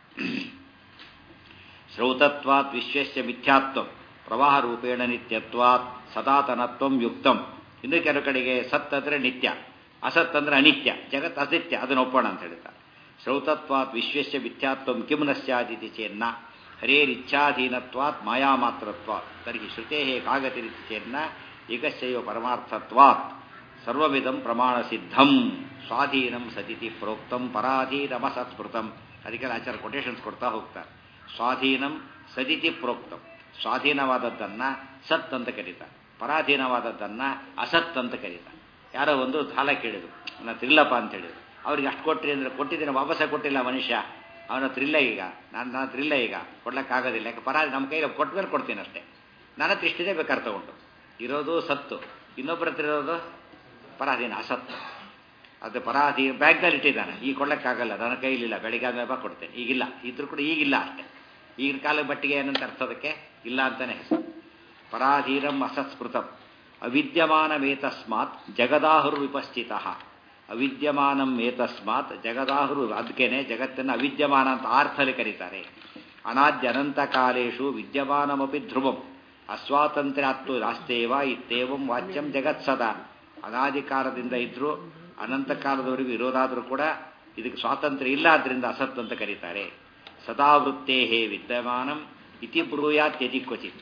ಶ್ರೌತತ್ವಾತ್ ವಿಶ್ವಸ್ಯ ಮಿಥ್ಯಾತ್ವ ಪ್ರವಾಹ ರೂಪೇಣ ನಿತ್ಯತ್ವಾತ್ ಸದಾತನತ್ವಂ ಯುಕ್ತಂ. ಇನ್ನು ಕೆಲವು ಕಡೆಗೆ ಸತ್ ಅಂದರೆ ನಿತ್ಯ, ಅಸತ್ ಅಂದರೆ ಅನಿತ್ಯ, ಜಗತ್ ಅನಿತ್ಯ, ಅದನ್ನು ಒಪ್ಪೋಣ ಅಂತ ಹೇಳ್ತಾರೆ. ಶ್ರೌತತ್ವಾತ್ ವಿಶ್ವಸ್ಯ ಮಿಥ್ಯಾತ್ವಂ ಕಿಂ ನ ಸ್ಯಾದಿತಿ ಚೇನ್ನ ಹರೇರಿಚ್ಛಾಧೀನತ್ವಾತ್ ಮಾಯಾಮಾತ್ರತ್ವಾತ್ ತರ್ಹಿ ಶ್ರುತೇ ಕಾಗತಿರಿತಿ ಚೇನ್ನ ಏಕಸ್ಯೈವ ಪರಮಾರ್ಥತ್ವಾತ್ ಸರ್ವವಿಧಂ ಪ್ರಮಾಣ ಸಿದ್ಧಂ ಸ್ವಾಧೀನಂ ಸತಿತಿ ಪ್ರೋಕ್ತಂ ಪರಾಧೀನಮಸತ್ಸ್ಮೃತಂ. ಅದಕ್ಕೆಲ್ಲ ಆಚಾರ ಕೊಟೇಶನ್ಸ್ ಕೊಡ್ತಾ ಹೋಗ್ತಾರೆ. ಸ್ವಾಧೀನಂ ಸದಿತಿ ಪ್ರೋಕ್ತಂ, ಸ್ವಾಧೀನವಾದದ್ದನ್ನು ಸತ್ ಅಂತ ಕರೀತಾರೆ, ಪರಾಧೀನವಾದದ್ದನ್ನು ಅಸತ್ ಅಂತ ಕರೀತಾರೆ. ಯಾರೋ ಒಂದು ಸಾಲ ಕೇಳಿದ್ರು, ನನ್ನ ಹತ್ರ ಅಂತ ಹೇಳಿದ್ರು. ಅವ್ರಿಗೆ ಅಷ್ಟು ಕೊಟ್ರಿ ಅಂದರೆ ಕೊಟ್ಟಿದ್ದೀನಿ, ವಾಪಸ್ಸೇ ಕೊಟ್ಟಿಲ್ಲ ಮನುಷ್ಯ. ಅವನ ಹತ್ರ ಇಲ್ಲ ಈಗ, ನಾನು ನನ್ನ ಹತ್ರ ಇಲ್ಲ ಈಗ, ಕೊಡ್ಲಿಕ್ಕಾಗೋದಿಲ್ಲ. ಯಾಕೆ ಪರಾ ನಮ್ಮ ಕೈಲಿ ಕೊಟ್ಟ ಮೇಲೆ ಕೊಡ್ತೀನಿ ಅಷ್ಟೇ. ನನ್ನ ಹತ್ರ ಇಷ್ಟಿದೆ ಬೇಕಾದ್ರೆ ತಗೊಂಡು. ಇರೋದು ಸತ್ತು, ಇನ್ನೊಬ್ಬರ ಹತ್ರ ಇರೋದು ಪರಾಧೀನ ಅಸತ್ತು. ಅದು ಪರಾಧೀನ ಬ್ಯಾಂಕ್ನಲ್ಲಿ ಇಟ್ಟಿದ್ದಾನೆ, ಈಗ ಕೊಡ್ಲಿಕ್ಕಾಗಲ್ಲ, ನನ್ನ ಕೈಲಿಲ್ಲ, ಬೆಳಿಗ್ಗೆ ಆದ್ಮೇಲೆ ಕೊಡ್ತೇನೆ, ಈಗಿಲ್ಲ, ಇದ್ರೂ ಕೂಡ ಈಗಿಲ್ಲ ಅಷ್ಟೇ. ಈಗಿನ ಕಾಲದ ಮಟ್ಟಿಗೆ ಏನಂತ ಅರ್ಥದಕ್ಕೆ ಇಲ್ಲ ಅಂತಾನೆ ಹೆಸರು. ಪರಾಧೀರಂ ಅಸತ್ಸ್ಮೃತಂ ಅವಿದ್ಯಮಾನಮೇತಸ್ಮಾತ್ ಜಗದಾಹುರು ವಿಪಸ್ಥಿತ. ಅವಿದ್ಯಮಾನಂ ಏತಸ್ಮಾತ್ ಜಗದಾಹುರು, ಅದಕ್ಕೇನೆ ಜಗತ್ತನ್ನು ಅವಿದ್ಯಮಾನ ಅಂತ ಅರ್ಥದಲ್ಲಿ ಕರೀತಾರೆ. ಅನಾದ್ಯ ಅನಂತ ಕಾಲೇಶು ವಿದ್ಯಮಾನಮಪಿ ಧ್ರುವಂ ಅಸ್ವಾತಂತ್ರ್ಯಾತ್ತು ನಾಸ್ತೇವ ಇತ್ತೇವಂ ವಾಚ್ಯಂ ಜಗತ್ಸದಾ. ಅನಾದಿಕಾಲದಿಂದ ಇದ್ರೂ ಅನಂತ ಕಾಲದವರೆಗೂ ಇರೋದಾದರೂ ಕೂಡ ಇದಕ್ಕೆ ಸ್ವಾತಂತ್ರ್ಯ ಇಲ್ಲ, ಆದ್ದರಿಂದ ಅಸತ್ ಅಂತ ಕರೀತಾರೆ. ಸದಾವೃತ್ತೇ ಹೇ ವಿದ್ಯಮಾನಂ ಇತಿ ಬ್ರೂಯಾತ್ಯತಿ ಕ್ವಚಿತ್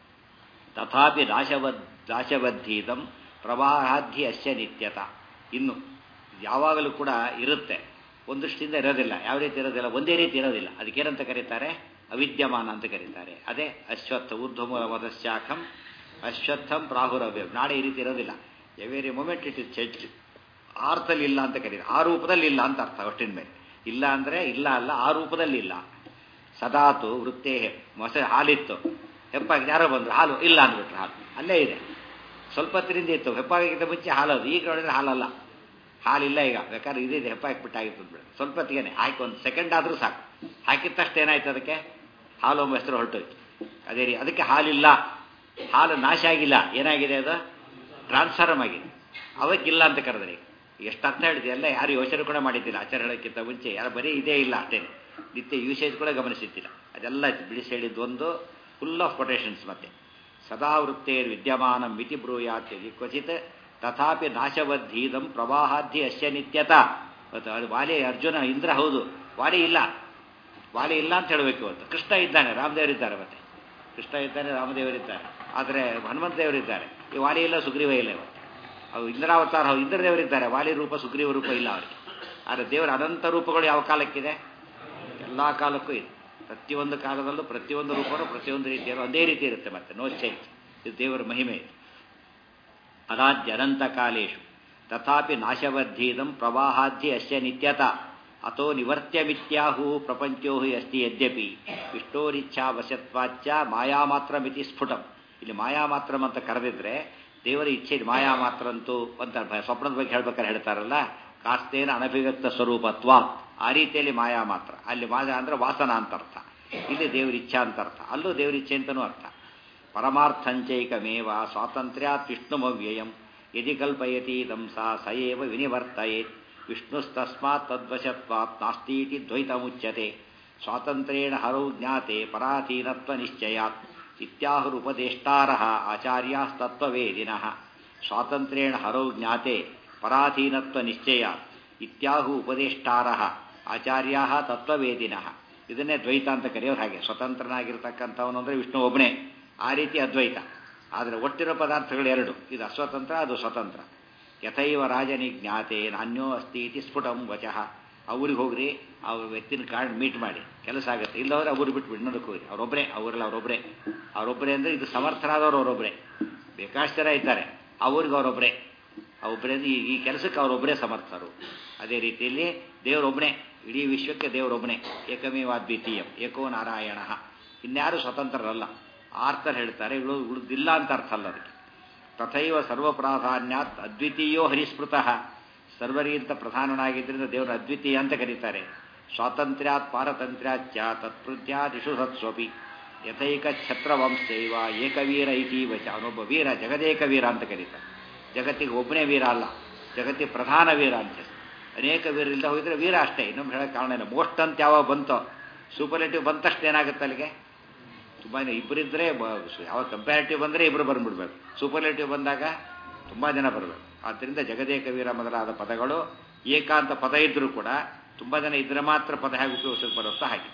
ತಥಾಪಿ ನಾಶವದ್ ನಾಶವದ್ಧೀತಂ ಪ್ರವಾಹಾಧಿ ಅಸ್ಯ ನಿತ್ಯತ. ಇನ್ನು ಯಾವಾಗಲೂ ಕೂಡ ಇರುತ್ತೆ, ಒಂದಷ್ಟಿಂದ ಇರೋದಿಲ್ಲ. ಯಾವ ರೀತಿ ಇರೋದಿಲ್ಲ, ಒಂದೇ ರೀತಿ ಇರೋದಿಲ್ಲ. ಅದಕ್ಕೇನಂತ ಕರೀತಾರೆ? ಅವಿದ್ಯಮಾನ ಅಂತ ಕರೀತಾರೆ. ಅದೇ ಅಶ್ವತ್ಥ ಊರ್ಧ್ವಮೂಲ ಮದಶಾಖಂ ಅಶ್ವತ್ಥಂ ಪ್ರಾಹುರವ್ಯ. ನಾಳೆ ಈ ರೀತಿ ಇರೋದಿಲ್ಲ. Every moment it is change. ಅರ್ಥದಲ್ಲಿ ಇಲ್ಲ ಅಂತ ಕರೀತಾರೆ, ಆ ರೂಪದಲ್ಲಿ ಇಲ್ಲ ಅಂತ ಅರ್ಥ. ಅಷ್ಟಿನ ಮೇಲೆ ಇಲ್ಲ ಅಂದರೆ ಇಲ್ಲ ಅಲ್ಲ, ಆ ರೂಪದಲ್ಲಿ ಇಲ್ಲ. ಸದಾತು ವೃತ್ತೇ ಮೊಸೆ ಹಾಲಿತ್ತು, ಹೆಪ್ಪಾಗಿ ಯಾರೋ ಬಂದರು, ಹಾಲು ಇಲ್ಲ ಅಂದ್ಬಿಟ್ರು. ಹಾಲು ಅಲ್ಲೇ ಇದೆ, ಸ್ವಲ್ಪ ಹೊತ್ತಿನಿಂದ ಇತ್ತು. ಹೆಪ್ಪಾಗಿಗಿಂತ ಮುಂಚೆ ಹಾಲದು, ಈಗ ನೋಡಿದ್ರೆ ಹಾಲಲ್ಲ, ಹಾಲಿಲ್ಲ. ಈಗ ಬೇಕಾದ್ರೆ ಇದಿದೆ, ಹೆಪ್ಪ ಹಾಕಿಬಿಟ್ಟಾಗಿತ್ತು ಅಂದ್ಬಿಟ್ಟು ಸ್ವಲ್ಪ ಹೊತ್ತಿಗೆ ಹಾಕಿ ಒಂದು ಸೆಕೆಂಡ್ ಆದರೂ ಸಾಕು. ಹಾಕಿದ ತಕ್ಷಣ ಏನಾಯ್ತು, ಅದಕ್ಕೆ ಹಾಲು ಒಮ್ಮೆ ಹೆಸರು ಹೊರಟೋಯ್ತು. ಅದೇ ರೀತಿ ಅದಕ್ಕೆ ಹಾಲಿಲ್ಲ, ಹಾಲು ನಾಶ ಆಗಿಲ್ಲ, ಏನಾಗಿದೆ, ಅದು ಟ್ರಾನ್ಸ್ಫಾರ್ಮ್ ಆಗಿದೆ. ಅವಕ್ಕಿಲ್ಲ ಅಂತ ಕರೆದ್ರೆ ಎಷ್ಟು ಅರ್ಥ ಹೇಳಿದೆ ಎಲ್ಲ ಯಾರು ಯೋಚನೆ ಕೂಡ ಮಾಡಿದ್ದಿಲ್ಲ. ಆಚಾರ ಹೇಳೋಕ್ಕಿಂತ ಮುಂಚೆ ಯಾರು ಬರೀ ಇದೇ ಇಲ್ಲ ಅಷ್ಟೇ, ನಿತ್ಯ ಯೂಸೇಜ್ ಕೂಡ ಗಮನಿಸಿದ್ದಿಲ್ಲ. ಅದೆಲ್ಲ ಬಿಡಿಸಿ ಹೇಳಿದ್ದು ಒಂದು ಫುಲ್ ಆಫ್ ಕೊಟೇಶನ್ಸ್. ಮತ್ತೆ ಸದಾವೃತ್ತೇರ್ ವಿದ್ಯಮಾನಂ ಮಿತಿ ಬ್ರೂಯಾತ್ಯದಿ ಕ್ವಚಿತ್ ತಥಾಪಿ ನಾಶವದ್ಧೀದಂ ಪ್ರವಾಹಾಧಿ ಅಸ್ಯ ನಿತ್ಯತ. ಅದು ವಾಲಿ ಅರ್ಜುನ ಇಂದ್ರ ಹೌದು, ವಾಲಿ ಇಲ್ಲ, ವಾಲಿ ಇಲ್ಲ ಅಂತ ಹೇಳಬೇಕು. ಇವತ್ತು ಕೃಷ್ಣ ಇದ್ದಾನೆ, ರಾಮದೇವರಿದ್ದಾರೆ, ಮತ್ತೆ ಕೃಷ್ಣ ಇದ್ದಾನೆ, ರಾಮದೇವರಿದ್ದಾರೆ, ಆದರೆ ಹನುಮಂತ ದೇವರಿದ್ದಾರೆ. ಈ ವಾಲಿ ಇಲ್ಲ, ಸುಗ್ರೀವ ಇಲ್ಲ. ಇವತ್ತು ಅವು ಇಂದ್ರಾವತಾರ, ಇಂದ್ರ ದೇವರಿದ್ದಾರೆ, ವಾಲಿ ರೂಪ ಸುಗ್ರೀವ ರೂಪ ಇಲ್ಲ ಅವರಿಗೆ. ಆದರೆ ದೇವರ ಅನಂತ ರೂಪಗಳು ಯಾವ ಕಾಲಕ್ಕಿದೆ? ಎಲ್ಲ ಕಾಲಕ್ಕೂ ಇದೆ. ಪ್ರತಿಯೊಂದು ಕಾಲದಲ್ಲೂ ಪ್ರತಿಯೊಂದು ರೂಪಗಳು ಪ್ರತಿಯೊಂದು ರೀತಿಯಲ್ಲೂ ಒಂದೇ ರೀತಿ ಇರುತ್ತೆ. ಮತ್ತೆ ನೋ ಚೇಂಜ್. ಇದು ದೇವರ ಮಹಿಮೆ ಇದೆ. ಅನಾದ್ಯ ಅನಂತ ಕಾಲೇಶು ತಥಾಪಿ ನಾಶವದ್ಧೀದಂ ಪ್ರವಾಹಾಧಿ ಅಸ್ಯ ನಿತ್ಯತ ಅಥೋ ನಿವರ್ತ್ಯಮಿತ್ಯಾಹು ಪ್ರಪಂಚೋ ಹಿ ಅಸ್ತಿ ಯದ್ಯಪಿ ವಿಷ್ಣೋರಿಚ್ಛಾ ವಶತ್ವಾಚ್ಯ ಮಾಯಾಮಾತ್ರ ಮಿತಿ ಸ್ಫುಟಂ. ಇಲ್ಲಿ ಮಾಯಾಮಾತ್ರಂ ಅಂತ ಕರೆದಿದ್ರೆ ದೇವರ ಇಚ್ಛೆ ಮಾಯಾಮಾತ್ರ ಅಂತೂ ಅಂತ ಸ್ವಪ್ನದ ಬಗ್ಗೆ ಹೇಳ್ಬೇಕಾದ್ರೆ ಹೇಳ್ತಾರಲ್ಲ, ಕಾಸ್ತೇನ ಅನಭಿವ್ಯಕ್ತ ಸ್ವರೂಪತ್ವ, ಆ ರೀತಿಯಲ್ಲಿ ಮಾಯಾಮಾತ್ರ. ಅಲ್ಲಿ ಮಾಯಾ ಅಂದರೆ ವಾಸನ ಅಂತ ಅರ್ಥ, ಇಲ್ಲಿ ದೇವರ ಇಚ್ಛಾ ಅಂತ ಅರ್ಥ, ಅಲ್ಲೂ ದೇವರ ಇಚ್ಛೆ ಅಂತನೂ ಅರ್ಥ. ಪರಮಾರ್ಥಂಚೈಕಮೇವ ಸ್ವಾತಂತ್ರ್ಯಾತ್ ವಿಷ್ಣುಮವ್ಯಯಂ ಯದಿ ಕಲ್ಪಯತಿ ದಂಸ ಸ ಏವ ವಿನಿವರ್ತಯೇತ್ ವಿಷ್ಣುಸ್ತಸ್ಮಾತ್ ತದ್ವಶತ್ವಾತ್ ನಾಸ್ತೀತಿ ದ್ವೈತಮುಚ್ಯತೆ. ಸ್ವಾತಂತ್ರ್ಯೇಣ ಹರೌ ಜ್ಞಾತೆ ಪರಾಧೀನತ್ವ ನಿಶ್ಚಯಾತ್ ಇತ್ಯಾಹುರುಪದೇಷ್ಟಾರಃ ಆಚಾರ್ಯಾಸ್ತತ್ವವೇದಿನಃ. ಸ್ವಾತಂತ್ರ್ಯೇಣ ಹರೌ ಜ್ಞಾತೆ ಪರಾಧೀನತ್ವ ನಿಶ್ಚಯಾತ್ ಇತ್ಯಾಹು ಉಪದೇಷ್ಟಾರಃ ಆಚಾರ್ಯಾಃ ತತ್ವವೇದಿನಃ. ಇದನ್ನೇ ದ್ವೈತ ಅಂತ ಕರೆಯೋರು. ಹಾಗೆ ಸ್ವತಂತ್ರನಾಗಿರ್ತಕ್ಕಂಥವನು ಅಂದರೆ ವಿಷ್ಣು ಒಬ್ಬನೇ, ಆ ರೀತಿ ಅದ್ವೈತ. ಆದರೆ ಒಟ್ಟಿರೋ ಪದಾರ್ಥಗಳು ಎರಡು, ಇದು ಅಸ್ವತಂತ್ರ, ಅದು ಸ್ವತಂತ್ರ. ಯಥೈವ ರಾಜನಿ ಜ್ಞಾತೆ ನಾನ್ಯೋ ಅಸ್ತಿ ಇತಿ ಸ್ಫುಟಂ ವಚಃ. ಅವ್ರಿಗೆ ಹೋಗ್ರಿ, ಅವ್ರ ವ್ಯಕ್ತಿನ ಕಾರ್ಡ್ ಮೀಟ್ ಮಾಡಿ, ಕೆಲಸ ಆಗುತ್ತೆ. ಇಲ್ಲವ್ರೆ ಅವ್ರು ಬಿಟ್ಬಿಟ್ಟು ಇನ್ನೊಂದಕ್ಕೆ ಹೋಗ್ರಿ, ಅವರೊಬ್ಬರೇ, ಅವರೆಲ್ಲ ಅವರೊಬ್ಬರೇ ಅವರೊಬ್ಬರೇ ಅಂದರೆ ಇದು ಸಮರ್ಥರಾದವರು ಅವರೊಬ್ಬರೇ. ಬೇಕಾಷ್ಟು ಜನ ಇದ್ದಾರೆ, ಅವ್ರಿಗೆ ಅವರೊಬ್ಬರೇ ಅವೊಬ್ಬರೇ ಈ ಈ ಕೆಲಸಕ್ಕೆ ಅವರೊಬ್ಬರೇ ಸಮರ್ಥರು. ಅದೇ ರೀತಿಯಲ್ಲಿ ದೇವರೊಬ್ಬನೇ, ಇಡೀ ವಿಶ್ವಕ್ಕೆ ದೇವರೊಬ್ಬನೇ. ಏಕಮೇವಾದ್ವಿತೀಯಂ ಏಕೋ ನಾರಾಯಣ. ಇನ್ಯಾರು ಸ್ವತಂತ್ರರಲ್ಲ. ಆರ್ತರ್ ಹೇಳ್ತಾರೆ, ಇಳು ಉಳಿದಿಲ್ಲ ಅಂತ ಅರ್ಥ ಅಲ್ಲ ಅದಕ್ಕೆ. ತಥೈವ ಸರ್ವಪ್ರಾಧಾನ್ಯಾತ್ ಅದ್ವಿತೀಯೋ ಹರಿಸ್ಮೃತಃ. ಸರ್ವರಿಗಿಂತ ಪ್ರಧಾನನಾಗಿದ್ದರಿಂದ ದೇವರ ಅದ್ವಿತೀಯ ಅಂತ ಕರೀತಾರೆ. ಸ್ವಾತಂತ್ರ್ಯಾತ್ ಪಾರತಂತ್ರ್ಯಾಚ್ಚ ತತ್ಪೃತ್ಯಾದಿಷು ಸತ್ಸ್ವಪಿ ಯಥೈಕ ಛತ್ರವಂಶೈವ ಏಕವೀರ ಇತಿ ವಚ. ಅವನೊಬ್ಬ ವೀರ, ಜಗದೇಕ ವೀರ ಅಂತ ಕರೀತಾರೆ. ಜಗತ್ತಿಗೆ ಒಬ್ಬನೇ ವೀರ ಅಲ್ಲ, ಜಗತ್ತಿಗೆ ಪ್ರಧಾನ ವೀರ ಅಂತ. ಅನೇಕ ವೀರರಿಂದ ಹೋಗಿದ್ರೆ ವೀರ ಅಷ್ಟೇ, ಇನ್ನೊಂದು ಹೇಳೋಕ್ಕೆ ಕಾರಣ ಇಲ್ಲ. ಮೋಸ್ಟ್ ಅಂತ ಯಾವಾಗ ಬಂತೋ, ಸೂಪರ್ಲೇಟಿವ್ ಬಂತಷ್ಟು ಏನಾಗುತ್ತೆ ಅಲ್ಲಿಗೆ? ತುಂಬ ಇಬ್ಬರಿದ್ದರೆ, ಯಾವ ಕಂಪ್ಯಾರಿಟಿವ್ ಬಂದರೆ ಇಬ್ಬರು ಬಂದ್ಬಿಡ್ಬೇಕು, ಸೂಪರ್ಲೇಟಿವ್ ಬಂದಾಗ ತುಂಬ ಜನ ಬರಬೇಕು. ಆದ್ದರಿಂದ ಜಗದೇಕ ವೀರ ಮೊದಲಾದ ಪದಗಳು ಏಕಾಂತ ಪದ ಇದ್ದರೂ ಕೂಡ ತುಂಬ ಜನ ಇದ್ರೆ ಮಾತ್ರ ಪದ ಹೇಗೆ ಉಪಯೋಗಿಸೋಕೆ ಬರುತ್ತಾ ಹಾಗೆ.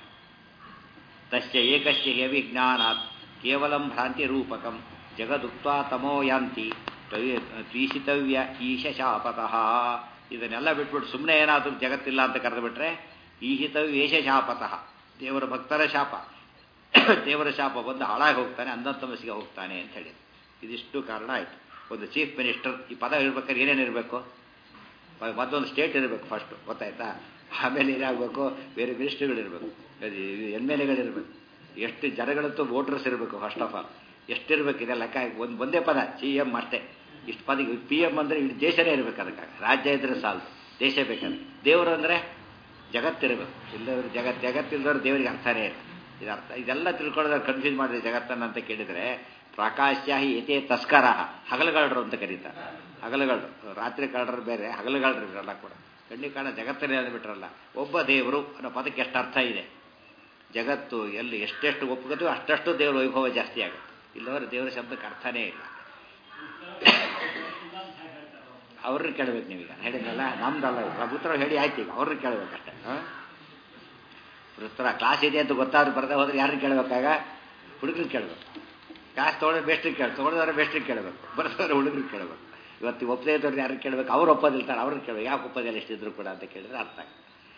ತಸ್ಯ ಏಕಸ್ಯ ಹಿ ಅವಿಜ್ಞಾನಾತ್ ಕೇವಲಂ ಭ್ರಾಂತಿ ರೂಪಕಂ ಜಗದುಕ್ತ್ವಾ ತಮೋ ಯಾಂತಿ ತ್ವೀಷಿತವ್ಯ ಈಶ ಶಾಪತಃ. ಇದನ್ನೆಲ್ಲ ಬಿಟ್ಬಿಟ್ಟು ಸುಮ್ಮನೆ ಏನಾದರೂ ಜಗತ್ತಿಲ್ಲ ಅಂತ ಕರೆದು ಬಿಟ್ರೆ ಈಶಿತವ್ಯ ಏಷ ಶಾಪತಃ, ದೇವರ ಭಕ್ತರ ಶಾಪ. ದೇವರ ಶಾಪ ಬಂದು ಹಾಳಾಗಿ ಹೋಗ್ತಾನೆ, ಅಂಧತಮಸ್ಸಿಗೆ ಹೋಗ್ತಾನೆ ಅಂತ ಹೇಳಿ ಇದಿಷ್ಟು ಕಾರಣ ಆಯಿತು. ಒಂದು ಚೀಫ್ ಮಿನಿಸ್ಟರ್ ಈ ಪದ ಇರ್ಬೇಕಾದ್ರೆ ಏನೇನಿರಬೇಕು? ಮತ್ತೊಂದು ಸ್ಟೇಟ್ ಇರಬೇಕು ಫಸ್ಟು, ಗೊತ್ತಾಯ್ತಾ? ಆಮೇಲೆ ಏನಾಗಬೇಕು, ಬೇರೆ ಮಿನಿಸ್ಟ್ರಿಗಳಿರಬೇಕು, ಎಮ್ ಎಲ್ ಎಗಳಿರಬೇಕು, ಎಷ್ಟು ಜನಗಳಂತೂ ವೋಟರ್ಸ್ ಇರಬೇಕು. ಫಸ್ಟ್ ಆಫ್ ಆಲ್ ಎಷ್ಟಿರ್ಬೇಕು ಇದೆ ಲೆಕ್ಕ. ಒಂದು ಒಂದೇ ಪದ ಸಿ ಎಮ್ ಅಷ್ಟೇ. ಇಷ್ಟು ಪದ ಪಿ ಎಮ್ ಅಂದರೆ ಇಡೀ ದೇಶನೇ ಇರಬೇಕು. ಅದಕ್ಕಾಗ ರಾಜ್ಯ ಇದ್ರೆ ಸಾಲು, ದೇಶ ಬೇಕಾದ್ರೆ. ದೇವರು ಅಂದರೆ ಜಗತ್ತಿರಬೇಕು. ಇಲ್ಲದವ್ರು ಜಗತ್ತು, ಜಗತ್ತಿಲ್ಲದವ್ರು ದೇವರಿಗೆ ಅರ್ಥನೇ ಇಲ್ಲ. ಇದರ್ಥ ಇದೆಲ್ಲ ತಿಳ್ಕೊಳ್ಳೋದ್ರೆ ಕನ್ಫ್ಯೂಸ್ ಮಾಡಿದ್ರೆ ಜಗತ್ತನ್ನು ಅಂತ ಕೇಳಿದರೆ ಪ್ರಾಕಾಶ್ಯ ಏತೇ ತಸ್ಕರ ಹಗಲುಗಾಳರು ಅಂತ ಕರೀತಾರೆ. ಹಗಲುಗಾಳರು, ರಾತ್ರಿ ಕಾಳರು ಬೇರೆ, ಹಗಲುಗಾಳರು ಇರಲ್ಲ ಕೂಡ. ಕಣ್ಣಿಗೆ ಕಾಣ ಜಗತ್ತನ್ನೇ ಅಂದ್ಬಿಟ್ರಲ್ಲ. ಒಬ್ಬ ದೇವರು ಅನ್ನೋ ಪದಕ್ಕೆ ಎಷ್ಟು ಅರ್ಥ ಇದೆ. ಜಗತ್ತು ಎಲ್ಲಿ ಎಷ್ಟೆಷ್ಟು ಒಪ್ಪುತ್ತೋ ಅಷ್ಟಷ್ಟು ದೇವರ ವೈಭವ ಜಾಸ್ತಿ ಆಗುತ್ತೆ. ಇಲ್ಲವರೆ ದೇವರ ಶಬ್ದಕ್ಕೆ ಅರ್ಥನೇ ಇಲ್ಲ. ಅವ್ರನ್ನ ಕೇಳಬೇಕು ನೀವೀಗ. ಹೇಳಿದ್ರಲ್ಲ ನಮ್ದಲ್ಲ, ಉತ್ತರ ಹೇಳಿ ಆಯ್ತು. ಈಗ ಅವ್ರನ್ನ ಕೇಳಬೇಕಷ್ಟೆ. ಹಾಂ, ಉತ್ತರ ಕ್ಲಾಸ್ ಇದೆ ಅಂತ ಗೊತ್ತಾದ್ರು ಬರದೆ ಹೋದ್ರೆ ಯಾರನ್ನ ಕೇಳಬೇಕಾಗ? ಹುಡುಗರಿಗೆ ಕೇಳಬೇಕು. ಕ್ಲಾಸ್ ತೊಗೊಂಡ್ರೆ ಬೆಸ್ಟ್ರಿಗೆ ಕೇಳ ತೊಗೊಂಡ್ರೆ ಬೆಸ್ಟ್ರಿಗೆ ಕೇಳಬೇಕು, ಬರೆದವ್ರೆ ಹುಡುಗರಿಗೆ ಕೇಳಬೇಕು. ಇವತ್ತು ಒಪ್ಪದೇ ಇದ್ದವ್ರು ಯಾರಿಗೆ ಕೇಳಬೇಕು? ಅವ್ರು ಒಪ್ಪೋದಿಲ್ತಾರೆ, ಅವ್ರನ್ನ ಕೇಳಬೇಕು. ಯಾಕೆ ಒಪ್ಪೋದಿಲ್ಲ ಎಷ್ಟಿದ್ರು ಕೂಡ ಅಂತ ಕೇಳಿದ್ರೆ ಅರ್ಥ ಆಗುತ್ತೆ.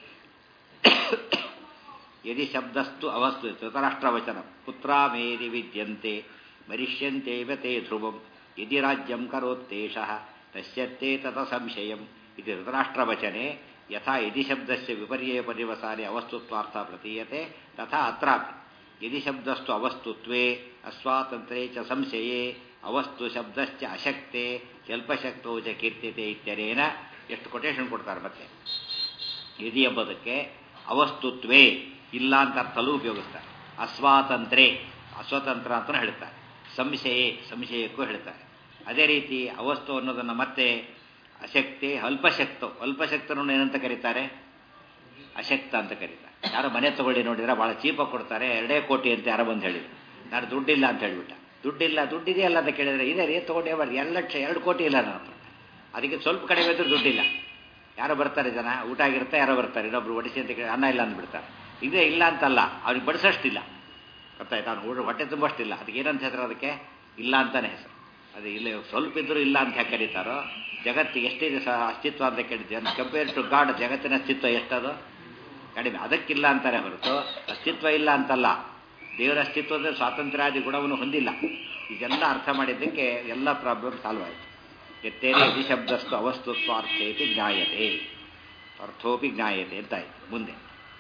ಯದಿ ಶಬ್ದಸ್ತು ಅವಸ್ತು ಧೃತರಾಷ್ಟ್ರವಚನ ಪುತ್ರ ಮೇರಿ ವಿದ್ಯಂತೆ ಮರಿಷ್ಯಂತೇವ ತೇ ಧ್ರುವಂ ಯದಿ ರಾಜ್ಯಂ ಕರೋತ್ತೇಷ ತಸ್ಯತ್ತೇ ತತ ಸಂಶಯಂ ಇದು ಧೃತರಾಷ್ಟ್ರವಚನೆ. ಯಥಾ ಯದಿ ಶಬ್ದಸ್ಯ ವಿಪರ್ಯಯ ಪರಿವಸಾನೆ ಅವಸ್ತುತ್ವಾರ್ಥ ಪ್ರತೀಯತೆ ತಥಾ ಅತ್ರಾಪಿ ಯದಿ ಶಬ್ದಸ್ತು ಅವಸ್ತುತ್ವೇ ಅಸ್ವಾತಂತ್ರ್ಯೇ ಚ ಸಂಶಯೇ ಅವಸ್ತು ಶಬ್ದಶ್ಚ ಅಶಕ್ತೆ ಸ್ವಲ್ಪಶಕ್ತೋ ಚ ಕೀರ್ತ್ಯತೆ ಇತ್ಯನೇನ ಎಷ್ಟು ಕೊಟೇಶನ್ ಕೊಡ್ತಾರೆ. ಮತ್ತೆ ಯದಿ ಎಂಬುದಕ್ಕೆ ಅವಸ್ತುತ್ವೇ ಇಲ್ಲ ಅಂತ ಅರ್ಥಲೂ ಉಪಯೋಗಿಸ್ತಾರೆ. ಅಸ್ವಾತಂತ್ರ್ಯೇ ಅಸ್ವತಂತ್ರ ಅಂತಲೂ ಹೇಳ್ತಾರೆ. ಸಂಶಯೇ ಸಂಶಯಕ್ಕೂ ಹೇಳ್ತಾರೆ. ಅದೇ ರೀತಿ ಅವಸ್ತು ಅನ್ನೋದನ್ನು ಮತ್ತೆ ಅಶಕ್ತಿ ಅಲ್ಪಶಕ್ತ ಅಲ್ಪಶಕ್ತನನ್ನು ಏನಂತ ಕರೀತಾರೆ? ಅಶಕ್ತ ಅಂತ ಕರೀತಾರೆ. ಯಾರೋ ಮನೆ ತಗೊಳ್ಳಿ ನೋಡಿದ್ರೆ ಭಾಳ ಚೀಪಾಗಿ ಕೊಡ್ತಾರೆ, ಎರಡೇ ಕೋಟಿ ಅಂತ ಯಾರೋ ಬಂದು ಹೇಳಿದ್ರು. ನಾನು ದುಡ್ಡಿಲ್ಲ ಅಂತ ಹೇಳಿಬಿಟ್ಟ. ದುಡ್ಡಿಲ್ಲ ದುಡ್ಡಿದೆಯಲ್ಲ ಅಂತ ಕೇಳಿದ್ರೆ ಇದೇ ರೀ ತೊಗೊಂಡೇ ಬಾರ್ದು ಎರಡು ಲಕ್ಷ ಎರಡು ಕೋಟಿ ಇಲ್ಲ ನನ್ನ ಹತ್ರ. ಅದಕ್ಕೆ ಸ್ವಲ್ಪ ಕಡಿಮೆ ಇದ್ರೂ ದುಡ್ಡಿಲ್ಲ. ಯಾರೋ ಬರ್ತಾರೆ ಜನ, ಊಟ ಆಗಿರುತ್ತೆ, ಯಾರೋ ಬರ್ತಾರೆ, ಇನ್ನೊಬ್ರು ಒಡಿಸಿ ಅಂತ ಕೇಳಿ ಅನ್ನ ಇಲ್ಲ ಅಂದ್ಬಿಡ್ತಾರೆ. ಇದೇ ಇಲ್ಲ ಅಂತಲ್ಲ, ಅವ್ರಿಗೆ ಬಡಿಸೋಷ್ಟಿಲ್ಲ. ಗೊತ್ತಾಯ್ತು, ಅವ್ನು ಊಟ ಹೊಟ್ಟೆ ತುಂಬಷ್ಟಿಲ್ಲ. ಅದಕ್ಕೆ ಏನಂತ ಹೆಸರು? ಅದಕ್ಕೆ ಇಲ್ಲ ಅಂತಾನೆ ಹೆಸರು. ಅದು ಇಲ್ಲ ಸ್ವಲ್ಪ ಇದ್ದರೂ ಇಲ್ಲ ಅಂತ ಯಾಕೆ ಕರೀತಾರೋ? ಜಗತ್ತಿಗೆ ಎಷ್ಟಿದೆ ಸಹ ಅಸ್ತಿತ್ವ ಅಂತ ಕೇಳಿದ್ದೆ. ಕಂಪೇರ್ ಟು ಗಾಡ್ ಜಗತ್ತಿನ ಅಸ್ತಿತ್ವ ಎಷ್ಟದು? ಕಡಿಮೆ. ಅದಕ್ಕಿಲ್ಲ ಅಂತಾರೆ ಹೊರತು ಅಸ್ತಿತ್ವ ಇಲ್ಲ ಅಂತಲ್ಲ. ದೇವರ ಅಸ್ತಿತ್ವದ ಸ್ವಾತಂತ್ರ್ಯಾದಿ ಗುಣವನ್ನು ಹೊಂದಿಲ್ಲ. ಇದೆಲ್ಲ ಅರ್ಥ ಮಾಡಿದ್ದಕ್ಕೆ ಎಲ್ಲ ಪ್ರಾಬ್ಲಮ್ ಸಾಲ್ವ್ ಆಯಿತು. ಎತ್ತೇರಿ ಯದಿ ಶಬ್ದಸ್ತು ಅವಸ್ತುತ್ವಾರ್ಥೇಪಿ ಜ್ಞಾಯತೆ ಅರ್ಥೋಪಿ ಜ್ಞಾಯತೆ ಅಂತಾಯಿತು. ಮುಂದೆ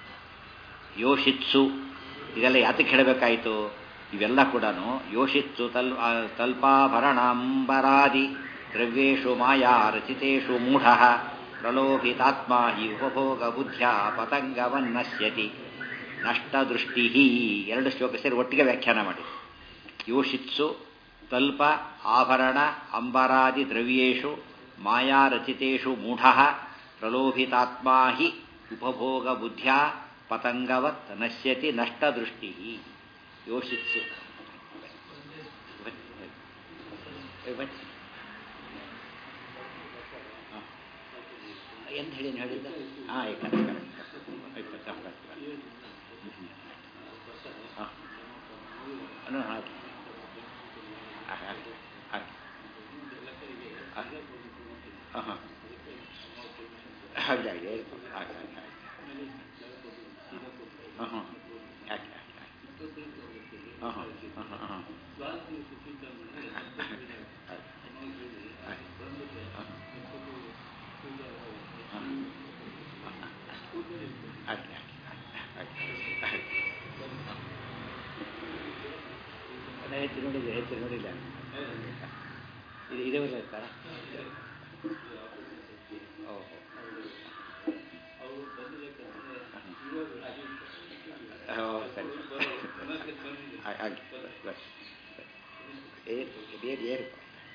ಯೋಷಿತ್ಸು ಇದೆಲ್ಲ ಯಾತಕ್ಕೆ ಹೇಳಬೇಕಾಯಿತು? ಇವೆಲ್ಲ ಕೂಡ ಯೋಷಿತ್ಸು ತಲ್ ತಲ್ಪಾಭರಣಾಂಬರಾದಿ ದ್ರವ್ಯೇಷು ಮಾಯಾ ರಚಿತೇಷು ಮೂಢ ಪ್ರಲೋಭಿತಾತ್ಮ ಹಿ ಉಪಭೋಗ ಬುದ್ಧ್ಯ ಪತಂಗವನ್ನಶ್ಯತಿ ನಷ್ಟದೃಷ್ಟಿ. ಎರಡು ಶ್ಲೋಕ ಸೇರಿ ಒಟ್ಟಿಗೆ ವ್ಯಾಖ್ಯಾನ ಮಾಡಿ. ಯೋಷಿತ್ಸು ತಲ್ಪ ಆಭರಣ ಅಂಬರಾದಿ ದ್ರವ್ಯೇಷು ಮಾಯಾ ರಚಿತೇಷು ಮೂಢ ಪ್ರಲೋಭಿತಾತ್ಮ ಹಿ ಉಪಭೋಗ ಬುದ್ಧ್ಯ ಪತಂಗವತ್ ನಶ್ಯತಿ ನಷ್ಟದೃಷ್ಟಿ. ಯೋಷಿತ್ಸು ಎಂತ ಹೇಳಿ ಹೇಳಿದ್ದ? ಹಾಂ ಇಪ್ಪತ್ತು ಇಪ್ಪತ್ತು ಹಾಂ ಹಾಕಿ ಹಾಕಿ ಹಾಕಿ ಹಾಂ ಹಾಂ ಹಾಗೆ ಹಾಗೆ ಹಾಕಿ ಹಾಕಿ ಹಾಂ ಹಾಂ ಯಾಕೆ ಹಾಂ ಹಾಂ ಹಾಂ ಹಾಂ ಹಾಂ ಹೆಚ್ಚು ನೋಡಿಲ್ಲ ಹೆಚ್ಚು ನೋಡಿಲ್ಲ ಇದು ಇದೇ ಬರಲ್ಲ ಇರ್ತಾರ. ಓಹೋ ಸರಿ ಹಾಗೆ ಏರು ಏರು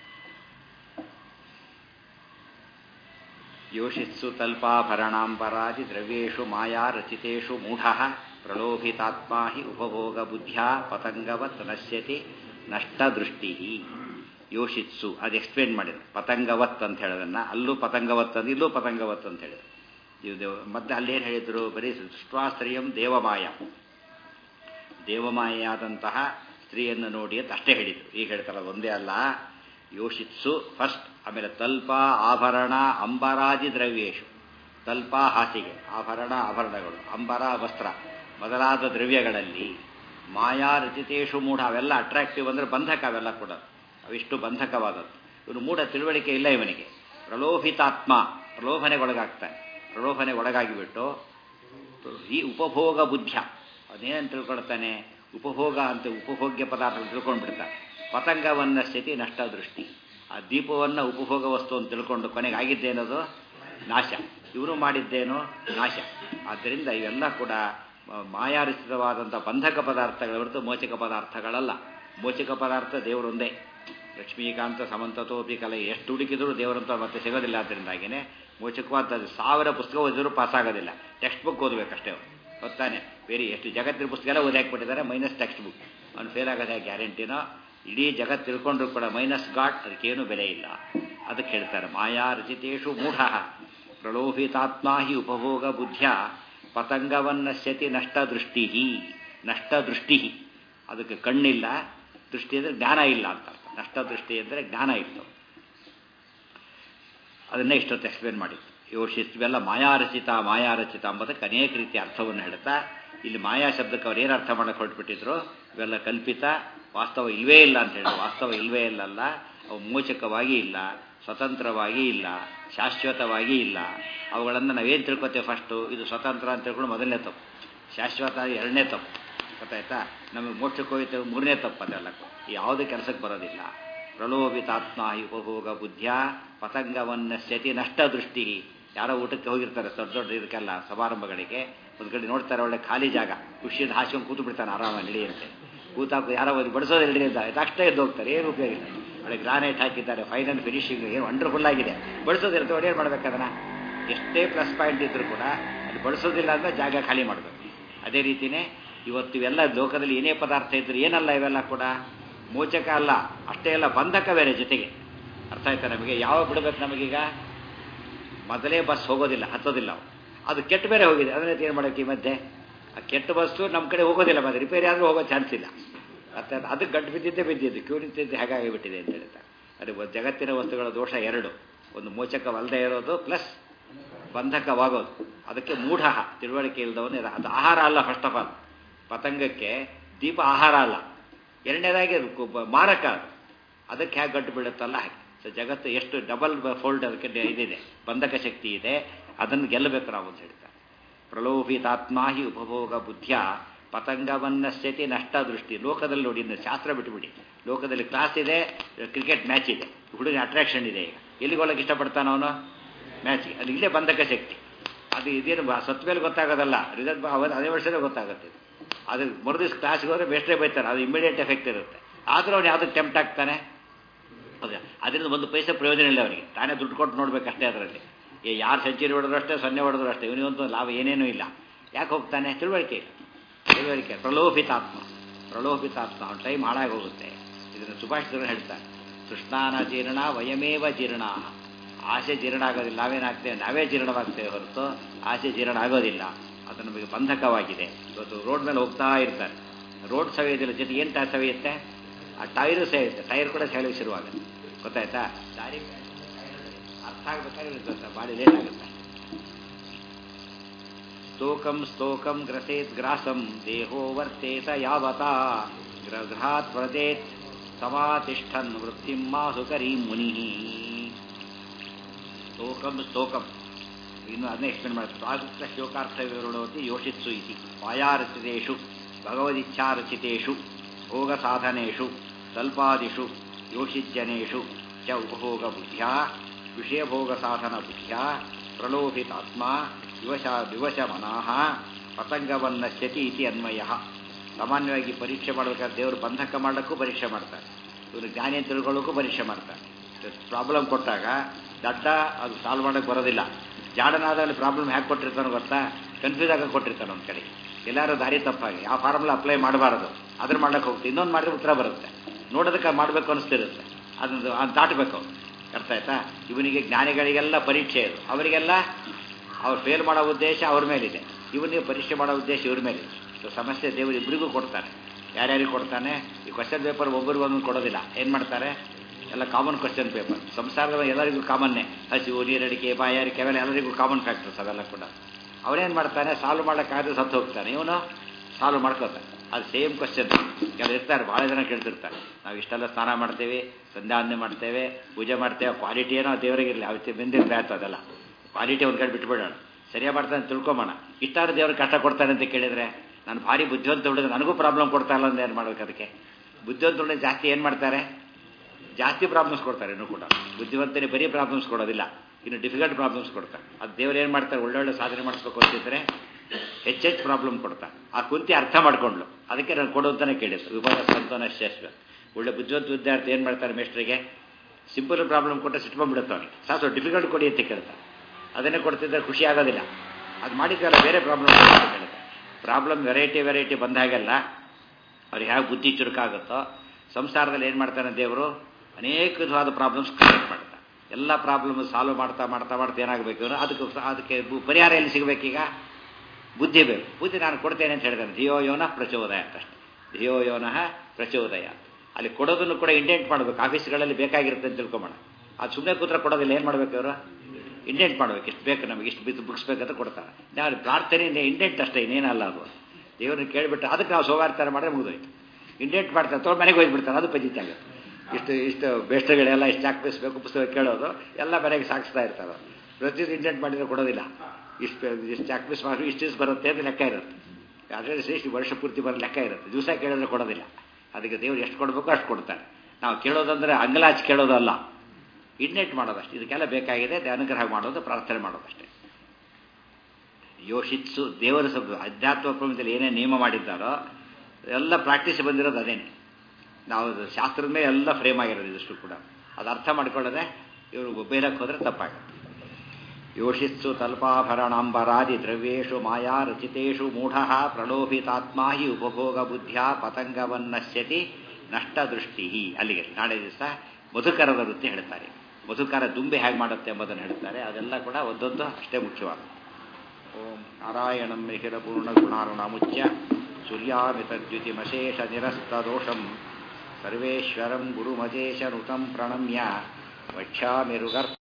ಯೋಷಿತ್ಸು ತಲ್ಪಾಭರಣಾಂಬರಾದಿ ದ್ರವ್ಯೇಷು ಮಾಯಾ ರಚಿತೇಷು ಮೂಢ ಪ್ರಲೋಭಿತಾತ್ಮ ಹಿ ಉಪಭೋಗ ಬುದ್ಧ್ಯ ಪತಂಗವತ್ ನಶ್ಯತಿ ನಷ್ಟದೃಷ್ಟಿ. ಯೋಷಿತ್ಸು ಅದು ಎಕ್ಸ್ಪ್ಲೇನ್ ಮಾಡಿದ್ರು. ಪತಂಗವತ್ ಅಂತ ಹೇಳೋದನ್ನ ಅಲ್ಲೂ ಪತಂಗವತ್ ಅಂತ ಇಲ್ಲೂ ಪತಂಗವತ್ ಅಂತ ಹೇಳಿದ್ರು. ಇದು ಮತ್ತೆ ಅಲ್ಲೇನು ಹೇಳಿದ್ರು? ಬರೀ ಸೃಷ್ಟ್ವಾಸ್ತ್ರೀಯಂ ದೇವಮಾಯ ದೇವಮಾಯಾದಂತಹ ಸ್ತ್ರೀಯನ್ನು ನೋಡಿ ಅಂತ ಅಷ್ಟೇ ಹೇಳಿದ್ರು. ಈಗ ಹೇಳ್ತಾರ ಒಂದೇ ಅಲ್ಲ. ಯೋಷಿತ್ಸು ಫಸ್ಟ್, ಆಮೇಲೆ ತಲ್ಪ ಆಭರಣ ಅಂಬರಾದಿ ದ್ರವ್ಯೇಶು. ತಲ್ಪ ಹಾಸಿಗೆ, ಆಭರಣ ಆಭರಣಗಳು, ಅಂಬರ ವಸ್ತ್ರ ಮೊದಲಾದ ದ್ರವ್ಯಗಳಲ್ಲಿ ಮಾಯಾ ರಚಿತೇಶು ಮೂಢ ಅವೆಲ್ಲ ಅಟ್ರಾಕ್ಟಿವ್ ಅಂದರೆ ಬಂಧಕ. ಅವೆಲ್ಲ ಕೂಡ ಅವಿಷ್ಟು ಬಂಧಕವಾದದ್ದು. ಇವನು ಮೂಢ ತಿಳುವಳಿಕೆ ಇಲ್ಲ ಇವನಿಗೆ. ಪ್ರಲೋಭಿತಾತ್ಮ ಪ್ರಲೋಭನೆಗೊಳಗಾಗ್ತಾನೆ. ಪ್ರಲೋಭನೆಗೊಳಗಾಗಿಬಿಟ್ಟು ಈ ಉಪಭೋಗ ಬುದ್ಧ್ಯ ಅದೇನಂತ ತಿಳ್ಕೊಳ್ತಾನೆ? ಉಪಭೋಗ ಅಂತ ಉಪಭೋಗ್ಯ ಪದಾರ್ಥ ತಿಳ್ಕೊಂಡ್ಬಿಡ್ತಾನೆ. ಪತಂಗವನ್ನ ಸ್ಥಿತಿ ನಷ್ಟ ದೃಷ್ಟಿ. ಆ ದೀಪವನ್ನು ಉಪಭೋಗ ವಸ್ತು ಅಂತ ತಿಳ್ಕೊಂಡು ಕೊನೆಗೆ ಆಗಿದ್ದೇನದು ನಾಶ. ಇವನು ಮಾಡಿದ್ದೇನೋ ನಾಶ. ಆದ್ದರಿಂದ ಇವೆಲ್ಲ ಕೂಡ ಮಾಯಾರಚಿತವಾದಂಥ ಬಂಧಕ ಪದಾರ್ಥಗಳ ಹೊರತು ಮೋಚಕ ಪದಾರ್ಥಗಳಲ್ಲ. ಮೋಚಕ ಪದಾರ್ಥ ದೇವರೊಂದೇ. ಲಕ್ಷ್ಮೀಕಾಂತ ಸಮಂತತೋಪಿ ಕಲೆ ಎಷ್ಟು ಹುಡುಕಿದ್ರು ದೇವರಂತ ಮತ್ತೆ ಸಿಗೋದಿಲ್ಲ. ಅದರಿಂದಾಗಿಯೇ ಮೋಚಕವಾದ ಸಾವಿರ ಪುಸ್ತಕ ಓದಿದ್ರು ಪಾಸಾಗೋದಿಲ್ಲ. ಟೆಕ್ಸ್ಟ್ ಬುಕ್ ಓದಬೇಕಷ್ಟೇ ಅವ್ರು ಗೊತ್ತಾನೆ. ಬೇರೆ ಎಷ್ಟು ಜಗತ್ತಿನ ಪುಸ್ತಕ ಎಲ್ಲ ಓದಿ ಹಾಕ್ಬಿಟ್ಟಿದ್ದಾರೆ, ಮೈನಸ್ ಟೆಕ್ಸ್ಟ್ ಬುಕ್. ಅವ್ನು ಫೇಲ್ ಆಗೋದೇ ಗ್ಯಾರಂಟಿನೋ. ಇಡೀ ಜಗತ್ತು ತಿಳ್ಕೊಂಡ್ರು ಕೂಡ ಮೈನಸ್ ಗಾಡ್, ಅದಕ್ಕೇನು ಬೆಲೆ ಇಲ್ಲ. ಅದಕ್ಕೆ ಹೇಳ್ತಾರೆ ಮಾಯಾ ರಚಿತೇಷು ಮೂಢ ಪ್ರಲೋಭಿತಾತ್ಮ ಹಿ ಉಪಭೋಗ ಬುದ್ಧ್ಯ ಪತಂಗವನ್ನಶ್ಯತಿ ನಷ್ಟ ದೃಷ್ಟಿ. ನಷ್ಟ ದೃಷ್ಟಿ ಅದಕ್ಕೆ ಕಣ್ಣಿಲ್ಲ, ದೃಷ್ಟಿ ಅಂದರೆ ಜ್ಞಾನ ಇಲ್ಲ ಅಂತ. ನಷ್ಟ ದೃಷ್ಟಿ ಅಂದರೆ ಜ್ಞಾನ ಇತ್ತು. ಅದನ್ನೇ ಇಷ್ಟೊತ್ತು ಎಕ್ಸ್ಪ್ಲೇನ್ ಮಾಡಿತ್ತು. ಯೋಚಿಸ್ವೆಲ್ಲ ಮಾಯಾರಚಿತ ಮಾಯಾರಚಿತ ಎಂಬುದಕ್ಕೆ ಅನೇಕ ರೀತಿಯ ಅರ್ಥವನ್ನು ಹೇಳ್ತಾ, ಇಲ್ಲಿ ಮಾಯಾ ಶಬ್ದಕ್ಕೆ ಅವ್ರು ಏನು ಅರ್ಥ ಮಾಡಕ್ಕೆ ಹೊರಟುಬಿಟ್ಟಿದ್ರು, ಇವೆಲ್ಲ ಕಲ್ಪಿತ, ವಾಸ್ತವ ಇಲ್ವೇ ಇಲ್ಲ ಅಂತ ಹೇಳಿ. ವಾಸ್ತವ ಇಲ್ವೇ ಇಲ್ಲಲ್ಲ, ಅವು ಮೋಚಕವಾಗಿ ಇಲ್ಲ, ಸ್ವತಂತ್ರವಾಗಿ ಇಲ್ಲ, ಶಾಶ್ವತವಾಗಿ ಇಲ್ಲ. ಅವುಗಳನ್ನು ನಾವೇನು ತಿಳ್ಕೊತೇವೆ ಫಸ್ಟು, ಇದು ಸ್ವತಂತ್ರ ಅಂತ ತಿಳ್ಕೊಂಡು ಮೊದಲನೇ ತಪ್ಪು, ಶಾಶ್ವತ ಎರಡನೇ ತಪ್ಪು. ಗೊತ್ತಾಯ್ತಾ? ನಮಗೆ ಮೋಕ್ಷಕ್ಕೆ ಹೋಯ್ತೇವೆ ಮೂರನೇ ತಪ್ಪು. ಅದೆಲ್ಲ ಯಾವುದೇ ಕೆಲಸಕ್ಕೆ ಬರೋದಿಲ್ಲ. ಪ್ರಲೋಭಿತಾತ್ಮ ಉಪಭೋಗ ಬುದ್ಧ್ಯ ಪತಂಗವನ್ನಶ್ಯತಿ ನಷ್ಟ ದೃಷ್ಟಿ. ಯಾರೋ ಊಟಕ್ಕೆ ಹೋಗಿರ್ತಾರೆ ದೊಡ್ಡ ದೊಡ್ಡ ಇದಕ್ಕೆಲ್ಲ ಸಮಾರಂಭಗಳಿಗೆ, ಒಂದು ಕಡೆ ನೋಡ್ತಾರೆ ಒಳ್ಳೆ ಖಾಲಿ ಜಾಗ, ಖುಷಿಯಿಂದ ಹಾಸ್ಕೊಂಡು ಕೂತು ಬಿಡ್ತಾನೆ ಆರಾಮಾಗಿ ನಡೆಯುತ್ತೆ. ಕೂತಾಕು ಯಾರೋ ಒಂದು ಬಡಿಸೋದು ಹಿಡಿ ಅಂತ ಅಷ್ಟೇ ಎದ್ದು ಹೋಗ್ತಾರೆ, ಏನು ಉಪಯೋಗ ಇಲ್ಲ. ಒಳ್ಳೆ ಗ್ರಾನೈಟ್ ಹಾಕಿದ್ದಾರೆ, ಫೈನ್ ಆ್ಯಂಡ್ ಫಿನಿಶಿಂಗ್ ಏನು ವಂಡರ್ಫುಲ್ ಆಗಿದೆ. ಬಡಿಸೋದಿರುತ್ತೆ, ಒಳ್ಳೆ ಏನು ಮಾಡ್ಬೇಕು ಅದನ್ನು? ಎಷ್ಟೇ ಪ್ಲಸ್ ಪಾಯಿಂಟ್ ಇದ್ದರೂ ಕೂಡ ಅದು ಬಡಿಸೋದಿಲ್ಲ ಅಂದರೆ ಜಾಗ ಖಾಲಿ ಮಾಡಬೇಕು. ಅದೇ ರೀತಿಯೇ ಇವತ್ತು ಇವೆಲ್ಲ ಲೋಕದಲ್ಲಿ ಏನೇ ಪದಾರ್ಥ ಇದ್ದರೂ ಏನಲ್ಲ, ಇವೆಲ್ಲ ಕೂಡ ಮೋಚಕ ಅಲ್ಲ, ಅಷ್ಟೇ ಎಲ್ಲ ಬಂಧಕ ಬೇರೆ ಜೊತೆಗೆ. ಅರ್ಥ ಆಯ್ತಾ ನಮಗೆ? ಯಾವ ಬಿಡಬೇಕು ನಮಗೀಗ? ಮೊದಲೇ ಬಸ್ ಹೋಗೋದಿಲ್ಲ, ಹತ್ತೋದಿಲ್ಲ. ಅದು ಕೆಟ್ಟ ಬೇರೆ ಹೋಗಿದೆ, ಅದನ್ನ ಏನು ಮಾಡೋಕ್ಕೆ ಈ ಮಧ್ಯೆ? ಆ ಕೆಟ್ಟ ಬಸ್ಸು ನಮ್ಮ ಕಡೆ ಹೋಗೋದಿಲ್ಲ, ಮತ್ತೆ ರಿಪೇರಿ ಆದರೂ ಹೋಗೋ ಚಾನ್ಸ್ ಇಲ್ಲ. ಅರ್ಥ ಆಯ್ತು? ಅದಕ್ಕೆ ಗಂಟು ಬಿದ್ದಿದ್ದೇ ಬಿದ್ದಿದ್ದು, ಕ್ಯೂ ನಿಂತಿದ್ದು ಹೇಗಾಗಿಬಿಟ್ಟಿದೆ ಅಂತ ಹೇಳ್ತಾರೆ. ಅದು ಜಗತ್ತಿನ ವಸ್ತುಗಳ ದೋಷ ಎರಡು, ಒಂದು ಮೋಚಕವಲ್ಲದೆ ಇರೋದು ಪ್ಲಸ್ ಬಂಧಕವಾಗೋದು. ಅದಕ್ಕೆ ಮೂಢ, ತಿಳುವಳಿಕೆ ಇಲ್ಲದವನು. ಅದು ಆಹಾರ ಅಲ್ಲ. ಫಸ್ಟ್ ಆಫ್ ಆಲ್ ಪತಂಗಕ್ಕೆ ದೀಪ ಆಹಾರ ಅಲ್ಲ. ಎರಡನೇದಾಗಿ ಅದು ಮಾರಕ. ಅದು ಅದಕ್ಕೆ ಹೇಗೆ ಗಂಟು ಬೀಳುತ್ತಲ್ಲ ಹಾಗೆ. ಸೊ ಜಗತ್ತು ಎಷ್ಟು ಡಬಲ್ ಫೋಲ್ಡ್ ಅದಕ್ಕೆ ಇದಿದೆ, ಬಂಧಕ ಶಕ್ತಿ ಇದೆ. ಅದನ್ನು ಗೆಲ್ಲಬೇಕು ನಾವು ಅಂತ ಹೇಳ್ತಾರೆ. ಪ್ರಲೋಭಿತಾತ್ಮ ಹಿ ಉಪಭೋಗ ಬುದ್ಧ್ಯ ಪತಂಗವನ್ನಶ್ಯತಿ ನಷ್ಟ ದೃಷ್ಟಿ. ಲೋಕದಲ್ಲಿ ನೋಡಿ, ಇನ್ನು ಶಾಸ್ತ್ರ ಬಿಟ್ಟುಬಿಡಿ. ಲೋಕದಲ್ಲಿ ಕ್ಲಾಸ್ ಇದೆ, ಕ್ರಿಕೆಟ್ ಮ್ಯಾಚ್ ಇದೆ, ಹುಡುಗ ಅಟ್ರಾಕ್ಷನ್ ಇದೆ. ಈಗ ಎಲ್ಲಿಗೊಳಗೆ ಇಷ್ಟಪಡ್ತಾನ ಅವನು? ಮ್ಯಾಚಿಗೆ. ಅದು ಇಲ್ಲೇ ಬಂಧಕ ಶಕ್ತಿ. ಅದು ಇದೇನು ಸತ್ ಮೇಲೆ ಗೊತ್ತಾಗೋದಲ್ಲ, ರಿಸಲ್ಟ್ ಅದೇ ವರ್ಷನೇ ಗೊತ್ತಾಗುತ್ತೆ. ಅದು ಮರುದಿವ್ಸ ಕ್ಲಾಸ್ಗೆ ಹೋದರೆ ಬೇಸ್ಟ್ರೇ ಬೈತಾರೆ, ಅದು ಇಮಿಡಿಯೇಟ್ ಎಫೆಕ್ಟ್ ಇರುತ್ತೆ. ಆದರೂ ಅವ್ನು ಯಾವುದಕ್ಕೆ ಟೆಂಪ್ಟ್ ಆಗ್ತಾನೆ? ಹೌದಾ? ಅದರಿಂದ ಒಂದು ಪೈಸೆ ಪ್ರಯೋಜನ ಇಲ್ಲ ಅವನಿಗೆ. ತಾನೇ ದುಡ್ಡು ಕೊಟ್ಟು ನೋಡ್ಬೇಕಷ್ಟೇ. ಅದರಲ್ಲಿ ಯಾರು ಸೆಂಚುರಿ ಹೊಡೆದ್ರು ಅಷ್ಟೇ, ಸೊನ್ನೆ ಹೊಡೆದ್ರು ಅಷ್ಟೇ, ಇವನಿಗೊಂದು ಲಾಭ ಏನೇನೂ ಇಲ್ಲ. ಯಾಕೆ ಹೋಗ್ತಾನೆ? ತಿಳುವಳಿಕೆ ಇಲ್ಲ. ತಿಳುವಳಿಕೆ ಪ್ರಲೋಭಿತಾತ್ಮ. ಪ್ರಲೋಭಿತಾತ್ಮ ಅವನ ಟೈಮ್ ಹಾಳಾಗಿ ಹೋಗುತ್ತೆ. ಇದನ್ನು ಸುಭಾಷಿತರು ಹೇಳ್ತಾರೆ, ಕೃಷ್ಣಾನ ಜೀರ್ಣ ವಯಮೇವ ಜೀರ್ಣ. ಆಸೆ ಜೀರ್ಣ ಆಗೋದಿಲ್ಲ, ನಾವೇನಾಗ್ತೇವೆ? ನಾವೇ ಜೀರ್ಣವಾಗ್ತೇವೆ ಹೊರತು ಆಸೆ ಜೀರ್ಣ ಆಗೋದಿಲ್ಲ. ಅದು ನಮಗೆ ಬಂಧಕವಾಗಿದೆ. ಇವತ್ತು ರೋಡ್ ಮೇಲೆ ಹೋಗ್ತಾ ಇರ್ತಾರೆ, ರೋಡ್ ಸವೆಯೋದಿಲ್ಲ, ಜೊತೆ ಏನು ಟೈರ್ ಸವೆಯುತ್ತೆ? ಆ ಟೈರು ಸವೆಯುತ್ತೆ. ಟೈರ್ ಕೂಡ ಸೆಳೆಯೋಕೆ ಶುರುವಾಗುತ್ತೆ. ಗೊತ್ತಾಯ್ತಾ? ದಾರಿ ಅರ್ಥ ಆಗ್ಬೇಕಾದ್ರೆ ಭಾಳ ಲೇಟ್ ಆಗುತ್ತೆ. ಸ್ತೋಕಂ ಸ್ತೋಕಂ ಗ್ರಸೇತ್ ಗ್ರಾಸಂ ದೇಹೋ ವರ್ತೇತ ಯಾವತಾ ಗ್ರಘಾತ್ ವ್ರಜೇತ್ ಸಮಾತಿಷ್ಠನ್ ವೃತ್ತಿಂ ಮಾಸು ಕರೀಂ ಮುನಿ. ಸ್ತೋಕಂ ಸ್ತೋಕಂ ಇನ್ನು ಅದನ್ನೇ ಎಕ್ಸ್ಪ್ಲೇನ್ ಮಾಡ್ತಾರೆ. ಪ್ರಾಕೃತ ಶ್ಲೋಕಾರ್ಥ ವಿವರಣೋತಿ ಯೋಷಿತ್ಸು ಇತಿ ಮಾಯಾರಚಿತೇಷು ಭಗವದಿಚ್ಛಾರಚಿತೇಷು ಭೋಗ ಸಾಧನೇಷು ಸ್ವಲ್ಪಾದಿಷು ಯೋಷಿಜ್ಜನೇಷು ಚ ಉಪಭೋಗ ಬುದ್ಧ್ಯಾ ವಿಷಯಭೋಗ ಸಾಧನ ಬುದ್ಧ್ಯಾ ಪ್ರಲೋಭಿತಾತ್ಮ ವಿವಶ ವಿವಶ ಮನಃ ಪತಂಗವನ್ನಶ್ಯತಿ ಇತಿ ಅನ್ವಯ. ಸಾಮಾನ್ಯವಾಗಿ ಪರೀಕ್ಷೆ ಮಾಡಬೇಕಾದ್ರೆ ದೇವರು ಬಂಧಕ ಮಾಡಲಿಕ್ಕೂ ಪರೀಕ್ಷೆ ಮಾಡ್ತಾರೆ, ಇವರು ಜ್ಞಾನಿ ತಿಳ್ಕೊಳ್ಳೋಕ್ಕೂ ಪರೀಕ್ಷೆ ಮಾಡ್ತಾರೆ. ಪ್ರಾಬ್ಲಮ್ ಕೊಟ್ಟಾಗ ದಡ್ಡ ಅದು ಸಾಲ್ವ್ ಮಾಡೋಕ್ಕೆ ಬರೋದಿಲ್ಲ. ಜಾಡನಾದಲ್ಲಿ ಪ್ರಾಬ್ಲಮ್ ಹೇಗೆ ಕೊಟ್ಟಿರ್ತಾನೋ ಗೊತ್ತಾ? ಕನ್ಫ್ಯೂಸ್ ಆಗಿ ಕೊಟ್ಟಿರ್ತಾನೆ ಒಂದು ಕಡೆ. ಎಲ್ಲರೂ ದಾರಿ ತಪ್ಪಾಗಿ ಆ ಫಾರ್ಮುಲಾ ಅಪ್ಲೈ ಮಾಡಬಾರದು, ಅದನ್ನು ಮಾಡೋಕ್ಕೆ ಹೋಗ್ತೀವಿ. ಇನ್ನೊಂದು ಮಾಡಿದ್ರೆ ಉತ್ತರ ಬರುತ್ತೆ, ನೋಡೋದಕ್ಕೆ ಮಾಡಬೇಕು ಅನಿಸ್ತಿರುತ್ತೆ, ಅದನ್ನು ಅದು ದಾಟಬೇಕು ಅವ್ರು. ಅರ್ಥ ಆಯ್ತಾ? ಇವನಿಗೆ ಜ್ಞಾನಿಗಳಿಗೆಲ್ಲ ಪರೀಕ್ಷೆ ಇದು, ಅವರಿಗೆಲ್ಲ ಅವ್ರು ಫೇಲ್ ಮಾಡೋ ಉದ್ದೇಶ ಅವ್ರ ಮೇಲಿದೆ, ಇವನಿಗೆ ಪರೀಕ್ಷೆ ಮಾಡೋ ಉದ್ದೇಶ ಇವ್ರ ಮೇಲಿದೆ. ಸೊ ಸಮಸ್ಯೆ ದೇವರು ಇಬ್ಬರಿಗೂ ಕೊಡ್ತಾನೆ. ಯಾರ್ಯಾರಿಗೆ ಕೊಡ್ತಾನೆ? ಈ ಕ್ವಶನ್ ಪೇಪರ್ ಒಬ್ಬರಿಗೂ ಒಂದೊಂದು ಕೊಡೋದಿಲ್ಲ. ಏನು ಮಾಡ್ತಾರೆ? ಎಲ್ಲ ಕಾಮನ್ ಕ್ವಶನ್ ಪೇಪರ್. ಸಂಸಾರದ ಎಲ್ಲರಿಗೂ ಕಾಮನ್ನೇ. ಹಸಿವು, ನೀರಡಿಕೆ, ಬಾಯಾರಿಕೆ ಅವೆಲ್ಲ ಎಲ್ಲರಿಗೂ ಕಾಮನ್ ಫ್ಯಾಕ್ಟರ್ಸ್ ಅವೆಲ್ಲ ಕೂಡ. ಅವನೇನು ಮಾಡ್ತಾನೆ? ಸಾಲ್ವ್ ಮಾಡೋಕ್ಕಾದ್ರೆ ಸತ್ತು ಹೋಗ್ತಾನೆ, ಇವನು ಸಾಲ್ವ್ ಮಾಡ್ಕೋತಾನೆ. ಅದು ಸೇಮ್ ಕ್ವಶನ್. ಕೆಲವು ಇರ್ತಾರೆ, ಭಾಳ ಜನ ಕೇಳ್ತಿರ್ತಾರೆ, ನಾವು ಇಷ್ಟೆಲ್ಲ ಸ್ನಾನ ಮಾಡ್ತೇವೆ, ಸಂಧ್ಯಾವಂದನೆ ಮಾಡ್ತೇವೆ, ಪೂಜೆ ಮಾಡ್ತೇವೆ, ಕ್ವಾಲಿಟಿ ಏನೋ ದೇವರಿಗಿರಲಿ, ಅವತ್ತು ಬೆಂದಿರ್ಲಿ ಆಯ್ತು. ಅದೆಲ್ಲ ಕ್ವಾಲಿಟಿ ಒಂದು ಕಡೆ ಬಿಟ್ಬಿಡೋಣ, ಸರಿಯಾಗಿ ಮಾಡ್ತಾನೆ ತಿಳ್ಕೊಂಬೋಣ. ಇಷ್ಟಾದ್ರೂ ದೇವ್ರಿಗೆ ಕಷ್ಟ ಕೊಡ್ತಾನೆ ಅಂತ ಕೇಳಿದರೆ, ನಾನು ಭಾರಿ ಬುದ್ಧಿವಂತ ಹುಡುಗ, ನನಗೂ ಪ್ರಾಬ್ಲಮ್ ಕೊಡ್ತಾ ಇಲ್ಲ ಅಂದ್ರೆ ಏನು ಮಾಡ್ಬೇಕು? ಅದಕ್ಕೆ ಬುದ್ಧಿವಂತ ಹುಡುಗ ಜಾಸ್ತಿ ಏನು ಮಾಡ್ತಾರೆ? ಜಾಸ್ತಿ ಪ್ರಾಬ್ಲಮ್ಸ್ ಕೊಡ್ತಾರೆ. ಇನ್ನೂ ಕೂಡ ಬುದ್ಧಿವಂತನೇ ಬರೀ ಪ್ರಾಬ್ಲಮ್ಸ್ ಕೊಡೋದಿಲ್ಲ, ಇನ್ನು ಡಿಫಿಕಲ್ಟ್ ಪ್ರಾಬ್ಲಮ್ಸ್ ಕೊಡ್ತಾರೆ. ಅದು ದೇವ್ರು ಏನು ಮಾಡ್ತಾರೆ? ಒಳ್ಳೊಳ್ಳೆ ಸಾಧನೆ ಮಾಡಿಸ್ಬೇಕು ಅಂತಿದ್ರೆ ಹೆಚ್ಚೆಚ್ಚು ಪ್ರಾಬ್ಲಮ್ ಕೊಡ್ತಾನೆ. ಆ ಕುಂತಿ ಅರ್ಥ ಮಾಡ್ಕೊಂಡ್ಲು, ಅದಕ್ಕೆ ನಾನು ಕೊಡು ಅಂತಾನೆ ಕೇಳಿದ್ದು. ವಿಭಾಗ ಸಂತಾನ ಶಾಶ್ವತ. ಒಳ್ಳೆ ಬುದ್ಧಿವಂತ ವಿದ್ಯಾರ್ಥಿ ಏನು ಮಾಡ್ತಾರೆ, ಮೇಸ್ಟ್ರಿಗೆ ಸಿಂಪಲ್ ಪ್ರಾಬ್ಲಮ್ ಕೊಟ್ಟರೆ ಸಿಟ್ಕೊಂಡ್ಬಿಡುತ್ತೆ ಅವನಿಗೆ. ಸಾಕು ಡಿಫಿಕಲ್ಟ್ ಕೊಡಿ ಅಂತ ಕೇಳ್ತಾರೆ. ಅದನ್ನೇ ಕೊಡ್ತಿದ್ರೆ ಖುಷಿ ಆಗೋದಿಲ್ಲ. ಅದು ಮಾಡಿದ್ದಲ್ಲ ಬೇರೆ ಪ್ರಾಬ್ಲಮ್ ಅಂತ ಕೇಳ್ತಾರೆ. ಪ್ರಾಬ್ಲಮ್ ವೆರೈಟಿ ವೆರೈಟಿ ಬಂದಾಗೆಲ್ಲ ಅವ್ರಿಗೆ ಹೇಗೆ ಬುದ್ಧಿ ಚುರುಕಾಗುತ್ತೋ, ಸಂಸಾರದಲ್ಲಿ ಏನು ಮಾಡ್ತಾನೆ ದೇವರು, ಅನೇಕ ವಿಧವಾದ ಪ್ರಾಬ್ಲಮ್ಸ್ ಕ್ರಿಯೇಟ್ ಮಾಡ್ತಾರೆ. ಎಲ್ಲ ಪ್ರಾಬ್ಲಮ್ ಸಾಲ್ವ್ ಮಾಡ್ತಾ ಮಾಡ್ತಾ ಮಾಡ್ತಾ ಏನಾಗಬೇಕು ಅಂದರೆ ಅದಕ್ಕೆ ಅದಕ್ಕೆ ಪರಿಹಾರ ಎಲ್ಲಿ ಸಿಗಬೇಕೀಗ, ಬುದ್ಧಿ ಬೇಕು. ಬುದ್ಧಿ ನಾನು ಕೊಡ್ತೇನೆ ಅಂತ ಹೇಳಿದಾನೆ. ಧಿಯೋ ಯೋನ ಪ್ರಚೋದಯ ಅಂತಷ್ಟೇ. ಧಿಯೋ ಯೋನಃ ಪ್ರಚೋದಯ. ಅಲ್ಲಿ ಕೊಡೋದನ್ನು ಕೂಡ ಇಂಡೆಂಟ್ ಮಾಡಬೇಕು. ಆಫೀಸ್ಗಳಲ್ಲಿ ಬೇಕಾಗಿರುತ್ತೆ ಅಂತ ತಿಳ್ಕೊಂಬೋಣ. ಅದು ಸುಮ್ಮನೆ ಕೂತ್ರೆ ಕೊಡೋದಿಲ್ಲ. ಏನು ಮಾಡಬೇಕು ಅವರು, ಇಂಡೆಂಟ್ ಮಾಡಬೇಕು. ಇಷ್ಟು ಬೇಕು ನಮಗೆ, ಇಷ್ಟು ಬಿದ್ದು ಬುಕ್ಸ್ ಬೇಕಂತ ಕೊಡ್ತಾರೆ. ನಾವು ಪ್ರಾರ್ಥನೆ ಇಂಡೆಂಟ್ ಅಷ್ಟೇ, ಇನ್ನೇನಲ್ಲ ಅದು. ದೇವ್ರನ್ನ ಕೇಳಿಬಿಟ್ಟು ಅದಕ್ಕೆ ನಾವು ಸೋಗಾರ್ತಾರೆ ಮಾಡಿದ್ರೆ ಮುಗಿದೋಯ್ತು. ಇಂಡೆಂಟ್ ಮಾಡ್ತಾರೆ, ತೊಗೊಂಡು ಮನೆಗೆ ಹೋಗ್ಬಿಡ್ತಾರೆ. ಅದು ಪಜಿತ ಆಗುತ್ತೆ. ಇಷ್ಟು ಇಷ್ಟು ಬೆಸ್ಟ್ಗಳೆಲ್ಲ ಇಷ್ಟು ಹಾಕ್ಬೇಕು ಪುಸ್ತಕ ಕೇಳೋದು ಎಲ್ಲ ಮನೆಗೆ ಸಾಗಿಸ್ತಾ ಇರ್ತಾರೆ. ಪ್ರತಿಯೊಂದು ಇಂಡೆಂಟ್ ಮಾಡಿದ್ರೆ ಕೊಡೋದಿಲ್ಲ. ಇಷ್ಟು ಇಷ್ಟು ಚಾಕ್ಪೀಸ್ ಮಾಡಿ ಇಷ್ಟು ದಿವಸ ಬರುತ್ತೆ ಅಂತ ಲೆಕ್ಕ ಇರುತ್ತೆ. ಅದರಲ್ಲಿ ಇಷ್ಟು ವರ್ಷ ಪೂರ್ತಿ ಬರೋ ಲೆಕ್ಕ ಇರುತ್ತೆ. ದಿವಸ ಕೇಳಿದ್ರೆ ಕೊಡೋದಿಲ್ಲ. ಅದಕ್ಕೆ ದೇವ್ರು ಎಷ್ಟು ಕೊಡಬೇಕು ಅಷ್ಟು ಕೊಡ್ತಾರೆ. ನಾವು ಕೇಳೋದಂದರೆ ಅಂಗಲಾಚಿ ಕೇಳೋದಲ್ಲ, ಇಂಡೆಂಟ್ ಮಾಡೋದಷ್ಟೇ. ಇದಕ್ಕೆಲ್ಲ ಬೇಕಾಗಿದೆ ಅನುಗ್ರಹ ಮಾಡೋದು, ಪ್ರಾರ್ಥನೆ ಮಾಡೋದಷ್ಟೇ. ಯೋಷಿತ್ಸು ದೇವರ ಶಬ್ದ ಅಧ್ಯಾತ್ಮ ಪ್ರಪಂಚದಲ್ಲಿ ಏನೇ ನಿಯಮ ಮಾಡಿದ್ದಾರೋ ಎಲ್ಲ ಪ್ರಾಕ್ಟೀಸ್ ಬಂದಿರೋದು ಅದೇನೆ. ನಾವು ಶಾಸ್ತ್ರದ ಮೇಲೆ ಎಲ್ಲ ಫ್ರೇಮ್ ಆಗಿರೋದು ಇದಷ್ಟು ಕೂಡ. ಅದು ಅರ್ಥ ಮಾಡ್ಕೊಳ್ಳೋದೆ ಇವರು ಬೇಲಕ್ಕೆ ಹೋದರೆ ತಪ್ಪಾಗುತ್ತೆ. ಯೋಷಿತ್ಸು ತಲ್ಪಾಭರಣಾಂಬರಾದಿ ದ್ರವ್ಯೇಶು ಮಾಯಾ ರಚಿತೇಶು ಮೂಢ ಪ್ರಲೋಭಿತಾತ್ಮ ಹಿ ಉಪಭೋಗ ಬುದ್ಧಿಯ ಪತಂಗವನ್ನಶ್ಯತಿ ನಷ್ಟದೃಷ್ಟಿ. ಅಲ್ಲಿಗೆ ನಾಳೆ ದಿವಸ ಮಧುಕರದ ವೃತ್ತಿ ಹೇಳ್ತಾರೆ. ಮಧುಕರ ದುಂಬೆ ಹೇಗೆ ಮಾಡುತ್ತೆ ಎಂಬುದನ್ನು ಹೇಳ್ತಾರೆ. ಅದೆಲ್ಲ ಕೂಡ ಒಂದೊಂದು ಅಷ್ಟೇ ಮುಖ್ಯವಾದ. ಓಂ ನಾರಾಯಣಂ ಮಿಹಿರಪೂರ್ಣ ಗುಣಾರ್ಣಮುಚ್ಯ ಸೂರ್ಯಾಮಿತದ್ಯುತಿಮಶೇಷ ನಿರಸ್ತದೋಷಂ ಸರ್ವೇಶ್ವರಂ ಗುರುಮಜೇಶನುತಂ ಪ್ರಣಮ್ಯ ವಕ್ಷ್ಯಾಮಿ ಋಗರ್